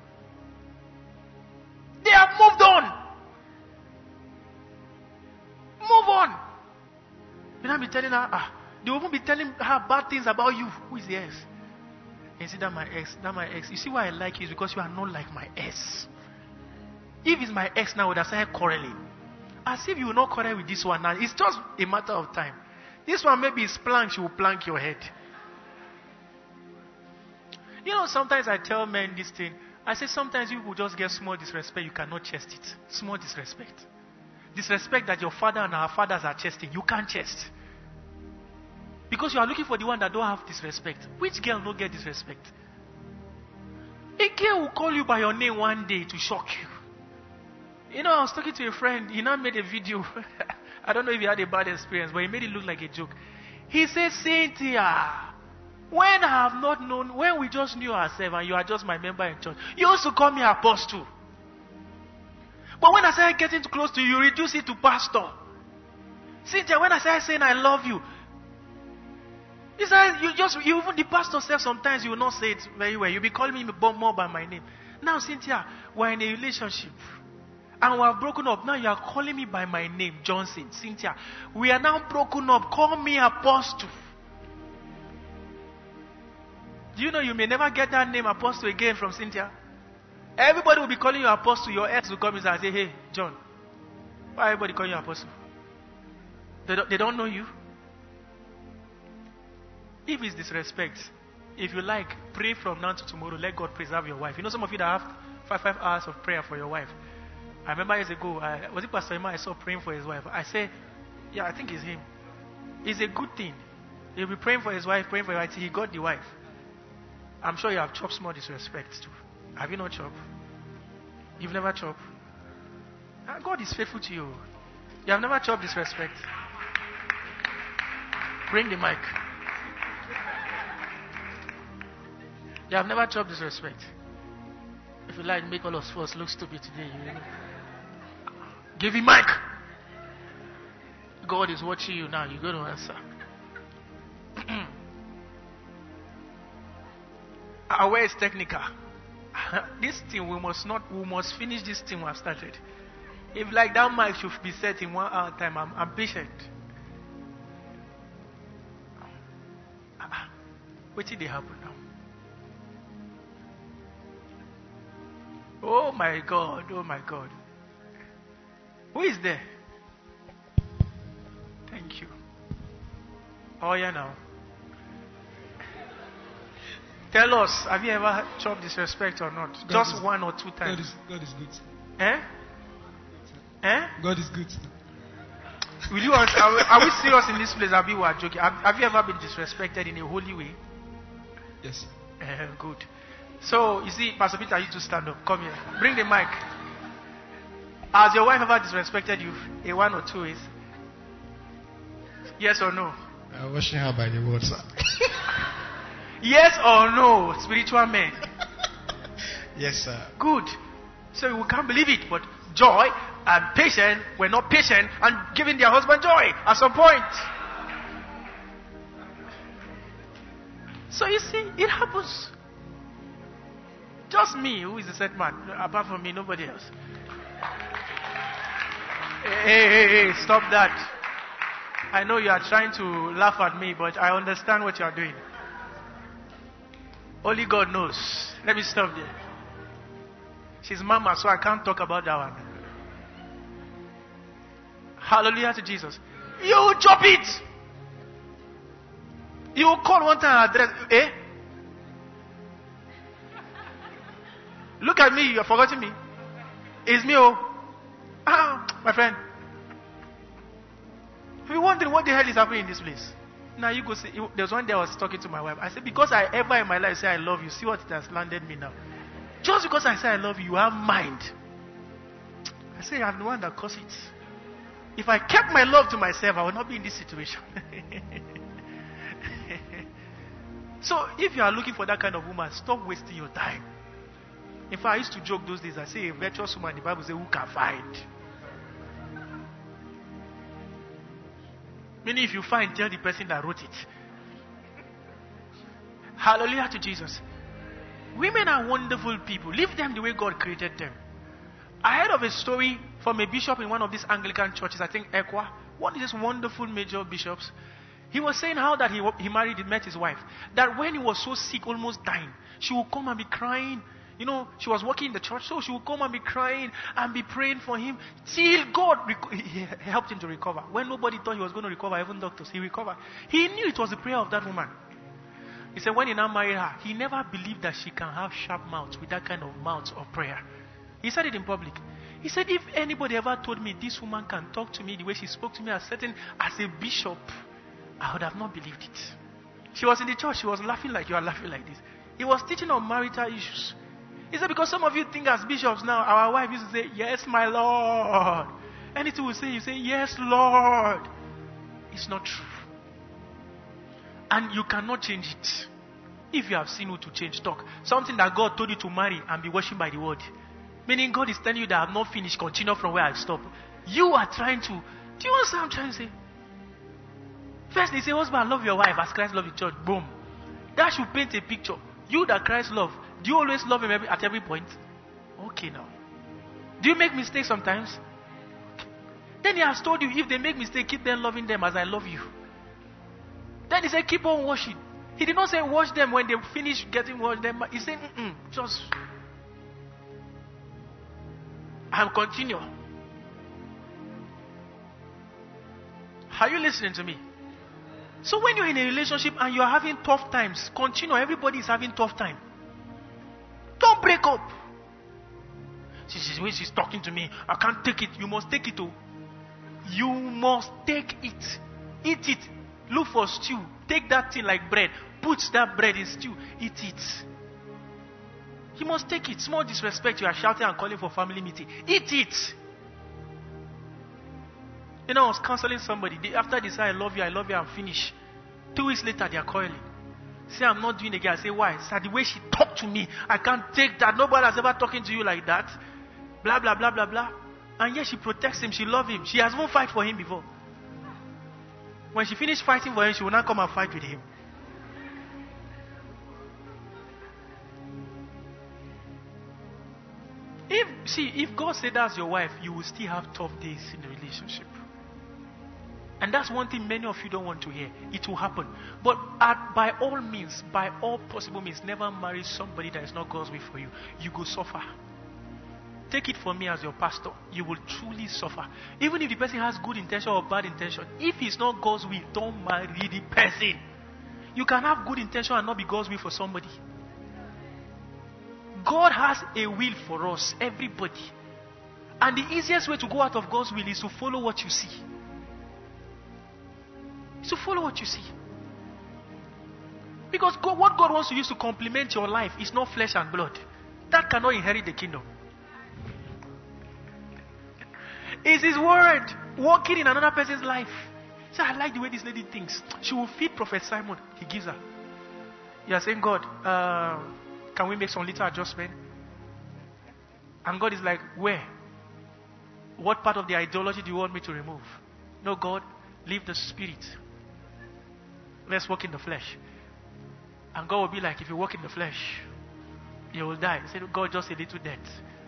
They have moved on. Move on. You know, be telling her, they won't be telling her bad things about you. Who is the ex? And see, that my ex. You see why I like you is because you are not like my ex. If it's my ex now, I would have started quarreling. As if you will not quarrel with this one now. It's just a matter of time. This one maybe is plank, she will plank your head. You know, sometimes I tell men this thing. I say sometimes you will just get small disrespect, you cannot chest it. Small disrespect. Disrespect that your father and our fathers are chesting, you can't chest. Because you are looking for the one that don't have disrespect. Which girl don't get disrespect? A girl will call you by your name one day to shock you. You know, I was talking to a friend, he now made a video. I don't know if he had a bad experience, but he made it look like a joke. He said, Cynthia, when I have not known, when we just knew ourselves and you are just my member in church, you used to call me apostle. But when I started getting too close to you, you reduce it to pastor. Cynthia, when I started saying I love you, it's like you even the pastor said sometimes you will not say it very well. You'll be calling me more by my name. Now, Cynthia, we're in a relationship. And we have broken up. Now you are calling me by my name, Johnson. Cynthia, we are now broken up. Call me apostle. Do you know you may never get that name apostle again from Cynthia? Everybody will be calling you apostle. Your ex will come in and say, hey, John, why everybody calling you apostle? They don't know you. If it's disrespect, if you like, pray from now to tomorrow. Let God preserve your wife. You know some of you that have 5 hours of prayer for your wife. I remember years ago, was it Pastor Emma I saw praying for his wife? I said, yeah, I think it's him. It's a good thing. He'll be praying for his wife, praying for your wife till he got the wife. I'm sure you have chopped small disrespect too. Have you not chopped? You've never chopped? God is faithful to you. You have never chopped disrespect. Bring the mic. You have never chopped disrespect. If you like, make all of us look stupid today. You know. Give him mic. God is watching you now. You're going to answer. Our way is technical. This thing we must finish this thing we have started. If like that mic should be set in 1 hour time, I'm patient. What did they happen now? Oh my God, oh my God. Who is there? Thank you. Oh yeah now. Tell us, have you ever chopped disrespect or not? God Just is, 1 or 2 times. God is good. Eh? Eh? God is good. Will you? Are we serious in this place? Have you are joking? Have you ever been disrespected in a holy way? Yes. Good. So, you see, Pastor Peter, you to stand up. Come here. Bring the mic. Has your wife ever disrespected you in 1 or 2 ways? Yes or no? I'm washing her by the word, sir. Yes or no, spiritual men? Yes, sir. Good. So we can't believe it, but joy and patience were not patient and giving their husband joy at some point. So you see, it happens. Just me, who is the set man. Apart from me, nobody else. Hey, stop that. I know you are trying to laugh at me, but I understand what you are doing. Only God knows. Let me stop there. She's mama, so I can't talk about that one. Hallelujah to Jesus. You chop it. You call one time address. Eh? Look at me, you are forgetting me. It's me, oh. My friend. If you're wondering what the hell is happening in this place. Now you go see. There's one day I was talking to my wife. I said, because I ever in my life say I love you, see what it has landed me now. Just because I say I love you, you have mind. I say I'm the one that caused it. If I kept my love to myself, I would not be in this situation. So if you are looking for that kind of woman, stop wasting your time. In fact, I used to joke those days. I say a virtuous woman, the Bible says, who can find? Meaning if you find, tell the person that wrote it. Hallelujah to Jesus. Women are wonderful people. Leave them the way God created them. I heard of a story from a bishop in one of these Anglican churches, I think Equa, one of these wonderful major bishops. He was saying how that he met his wife. That when he was so sick, almost dying, she would come and be crying. You know, she was working in the church, so she would come and be crying and be praying for him till God he helped him to recover. When nobody thought he was going to recover, even doctors, he recovered. He knew it was the prayer of that woman. He said when he now married her, he never believed that she can have sharp mouths with that kind of mouth of prayer. He said it in public. He said, if anybody ever told me this woman can talk to me the way she spoke to me as a bishop, I would have not believed it. She was in the church. She was laughing like you are laughing like this. He was teaching on marital issues. He said, because some of you think as bishops now, our wife used to say, yes, my Lord. Anything we say, you say, yes, Lord. It's not true. And you cannot change it. If you have seen who to change, talk. Something that God told you to marry and be worshipped by the word. Meaning God is telling you that I have not finished, continue from where I stopped. You are trying to. Do you understand what I'm trying to say? First, they say, husband, love your wife as Christ loved the church. Boom. That should paint a picture. You that Christ love, do you always love him at every point? Okay, now. Do you make mistakes sometimes? Okay. Then he has told you, if they make mistakes, keep them loving them as I love you. Then he said, keep on washing. He did not say wash them when they finish getting washed. He said, just and continue. Are you listening to me? So when you're in a relationship and you're having tough times, continue. Everybody is having tough time. Don't break up. She's talking to me. I can't take it. You must take it too. You must take it. Eat it. Look for stew. Take that thing like bread. Put that bread in stew. Eat it. You must take it. Small disrespect, you are shouting and calling for family meeting. Eat it. You know, I was counseling somebody. After they say, I love you, I'm finished. 2 weeks later, they are calling. Say, I'm not doing it again. I say, why? Say, the way she talked to me, I can't take that. Nobody has ever talking to you like that. Blah, blah, blah, blah, blah. And yet she protects him. She loves him. She has won't fight for him before. When she finished fighting for him, she will not come and fight with him. If God said that's your wife, you will still have tough days in the relationship. And that's one thing many of you don't want to hear. It will happen. But by all means, by all possible means, never marry somebody that is not God's will for you. You go suffer. Take it from me as your pastor. You will truly suffer. Even if the person has good intention or bad intention. If it's not God's will, don't marry the person. You can have good intention and not be God's will for somebody. God has a will for us, everybody. And the easiest way to go out of God's will is to follow what you see. It's to follow what you see. Because what God wants to use to complement your life is not flesh and blood. That cannot inherit the kingdom. It's His word working in another person's life. So I like the way this lady thinks. She will feed Prophet Simon. He gives her. You are saying, God, can we make some little adjustment? And God is like, where? What part of the ideology do you want me to remove? No, God, leave the spirit. Let's walk in the flesh. And God will be like, if you walk in the flesh, you will die. He said, God, just a little death.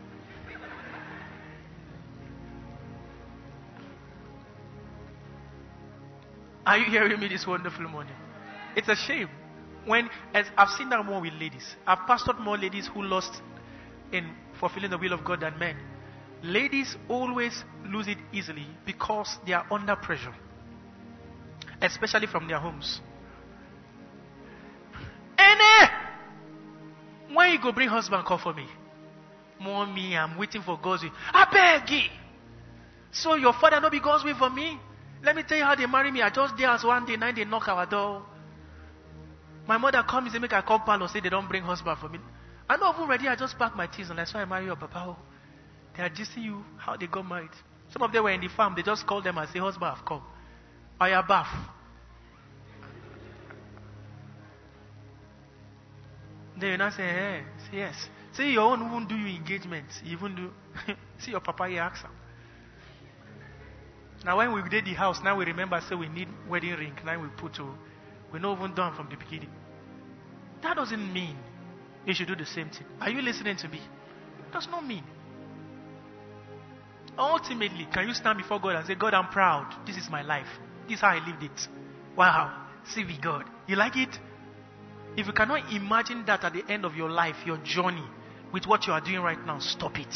Are you hearing me this wonderful morning? It's a shame. As I've seen that more with ladies. I've pastored more ladies who lost in fulfilling the will of God than men. Ladies always lose it easily because they are under pressure. Especially from their homes. When you go bring husband, call for me. Mommy, I'm waiting for God's will. I beg you. So your father not be God's will for me? Let me tell you how they marry me. I just there as one day, 9 they knock our door. My mother comes and make a call pal or say they don't bring husband for me. I'm not even ready. I just pack my things and I saw I marry your papa. Oh, they are gisting you how they got married. Some of them were in the farm. They just called them and say, husband have come. Or your bath. Then you now say, hey. Say yes. Say your own won't do you engagement. You even do. See your papa, you ask him. Now when we did the house, now we remember, say we need wedding ring. Now we put to, we're not even done from the beginning. That doesn't mean you should do the same thing. Are you listening to me? It does not mean. Ultimately, can you stand before God and say, God, I'm proud. This is my life. This is how I lived it. Wow. See me, God. You like it? If you cannot imagine that at the end of your life, your journey, with what you are doing right now, stop it.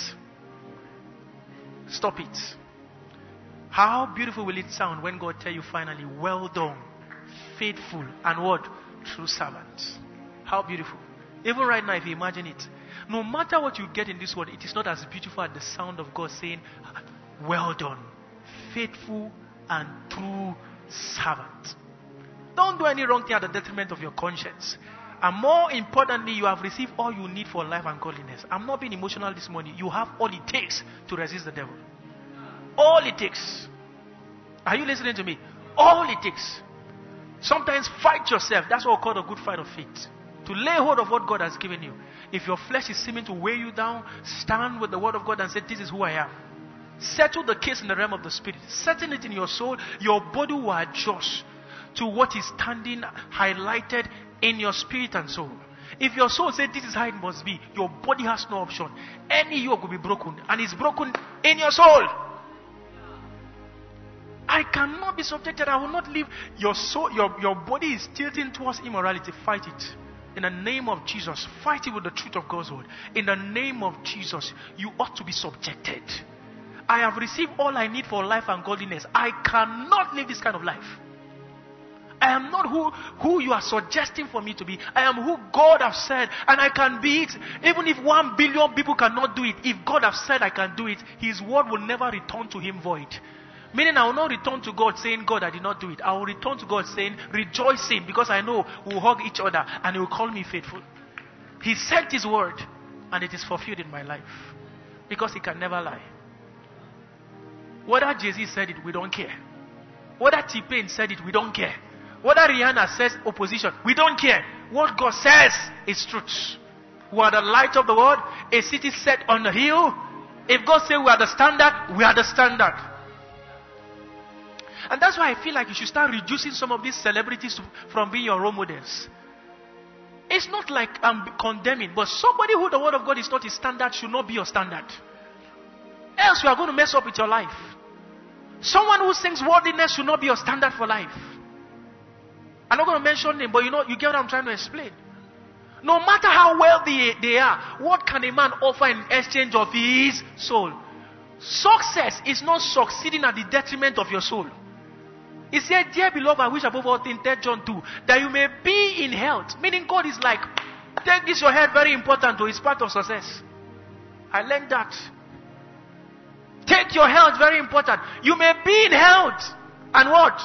Stop it. How beautiful will it sound when God tell you finally, well done, faithful, and what? True servant. How beautiful. Even right now, if you imagine it, no matter what you get in this world, it is not as beautiful as the sound of God saying, well done, faithful and true servant. Don't do any wrong thing at the detriment of your conscience. And more importantly, you have received all you need for life and godliness. I'm not being emotional this morning. You have all it takes to resist the devil. All it takes. Are you listening to me? All it takes. Sometimes fight yourself. That's what we call a good fight of faith. To lay hold of what God has given you. If your flesh is seeming to weigh you down, stand with the word of God and say, this is who I am. Settle the case in the realm of the spirit. Settle it in your soul. Your body will adjust to what is standing highlighted in your spirit and soul. If your soul says this is how it must be, your body has no option. Any yoke will be broken, and it's broken in your soul. I cannot be subjected. I will not live. Your soul, your body is tilting towards immorality. Fight it. In the name of Jesus. Fight it with the truth of God's word. In the name of Jesus, you ought to be subjected. I have received all I need for life and godliness. I cannot live this kind of life. I am not who you are suggesting for me to be. I am who God has said, and I can be it. Even if 1 billion people cannot do it, if God has said I can do it, His word will never return to Him void. Meaning I will not return to God saying, God, I did not do it. I will return to God saying, rejoicing, because I know we'll hug each other and He will call me faithful. He sent His word, and it is fulfilled in my life. Because He can never lie. Whether Jay-Z said it, we don't care. Whether T-Pain said it, we don't care. Whether Rihanna says opposition, we don't care. What God says is truth. We are the light of the world, a city set on the hill. If God says we are the standard, we are the standard. And that's why I feel like you should start reducing some of these celebrities from being your role models. It's not like I'm condemning, but somebody who the word of God is not his standard should not be your standard. Else you are going to mess up with your life. Someone who sings worldliness should not be your standard for life. I'm not going to mention them, but you get what I'm trying to explain. No matter how wealthy they are, what can a man offer in exchange of his soul? Success is not succeeding at the detriment of your soul. He said, dear beloved, I wish above all things, 3 John 2, that you may be in health. Meaning God is like, take this your health, very important, it's part of success. I learned that. Take your health, very important. You may be in health. And what?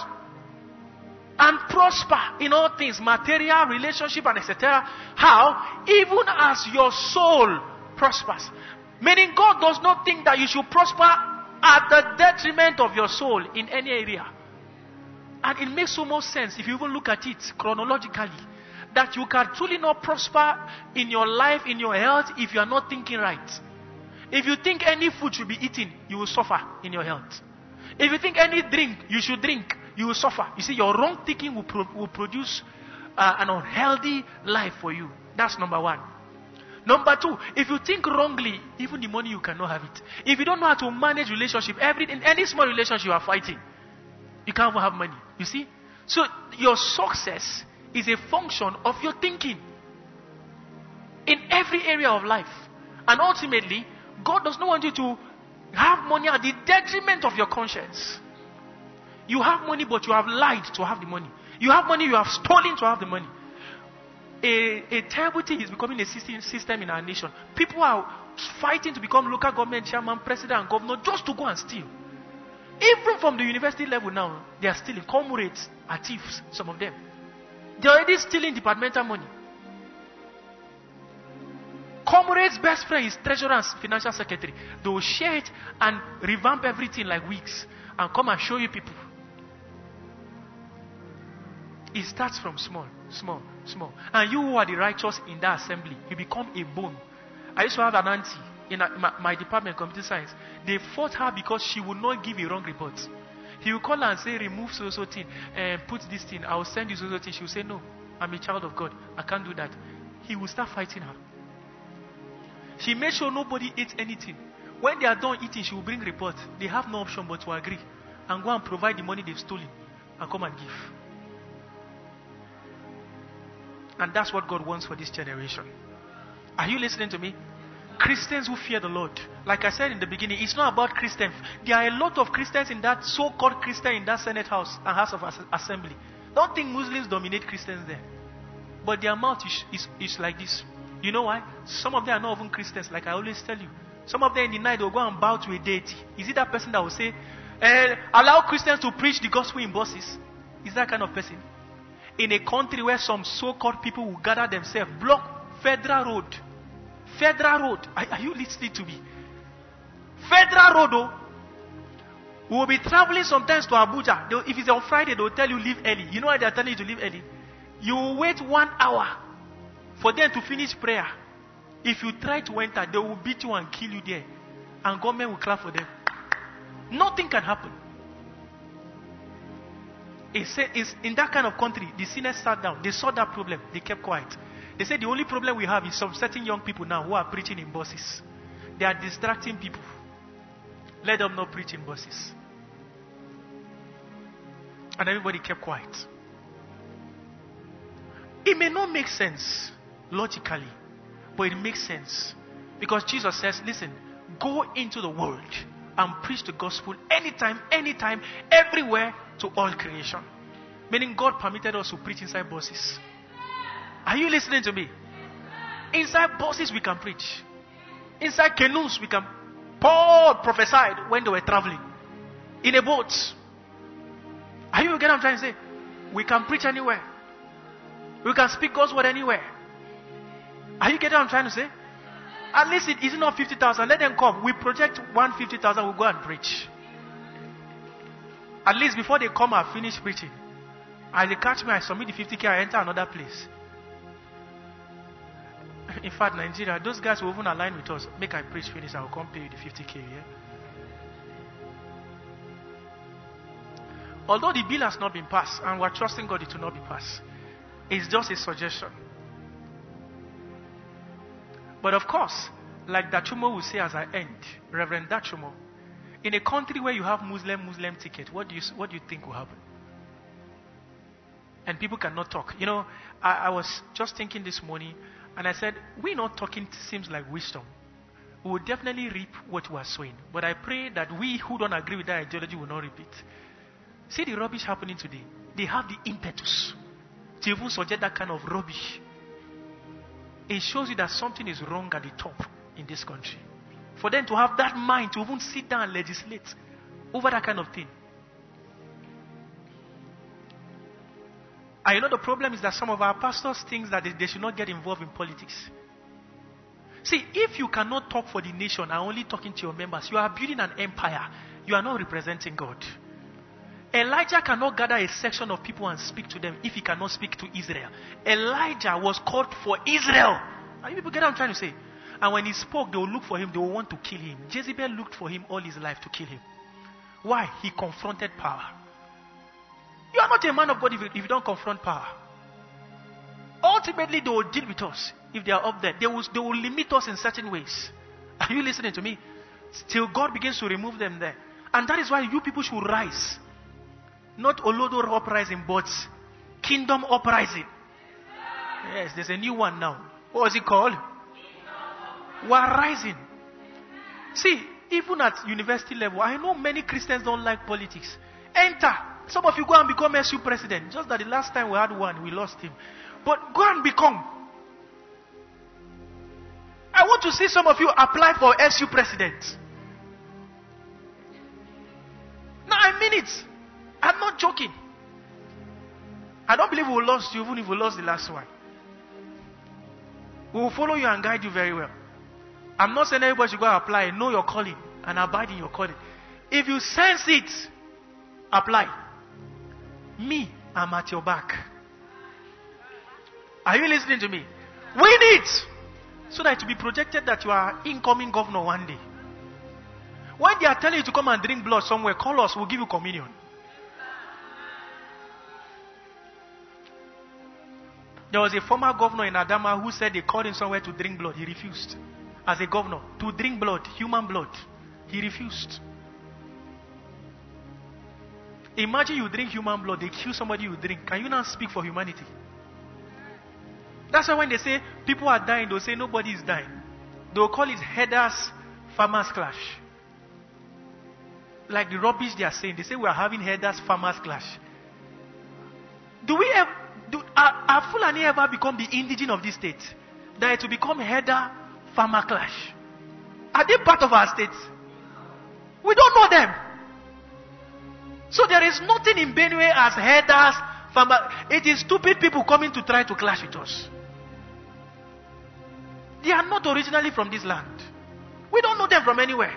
And prosper in all things, material, relationship, and etc. How? Even as your soul prospers. Meaning God does not think that you should prosper at the detriment of your soul in any area. And it makes so much sense if you even look at it chronologically. That you can truly not prosper in your life, in your health, if you are not thinking right. If you think any food should be eaten, you will suffer in your health. If you think any drink you should drink, you will suffer. You see, your wrong thinking will produce an unhealthy life for you. That's number one. Number two, if you think wrongly, even the money you cannot have it. If you don't know how to manage relationship, in any small relationship you are fighting, you can't even have money. You see? So your success is a function of your thinking in every area of life. And ultimately, God does not want you to have money at the detriment of your conscience. You have money, but you have lied to have the money. You have money, you have stolen to have the money. A terrible thing is becoming a system in our nation. People are fighting to become local government chairman, president, and governor just to go and steal. Even from the university level now, they are stealing. Comrades are thieves, some of them. They are already stealing departmental money. Comrade's best friend is treasurer and financial secretary. They will share it and revamp everything like weeks and come and show you people. It starts from small. And you who are the righteous in that assembly, you become a bone. I used to have an auntie in my department, computer science. They fought her because she would not give a wrong report. He will call her and say, remove so thing, and put this thing. I will send you so thing. She will say, no, I'm a child of God. I can't do that. He will start fighting her. She made sure nobody ate anything. When they are done eating, she will bring report. They have no option but to agree and go and provide the money they've stolen and come and give. And that's what God wants for this generation. Are you listening to me? Christians who fear the Lord. Like I said in the beginning, it's not about Christians. There are a lot of Christians in that so-called Christian in that Senate House and House of Assembly. Don't think Muslims dominate Christians there. But their mouth is like this. You know why? Some of them are not even Christians, like I always tell you. Some of them in the night will go and bow to a deity. Is it that person that will say, allow Christians to preach the gospel in buses? Is that kind of person? In a country where some so-called people will gather themselves, block Federal Road. Federal Road. Are you listening to me? Federal Road, though. We will be traveling sometimes to Abuja. If it's on Friday, they will tell you leave early. You know why they are telling you to leave early? You will wait 1 hour for them to finish prayer. If you try to enter, they will beat you and kill you there. And government will clap for them. Nothing can happen. It's in that kind of country, the sinners sat down. They saw that problem. They kept quiet. They said the only problem we have is some certain young people now who are preaching in buses. They are distracting people. Let them not preach in buses. And everybody kept quiet. It may not make sense logically, but it makes sense. Because Jesus says, listen, go into the world and preach the gospel anytime, everywhere to all creation. Meaning God permitted us to preach inside buses. Are you listening to me? Inside buses we can preach. Inside canoes we can. Paul prophesied when they were traveling. In a boat. Are you getting what I'm trying to say? We can preach anywhere. We can speak God's word anywhere. Are you getting what I'm trying to say? At least it is not 50,000. Let them come. We project 150,000. We'll go and preach. At least before they come, I finish preaching. As they catch me, I submit the 50K. I enter another place. In fact, Nigeria, those guys will even align with us. Make I preach, finish. I will come pay you the 50K. Yeah. Although the bill has not been passed, and we're trusting God it will not be passed, it's just a suggestion. But of course, like Dachumo will say as I end, Reverend Dachumo, in a country where you have Muslim ticket, what do you think will happen? And people cannot talk. You know, I was just thinking this morning, and I said, we not talking seems like wisdom. We will definitely reap what we are sowing. But I pray that we who don't agree with that ideology will not reap it. See the rubbish happening today. They have the impetus to even suggest that kind of rubbish. It shows you that something is wrong at the top in this country. For them to have that mind to even sit down and legislate over that kind of thing. And you know the problem is that some of our pastors think that they should not get involved in politics. See, if you cannot talk for the nation and only talking to your members, you are building an empire. You are not representing God. Elijah cannot gather a section of people and speak to them if he cannot speak to Israel. Elijah was called for Israel. Are you people get what I'm trying to say? And when he spoke, they will look for him. They will want to kill him. Jezebel looked for him all his life to kill him. Why? He confronted power. You are not a man of God if you don't confront power. Ultimately, they will deal with us if they are up there. They will limit us in certain ways. Are you listening to me? Till God begins to remove them there. And that is why you people should rise. Not Olodo uprising, but Kingdom uprising. Yes, there's a new one now. What was it called? We are rising. See, even at university level, I know many Christians don't like politics. Enter. Some of you go and become SU president. Just that the last time we had one, we lost him. But go and become. I want to see some of you apply for SU president. No, I mean it. I'm not joking. I don't believe we lost you even if we lost the last one. We will follow you and guide you very well. I'm not saying everybody should go and apply. Know your calling and abide in your calling. If you sense it, apply. Me, I'm at your back. Are you listening to me? Win it! So that it will be projected that you are incoming governor one day. When they are telling you to come and drink blood somewhere, call us, we'll give you communion. There was a former governor in Adama who said they called him somewhere to drink blood. He refused. As a governor, to drink blood, human blood. He refused. Imagine you drink human blood, they kill somebody you drink. Can you now speak for humanity? That's why when they say people are dying, they'll say nobody is dying. They'll call it headers farmers clash. Like the rubbish they are saying. They say we are having headers farmers clash. Are Fulani ever become the indigene of this state? That it will become header farmer clash? Are they part of our state? We don't know them. So there is nothing in Benue as headers farmer. It is stupid people coming to try to clash with us. They are not originally from this land. We don't know them from anywhere.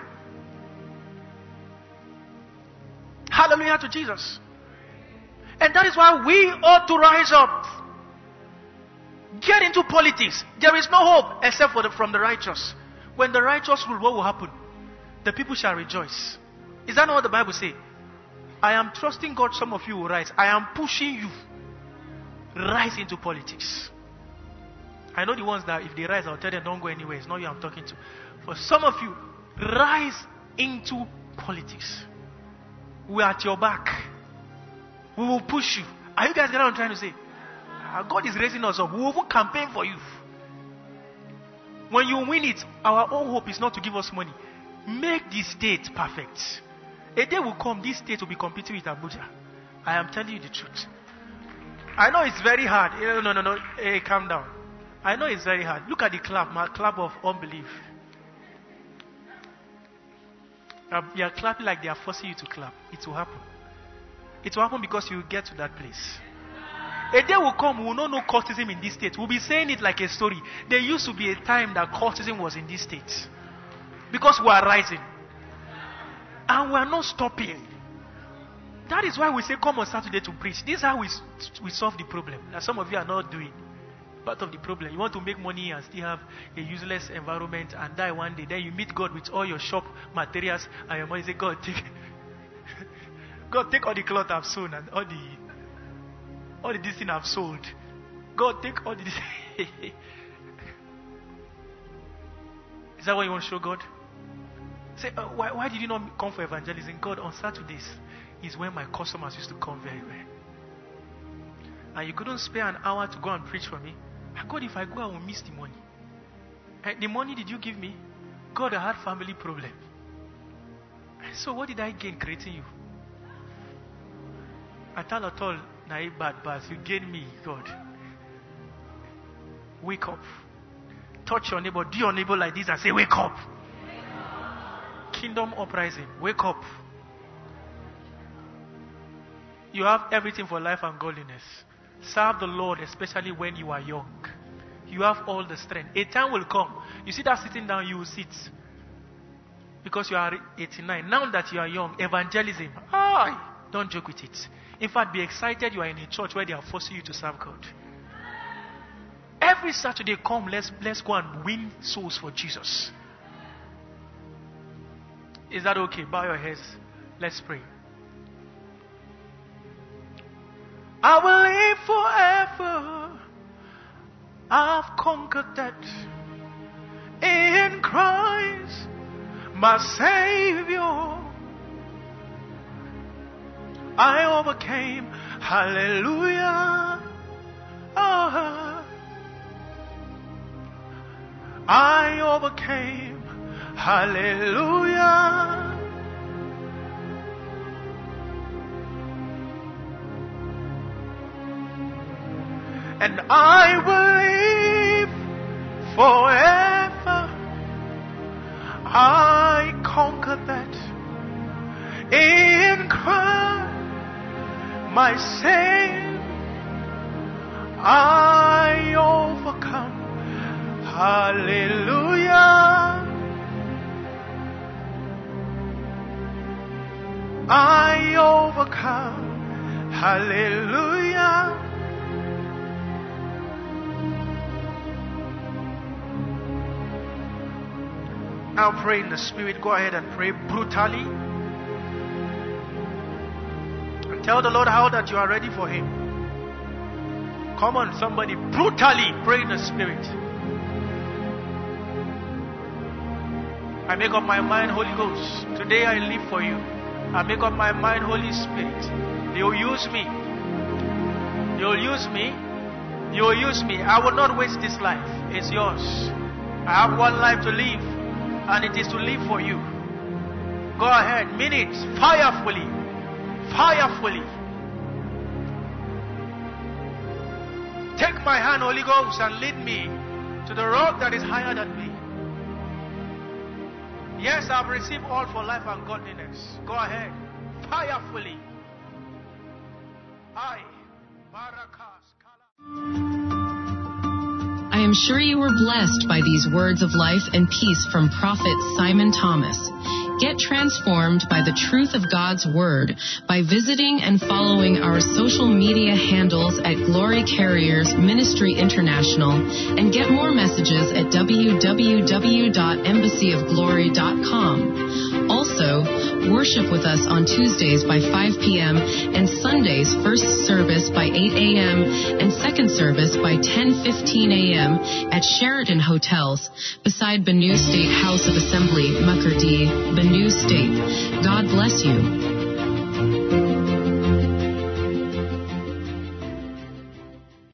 Hallelujah to Jesus. And that is why we ought to rise up. Get into politics. There is no hope except from the righteous. When the righteous rule, what will happen? The people shall rejoice. Is that not what the Bible says? I am trusting God, some of you will rise. I am pushing you. Rise into politics. I know the ones that if they rise, I'll tell them don't go anywhere. It's not you I'm talking to. For some of you, rise into politics. We are at your back. We will push you. Are you guys getting what I'm trying to say? God is raising us up. We will campaign for you. When you win it, our own hope is not to give us money. Make the state perfect. A day will come, this state will be competing with Abuja. I am telling you the truth. I know it's very hard. No. Hey, calm down. I know it's very hard. Look at the clap, my clap of unbelief. You are clapping like they are forcing you to clap. It will happen. It will happen because you will get to that place. A day will come, we will not know cultism in this state. We'll be saying it like a story. There used to be a time that cultism was in this state. Because we are rising. And we are not stopping. That is why we say come on Saturday to preach. This is how we solve the problem. That some of you are not doing. Part of the problem. You want to make money and still have a useless environment and die one day. Then you meet God with all your shop materials and your money say, God, take all the cloth I've sewn and all the this thing I've sold. God, take all the Is that what you want to show God? Say, why did you not come for evangelism? God, on Saturdays is when my customers used to come very well. And you couldn't spare an hour to go and preach for me. God, if I go, I will miss the money. And the money did you give me? God, I had family problem. So what did I gain creating you? At all, naive bad, you gain me, God. Wake up. Touch your neighbor, do your neighbor like this and say, wake up. Kingdom uprising, wake up. You have everything for life and godliness. Serve the Lord, especially when you are young. You have all the strength. A time will come. You see that sitting down, you will sit. Because you are 89. Now that you are young, evangelism. Don't joke with it. In fact, be excited you are in a church where they are forcing you to serve God. Every Saturday, come, let's go and win souls for Jesus. Is that okay? Bow your heads. Let's pray. I will live forever. I've conquered death in Christ, my Savior. I overcame. Hallelujah. I overcame. Hallelujah. And I will live forever. I conquered that in Christ, my Savior. I overcome. Hallelujah. I overcome. Hallelujah. Now pray in the Spirit. Go ahead and pray brutally. And tell the Lord how that you are ready for Him. Come on, somebody. Brutally pray in the Spirit. I make up my mind, Holy Ghost. Today I live for you. I make up my mind, Holy Spirit. You'll use me. You'll use me. You'll use me. I will not waste this life. It's yours. I have one life to live, and it is to live for you. Go ahead. Mean it. Firefully. Firefully. Take my hand, Holy Ghost, and lead me to the rock that is higher than me. Yes, I've received all for life and godliness. Go ahead. Firefully. I am sure you were blessed by these words of life and peace from Prophet Simon Thomas. Get transformed by the truth of God's Word by visiting and following our social media handles at Glory Carriers Ministry International, and get more messages at www.embassyofglory.com. Also, worship with us on Tuesdays by 5 p.m. and Sundays first service by 8 a.m. and second service by 10:15 a.m. at Sheraton Hotels beside Benue State House of Assembly, Makurdi, Benue State. God bless you.